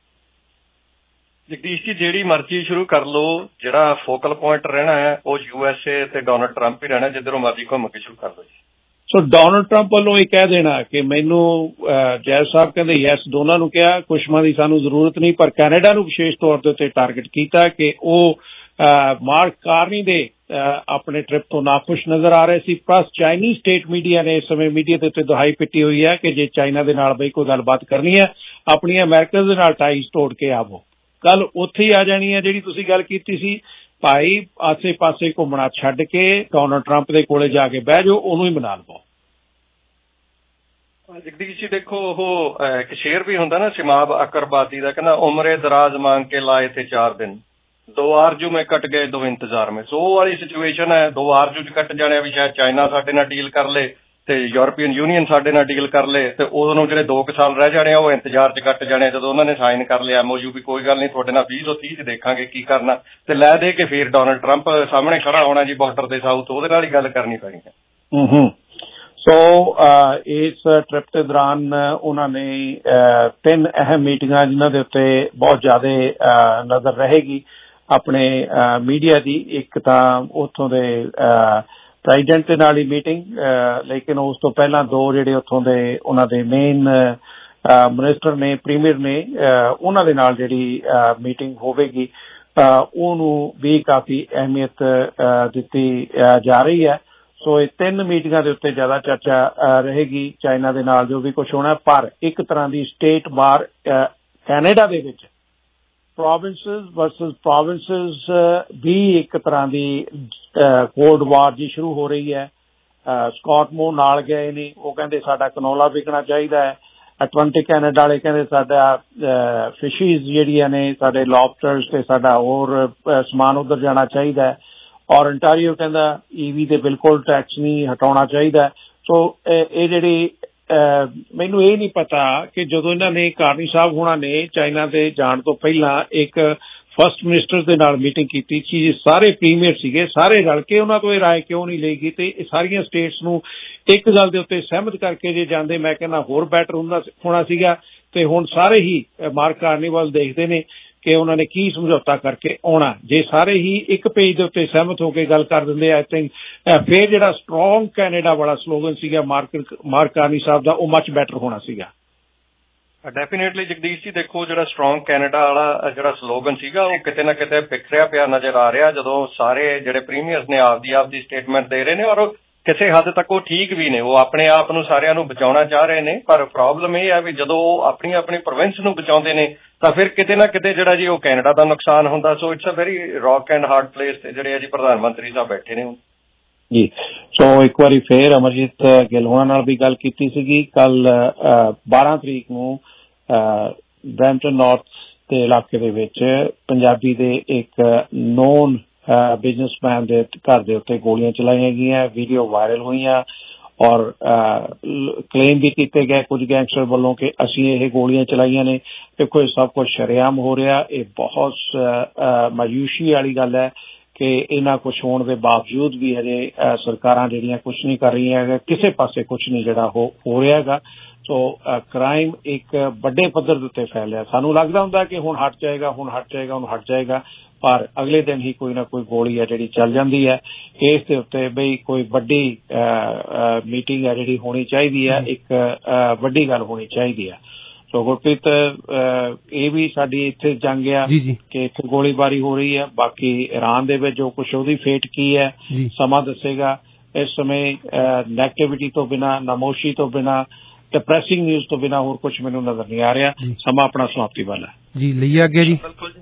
ਜਗਦੀਸ਼ ਜੀ, ਜਿਹੜੀ ਮਰਜ਼ੀ ਸ਼ੁਰੂ ਕਰ ਲਓ, ਜਿਹੜਾ ਫੋਕਲ ਪੁਆਇੰਟ ਰਹਿਣਾ ਹੈ ਉਹ USA ਤੇ ਡੋਨਲਡ ਟਰੰਪ ਹੀ ਰਹਿਣਾ, ਜਿੱਧਰੋਂ ਮਰਜ਼ੀ ਘੁੰਮ ਕੇ ਸ਼ੁਰੂ ਕਰ ਲਓ ਜੀ। ਸੋ ਡੋਨਲਡ ਟਰੰਪ ਵੱਲੋਂ ਇਹ ਕਹਿ ਦੇਣਾ ਕਿ ਮੈਨੂੰ ਜੈ ਸਾਹਿਬ ਕਹਿੰਦੇ ਯੈਸ, ਦੋਨਾਂ ਨੂੰ ਕਿਹਾ ਕੁਸ਼ਮਾ ਦੀ ਸਾਨੂੰ ਜ਼ਰੂਰਤ ਨਹੀਂ, ਪਰ ਕੈਨੇਡਾ ਨੂੰ ਵਿਸ਼ੇਸ਼ ਤੌਰ ਦੇ ਉੱਤੇ ਟਾਰਗੇਟ ਕੀਤਾ ਕਿ ਉਹ ਮਾਰਕ ਕਾਰਨੀ ਦੇ ਆਪਣੇ ਟ੍ਰਿਪ ਤੋਂ ਨਾਖੁਸ਼ ਨਜ਼ਰ ਆ ਰਹੇ ਸੀ। ਪਲੱਸ ਚਾਈਨੀਜ਼ ਸਟੇਟ ਮੀਡੀਆ ਨੇ ਇਸ ਸਮੇਂ ਮੀਡੀਆ ਦੇ ਉੱਤੇ ਦੁਹਾਈ ਪਿੱਟੀ ਹੋਈ ਹੈ ਕਿ ਜੇ ਚਾਈਨਾ ਦੇ ਨਾਲ ਬਈ ਕੋਈ ਗੱਲਬਾਤ ਕਰਨੀ ਹੈ ਆਪਣੀਆਂ ਅਮਰੀਕਾ ਦੇ ਨਾਲ ਟਾਈਜ਼ ਤੋੜ ਕੇ ਆਵੋ। ਕੱਲ ਉੱਥੇ ਹੀ ਆ ਜਾਣੀ ਹੈ ਜਿਹੜੀ ਤੁਸੀਂ ਗੱਲ ਕੀਤੀ ਸੀ, ਭਾਈ ਆਸੇ ਪਾਸੇ ਘੁੰਮਣਾ ਛੱਡ ਕੇ ਡੋਨਲਡ ਟਰੰਪ ਦੇ ਕੋਲੇ ਜਾ ਕੇ ਬਹਿ ਜਾਓ, ਉਹਨੂੰ ਹੀ ਮਨਾ ਲਵੋ। ਜਗਦੀਸ਼ ਜੀ ਦੇਖੋ, ਉਹ ਇੱਕ ਸ਼ੇਰ ਵੀ ਹੁੰਦਾ ਨਾ ਸ਼ਮਾਬ ਅਕਰਬਾਦੀ ਦਾ, ਕਹਿੰਦਾ ਉਮਰੇ ਦਰਾਜ਼ ਮੰਗ ਕੇ ਲਾਏ ਥੇ 4 ਦਿਨ, 2 ਆਰਜੂ में कट गए 2 इंतजार में। सो वाली सिचुएशन है, 2 आरजू च कट जाने भी, शायद चाइना साडे नाल डील कर ले ਤੇ ਯੂਰਪੀਅਨ ਯੂਨੀਅਨ ਸਾਡੇ ਨਾਲ ਡੀਲ ਕਰ ਲੇ ਤੇ ਉਦੋਂ ਜਿਹੜੇ 2 ਸਾਲ ਰਹਿ ਜਾਣੇ ਉਹ ਇੰਤਜ਼ਾਰ 'ਚ ਕੱਟ ਜਾਣੇ। ਜਦੋਂ ਉਹਨਾਂ ਨੇ ਸਾਈਨ ਕਰ ਲਿਆ MOU ਵੀ ਕੋਈ ਗੱਲ ਨਹੀਂ ਤੁਹਾਡੇ ਨਾਲ 20 ਤੋਂ 30 'ਚ ਦੇਖਾਂਗੇ ਕੀ ਕਰਨਾ, ਤੇ ਲੈ ਦੇ ਕੇ ਫਿਰ ਡੋਨਲਡ ਟਰੰਪ ਸਾਹਮਣੇ ਖੜਾ ਹੋਣਾ ਜੀ ਬਾਰਡਰ ਦੇ ਸਾਊਥ, ਉਹਦੇ ਨਾਲ ਹੀ ਗੱਲ ਕਰਨੀ ਪੈਣੀ ਹੈ। ਸੋ ਇਸ ਟ੍ਰਿਪ ਦੇ ਦੌਰਾਨ ਉਹਨਾਂ ਨੇ 3 ਅਹਿਮ ਮੀਟਿੰਗਾਂ ਜਿਨ੍ਹਾਂ ਦੇ ਉੱਤੇ ਬਹੁਤ ਜ਼ਿਆਦਾ ਨਜ਼ਰ ਰਹੇਗੀ ਆਪਣੇ ਮੀਡੀਆ ਦੀ। ਇੱਕ ਤਾਂ ਉੱਥੋਂ ਦੇ ਪ੍ਰੈਜ਼ੀਡੈਂਟ ਦੇ ਨਾਲ ਹੀ ਮੀਟਿੰਗ, ਲੇਕਿਨ ਉਸ ਤੋਂ ਪਹਿਲਾਂ 2 ਜਿਹੜੇ ਉੱਥੋਂ ਦੇ ਉਹਨਾਂ ਦੇ ਮੇਨ ਮਿਨਿਸਟਰ ਨੇ, ਪ੍ਰੀਮੀਅਰ ਨੇ, ਉਹਨਾਂ ਦੇ ਨਾਲ ਜਿਹੜੀ ਮੀਟਿੰਗ ਹੋਵੇਗੀ ਉਹਨੂੰ ਵੀ ਕਾਫੀ ਅਹਿਮੀਅਤ ਦਿੱਤੀ ਜਾ ਰਹੀ ਹੈ। ਸੋ ਇਹ 3 ਮੀਟਿੰਗਾਂ ਦੇ ਉੱਤੇ ਜ਼ਿਆਦਾ ਚਰਚਾ ਰਹੇਗੀ ਚਾਈਨਾ ਦੇ ਨਾਲ ਜੋ ਵੀ ਕੁਝ ਹੋਣਾ। ਪਰ ਇੱਕ ਤਰ੍ਹਾਂ ਦੀ ਸਟੇਟ ਵਾਰ ਕੈਨੇਡਾ ਦੇ ਵਿੱਚ ਪ੍ਰੋਵਿੰਸਸ ਵਰਸਸ ਪ੍ਰੋਵਿੰਸਸ ਵੀ ਇੱਕ ਤਰ੍ਹਾਂ ਦੀ ਕੋਲਡ ਵਾਰ ਜੀ ਸ਼ੁਰੂ ਹੋ ਰਹੀ ਹੈ। ਸਕਾਟ ਮੋਰ ਨਾਲ ਗਏ ਨੇ, ਉਹ ਕਹਿੰਦੇ ਸਾਡਾ ਕਨੋਲਾ ਵਿਕਣਾ ਚਾਹੀਦਾ ਹੈ। ਐਟਲਾਂਟਿਕ ਕੈਨੇਡਾ ਵਾਲੇ ਕਹਿੰਦੇ ਸਾਡਾ ਫਿਸ਼ੀਜ਼ ਜਿਹੜੀਆਂ ਨੇ, ਸਾਡੇ ਲੌਬਸਟਰਸ ਤੇ ਸਾਡਾ ਹੋਰ ਸਮਾਨ ਉੱਧਰ ਜਾਣਾ ਚਾਹੀਦਾ ਹੈ। ਔਰ ਅੰਟਾਰੀਓ ਕਹਿੰਦਾ EV ਤੇ ਬਿਲਕੁਲ ਟੈਕਸ ਨਹੀਂ ਹਟਾਉਣਾ ਚਾਹੀਦਾ। ਸੋ ਇਹ ਜਿਹੜੀ ਮੈਨੂੰ ਇਹ ਨਹੀਂ ਪਤਾ ਕਿ ਜਦੋਂ ਇਹਨਾਂ ਨੇ ਕਾਰਨੀ ਸਾਹਿਬ ਹੋਣਾ ਨੇ ਚਾਈਨਾ ਦੇ ਜਾਣ ਤੋਂ ਪਹਿਲਾਂ ਇੱਕ ਫਸਟ ਮਿਨਿਸਟਰ ਦੇ ਨਾਲ ਮੀਟਿੰਗ ਕੀਤੀ ਸੀ, ਸਾਰੇ ਪ੍ਰੀਮੀਅਰ ਸੀਗੇ, ਸਾਰੇ ਰਲ ਕੇ ਉਹਨਾਂ ਤੋਂ ਇਹ ਰਾਏ ਕਿਉਂ ਨਹੀਂ ਲਈ ਗਈ ਤੇ ਸਾਰੀਆਂ ਸਟੇਟਸ ਨੂੰ ਇੱਕ ਗੱਲ ਦੇ ਉੱਤੇ ਸਹਿਮਤ ਕਰਕੇ ਜੇ ਜਾਂਦੇ ਮੈਂ ਕਹਿੰਦਾ ਹੋਰ ਬੈਟਰ ਹੋਣਾ ਸੀਗਾ। ਤੇ ਹੁਣ ਸਾਰੇ ਹੀ ਮਾਰਕ ਕਾਰਨੀ ਵੱਲ ਦੇਖਦੇ ਨੇ ਕਿ ਉਹਨਾਂ ਨੇ ਕੀ ਸਮਝੌਤਾ ਕਰਕੇ ਆਉਣਾ। ਜੇ ਸਾਰੇ ਹੀ ਇੱਕ ਪੇਜ ਦੇ ਉੱਤੇ ਸਹਿਮਤ ਹੋ ਕੇ ਗੱਲ ਕਰ ਦਿੰਦੇ ਆਈ ਥਿੰਕ ਫਿਰ ਜਿਹੜਾ ਸਟਰੋਂਗ ਕੈਨੇਡਾ ਵਾਲਾ ਸਲੋਗਨ ਸੀਗਾ ਮਾਰਕ ਕਾਰਨੀ ਸਾਹਿਬ ਦਾ, ਉਹ ਮੱਚ ਬੈਟਰ ਹੋਣਾ ਸੀਗਾ। ਡੈਫੀਨੇਟਲੀ ਜਗਦੀਸ਼ ਜੀ, ਦੇਖੋ ਜਿਹੜਾ ਸਟਰੋਂਗ ਕੈਨੇਡਾ ਵਾਲਾ ਜਿਹੜਾ ਸਲੋਗਨ ਸੀਗਾ ਉਹ ਕਿਤੇ ਨਾ ਕਿਤੇ ਬਿਖਰਿਆ ਪਿਆ ਨਜ਼ਰ ਆ ਰਿਹਾ ਜਦੋਂ ਸਾਰੇ ਜਿਹੜੇ ਪ੍ਰੀਮੀਅਰਸ ਨੇ ਆਪਦੀ ਸਟੇਟਮੈਂਟ ਦੇ ਰਹੇ ਨੇ। ਔਰ ਕਿਸੇ ਹੱਦ ਤੱਕ ਉਹ ਠੀਕ ਵੀ ਨੇ, ਉਹ ਆਪਣੇ ਆਪ ਨੂੰ ਸਾਰਿਆਂ ਨੂੰ ਬਚਾਉਣਾ ਚਾਹ ਰਹੇ ਨੇ। ਪਰ ਪ੍ਰੋਬਲਮ ਇਹ ਹੈ ਵੀ ਜਦੋਂ ਉਹ ਆਪਣੀ ਪ੍ਰੋਵਿੰਸ ਨੂੰ ਬਚਾਉਂਦੇ ਨੇ ਤਾਂ ਫਿਰ ਕਿਤੇ ਨਾ ਕਿਤੇ ਜਿਹੜਾ ਜੀ ਉਹ ਕੈਨੇਡਾ ਦਾ ਨੁਕਸਾਨ ਹੁੰਦਾ। So it's a very rock and hard place ਤੇ ਜਿਹੜੇ ਜੀ ਪ੍ਰਧਾਨ ਮੰਤਰੀ ਸਾਹਿਬ ਬੈਠੇ ਨੇ ਜੀ। ਸੋ ਇੱਕ ਵਾਰੀ ਫੇਰ ਅਮਰਜੀਤ ਗਿੱਲ ਹੋਣਾ ਨਾਲ ਵੀ ਗੱਲ ਕੀਤੀ ਸੀਗੀ। ਕੱਲ 12 ਤਰੀਕ ਨੂੰ ਬਰੈਂਪਟਨ ਨਾਰਥ ਦੇ ਇਲਾਕੇ ਦੇ ਵਿੱਚ ਪੰਜਾਬੀ ਦੇ ਇੱਕ ਨੋਨ ਬਿਜ਼ਨਸਮੈਨ ਦੇ ਘਰ ਦੇ ਉੱਤੇ ਗੋਲੀਆਂ ਚਲਾਈਆਂ ਗਈਆਂ, ਵੀਡੀਓ ਵਾਇਰਲ ਹੋਈਆਂ ਔਰ ਕਲੇਮ ਵੀ ਕੀਤੇ ਗਏ ਕੁਝ ਗੈਂਗਸਟਰ ਵੱਲੋਂ ਕਿ ਅਸੀਂ ਇਹ ਗੋਲੀਆਂ ਚਲਾਈਆਂ ਨੇ। ਦੇਖੋ ਇਹ ਸਭ ਕੁਝ ਸ਼ਰੇਆਮ ਹੋ ਰਿਹਾ। ਇਹ ਬਹੁਤ ਮਾਯੂਸ਼ੀ ਵਾਲੀ ਗੱਲ ਹੈ ਕਿ ਇਹਨਾਂ ਕੁਝ ਹੋਣ ਦੇ ਬਾਵਜੂਦ ਵੀ ਹਜੇ ਸਰਕਾਰਾਂ ਜਿਹੜੀਆਂ ਕੁਝ ਨਹੀਂ ਕਰ ਰਹੀਆਂ ਹੈਗਾ, ਕਿਸੇ ਪਾਸੇ ਕੁਝ ਨਹੀਂ ਜਿਹੜਾ ਹੋ ਰਿਹਾ ਹੈਗਾ। ਸੋ ਕ੍ਰਾਈਮ ਇੱਕ ਵੱਡੇ ਪੱਧਰ ਦੇ ਉੱਤੇ ਫੈਲ ਰਿਹਾ। ਸਾਨੂੰ ਲੱਗਦਾ ਹੁੰਦਾ ਕਿ ਹੁਣ ਹਟ ਜਾਏਗਾ, ਪਰ ਅਗਲੇ ਦਿਨ ਹੀ ਕੋਈ ਨਾ ਕੋਈ ਗੋਲੀ ਹੈ ਜਿਹੜੀ ਚੱਲ ਜਾਂਦੀ ਹੈ। ਇਸ ਦੇ ਉੱਤੇ ਬਈ ਕੋਈ ਵੱਡੀ ਮੀਟਿੰਗ ਹੈ ਜਿਹੜੀ ਹੋਣੀ ਚਾਹੀਦੀ ਹੈ, ਇੱਕ ਵੱਡੀ ਗੱਲ ਹੋਣੀ ਚਾਹੀਦੀ ਹੈ। ਸੋ ਗੁਰਪ੍ਰੀਤ, ਇਹ ਵੀ ਸਾਡੀ ਇੱਥੇ ਜੰਗ ਆ ਕਿ ਇੱਥੇ ਗੋਲੀਬਾਰੀ ਹੋ ਰਹੀ ਹੈ। ਬਾਕੀ ਈਰਾਨ ਦੇ ਵਿੱਚ ਜੋ ਕੁਛ ਉਹਦੀ ਫੇਟ ਕੀ ਹੈ ਸਮਾਂ ਦੱਸੇਗਾ। ਇਸ ਸਮੇਂ ਨੈਗੇਟਿਵਿਟੀ ਤੋਂ ਬਿਨਾਂ, ਨਾਮੋਸ਼ੀ ਤੋਂ ਬਿਨਾਂ, ਡਿਪਰੈਸਿੰਗ ਨਿਊਜ਼ ਤੋਂ ਬਿਨਾਂ ਹੋਰ ਕੁਝ ਮੈਨੂੰ ਨਜ਼ਰ ਨਹੀਂ ਆ ਰਿਹਾ। ਸਮਾਂ ਆਪਣਾ ਸਮਾਪਤੀ ਵਾਲਾ ਜੀ, ਲਈ ਆ ਗਿਆ ਜੀ।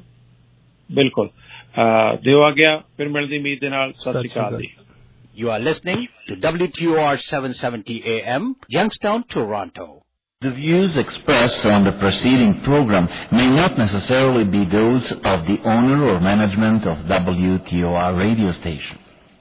ਬਿਲਕੁਲ ਦਿਓ ਆ ਗਿਆ। ਫਿਰ ਮਿਲਦੀ ਉਮੀਦ ਦੇ ਨਾਲ। ਸਤਿ ਸ਼੍ਰੀ ਅਕਾਲ ਜੀ। You are listening to WTOR 770 AM, Youngstown, Toronto. The views expressed on the preceding program may not necessarily be those of the owner or management of WTOR radio station.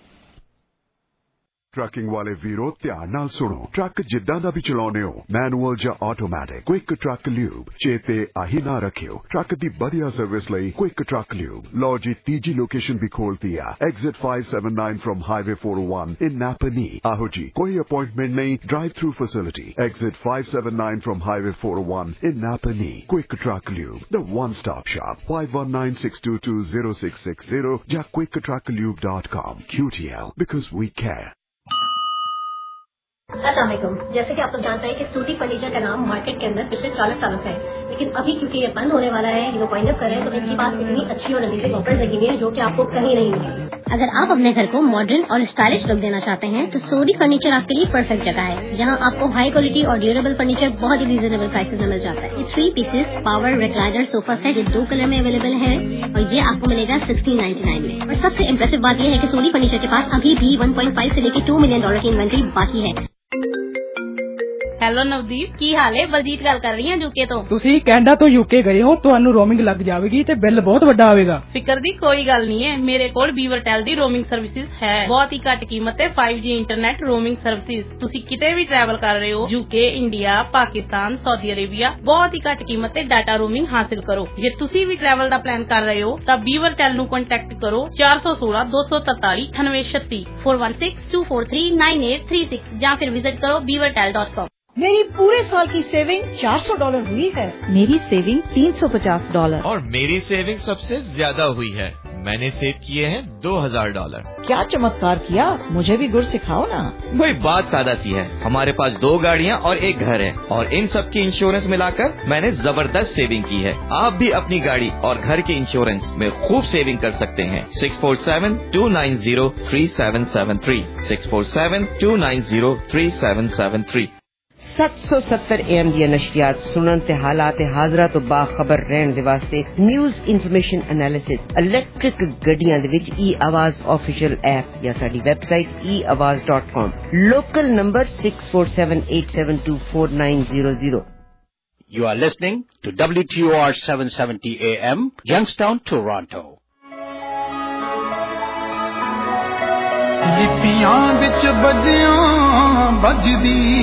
Trucking ਵਾਲੇ ਵੀਰੋ ਧਿਆਨ ਨਾਲ ਸੁਣੋ। ਟਰੱਕ ਜਿੱਦਾਂ ਦਾ ਵੀ ਚਲਾਉਣੇ ਹੋ, manual ਜਾਂ automatic, quick Truck lube ਚੇਤੇ ਆਹੀ ਨਾ ਰੱਖਿਓ। ਟਰੱਕ ਦੀ ਵਧੀਆ ਸਰਵਿਸ ਲਈ ਕੁਇਕ ਟਰੱਕ ਲਿਊਬ। ਲਓ ਜੀ, ਤੀਜੀ ਲੋਕੇਸ਼ਨ ਵੀ ਖੋਲਤੀ ਆ, exit 579 from highway 401 in Napanee. ਆਹੋ ਜੀ, ਕੋਈ ਅਪਾਇੰਟਮੈਂਟ ਨਹੀਂ, drive through facility. Exit 579 from highway 401 in Napanee. Quick Truck Lube, the one stop shop। 5196220660 ਜਾਂ quicktrucklube.com। QTL, because we care। अस्सलाम वालेकुम। जैसे कि आप लोग जानते हैं कि सूटी फर्नीचर का नाम मार्केट के अंदर पिछले 40 सालों से है, लेकिन अभी क्योंकि ये बंद होने वाला है, ये लोग वाइंड अप कर रहे हैं, तो इनके पास इतनी अच्छी और अमेजिंग ऑफर्स लगी हुई है जो कि आपको कहीं नहीं मिलेगी। अगर आप अपने घर को मॉडर्न और स्टाइलिश लुक देना चाहते हैं तो सोडी फर्नीचर आपके लिए परफेक्ट जगह है, जहां आपको हाई क्वालिटी और ड्यूरेबल फर्नीचर बहुत ही रीजनेबल प्राइसेस में मिल जाता है। ये 3 pieces power recliner sofa set ये 2 कलर में अवेलेबल है और ये आपको मिलेगा $1699 में। और सबसे इम्प्रेसिव बात यह है कि सोडी फर्नीचर के पास अभी भी $1.5 से लेकर $2 मिलियन की इन्वेंट्री बाकी है। ਹੈਲੋ ਨਵਦੀਪ, ਕੀ ਹਾਲ ਹੈ? ਬਲਜੀਤ ਗੱਲ ਕਰ ਰਹੀ ਹਾਂ ਯੂਕੇ ਤੋਂ। ਤੁਸੀਂ ਕੈਨੇਡਾ ਤੋਂ ਯੂਕੇ ਗਏ ਹੋ, ਤੁਹਾਨੂੰ ਰੋਮਿੰਗ ਲੱਗ ਜਾਵੇਗੀ ਤੇ ਬਿੱਲ ਬਹੁਤ ਵੱਡਾ ਆਵੇਗਾ। ਫਿਕਰ ਦੀ ਕੋਈ ਗੱਲ ਨਹੀਂ ਹੈ, ਮੇਰੇ ਕੋਲ ਬੀਵਰਟੈਲ ਦੀ ਰੋਮਿੰਗ ਸਰਵਿਸਿਜ਼ ਹੈ। ਬਹੁਤ ਹੀ ਘੱਟ ਕੀਮਤ ਤੇ 5G ਇੰਟਰਨੈਟ ਰੋਮਿੰਗ ਸਰਵਿਸਿਜ਼। ਤੁਸੀਂ ਕਿਤੇ ਵੀ ਟਰੈਵਲ ਕਰ ਰਹੇ ਹੋ, UK, India, Pakistan, Saudi Arabia, ਬਹੁਤ ਹੀ ਘੱਟ ਕੀਮਤ ਤੇ ਡਾਟਾ ਰੋਮਿੰਗ ਹਾਸਿਲ ਕਰੋ। ਜੇ ਤੁਸੀਂ ਵੀ ਟਰੈਵਲ ਦਾ ਪਲਾਨ ਕਰ ਰਹੇ ਹੋ ਤਾਂ ਬੀਵਰਟੈਲ ਨੂੰ ਕੰਟੈਕਟ ਕਰੋ 416 243 9836 4162439836 ਜਾਂ ਫਿਰ ਵਿਜ਼ਿਟ ਕਰੋ beavertel.com। मेरी पूरे साल की सेविंग $400 हुई है। मेरी सेविंग $350 और मेरी सेविंग सबसे ज्यादा हुई है। मैंने सेव किए हैं $2000। क्या चमत्कार किया, मुझे भी गुर सिखाओ ना। वही बात सादा सी है, हमारे पास 2 गाड़ियाँ और 1 घर है और इन सब की इंश्योरेंस मिलाकर मैंने जबरदस्त सेविंग की है। आप भी अपनी गाड़ी और घर के इंश्योरेंस में खूब सेविंग कर सकते हैं। 647-290-3773 647-290-3773। 770 AM ਦੀਆਂ ਨਸ਼ਰੀਆਤ ਸੁਣਨ ਤੇ ਹਾਲਾਤ ਹਾਜ਼ਰਾ ਤੋਂ ਬਾਖਬਰ ਰਹਿਣ ਦੇ ਵਾਸਤੇ ਨਿਊਜ਼ ਇਨਫੋਰਮੇਸ਼ਨ ਐਨਾਲਿਸਿਸ ਇਲੈਕਟ੍ਰਿਕ ਗੱਡੀਆਂ ਦੇ ਵਿੱਚ e-आवाज ऑफिशियल ऐप ਜਾਂ ਸਾਡੀ website eawaz.com। Local number 6478724900। You are listening to WTOR 770 AM, Youngstown, Toronto. ਲਿਪੀਆਂ ਵਿੱਚ ਬੱਜਦੀ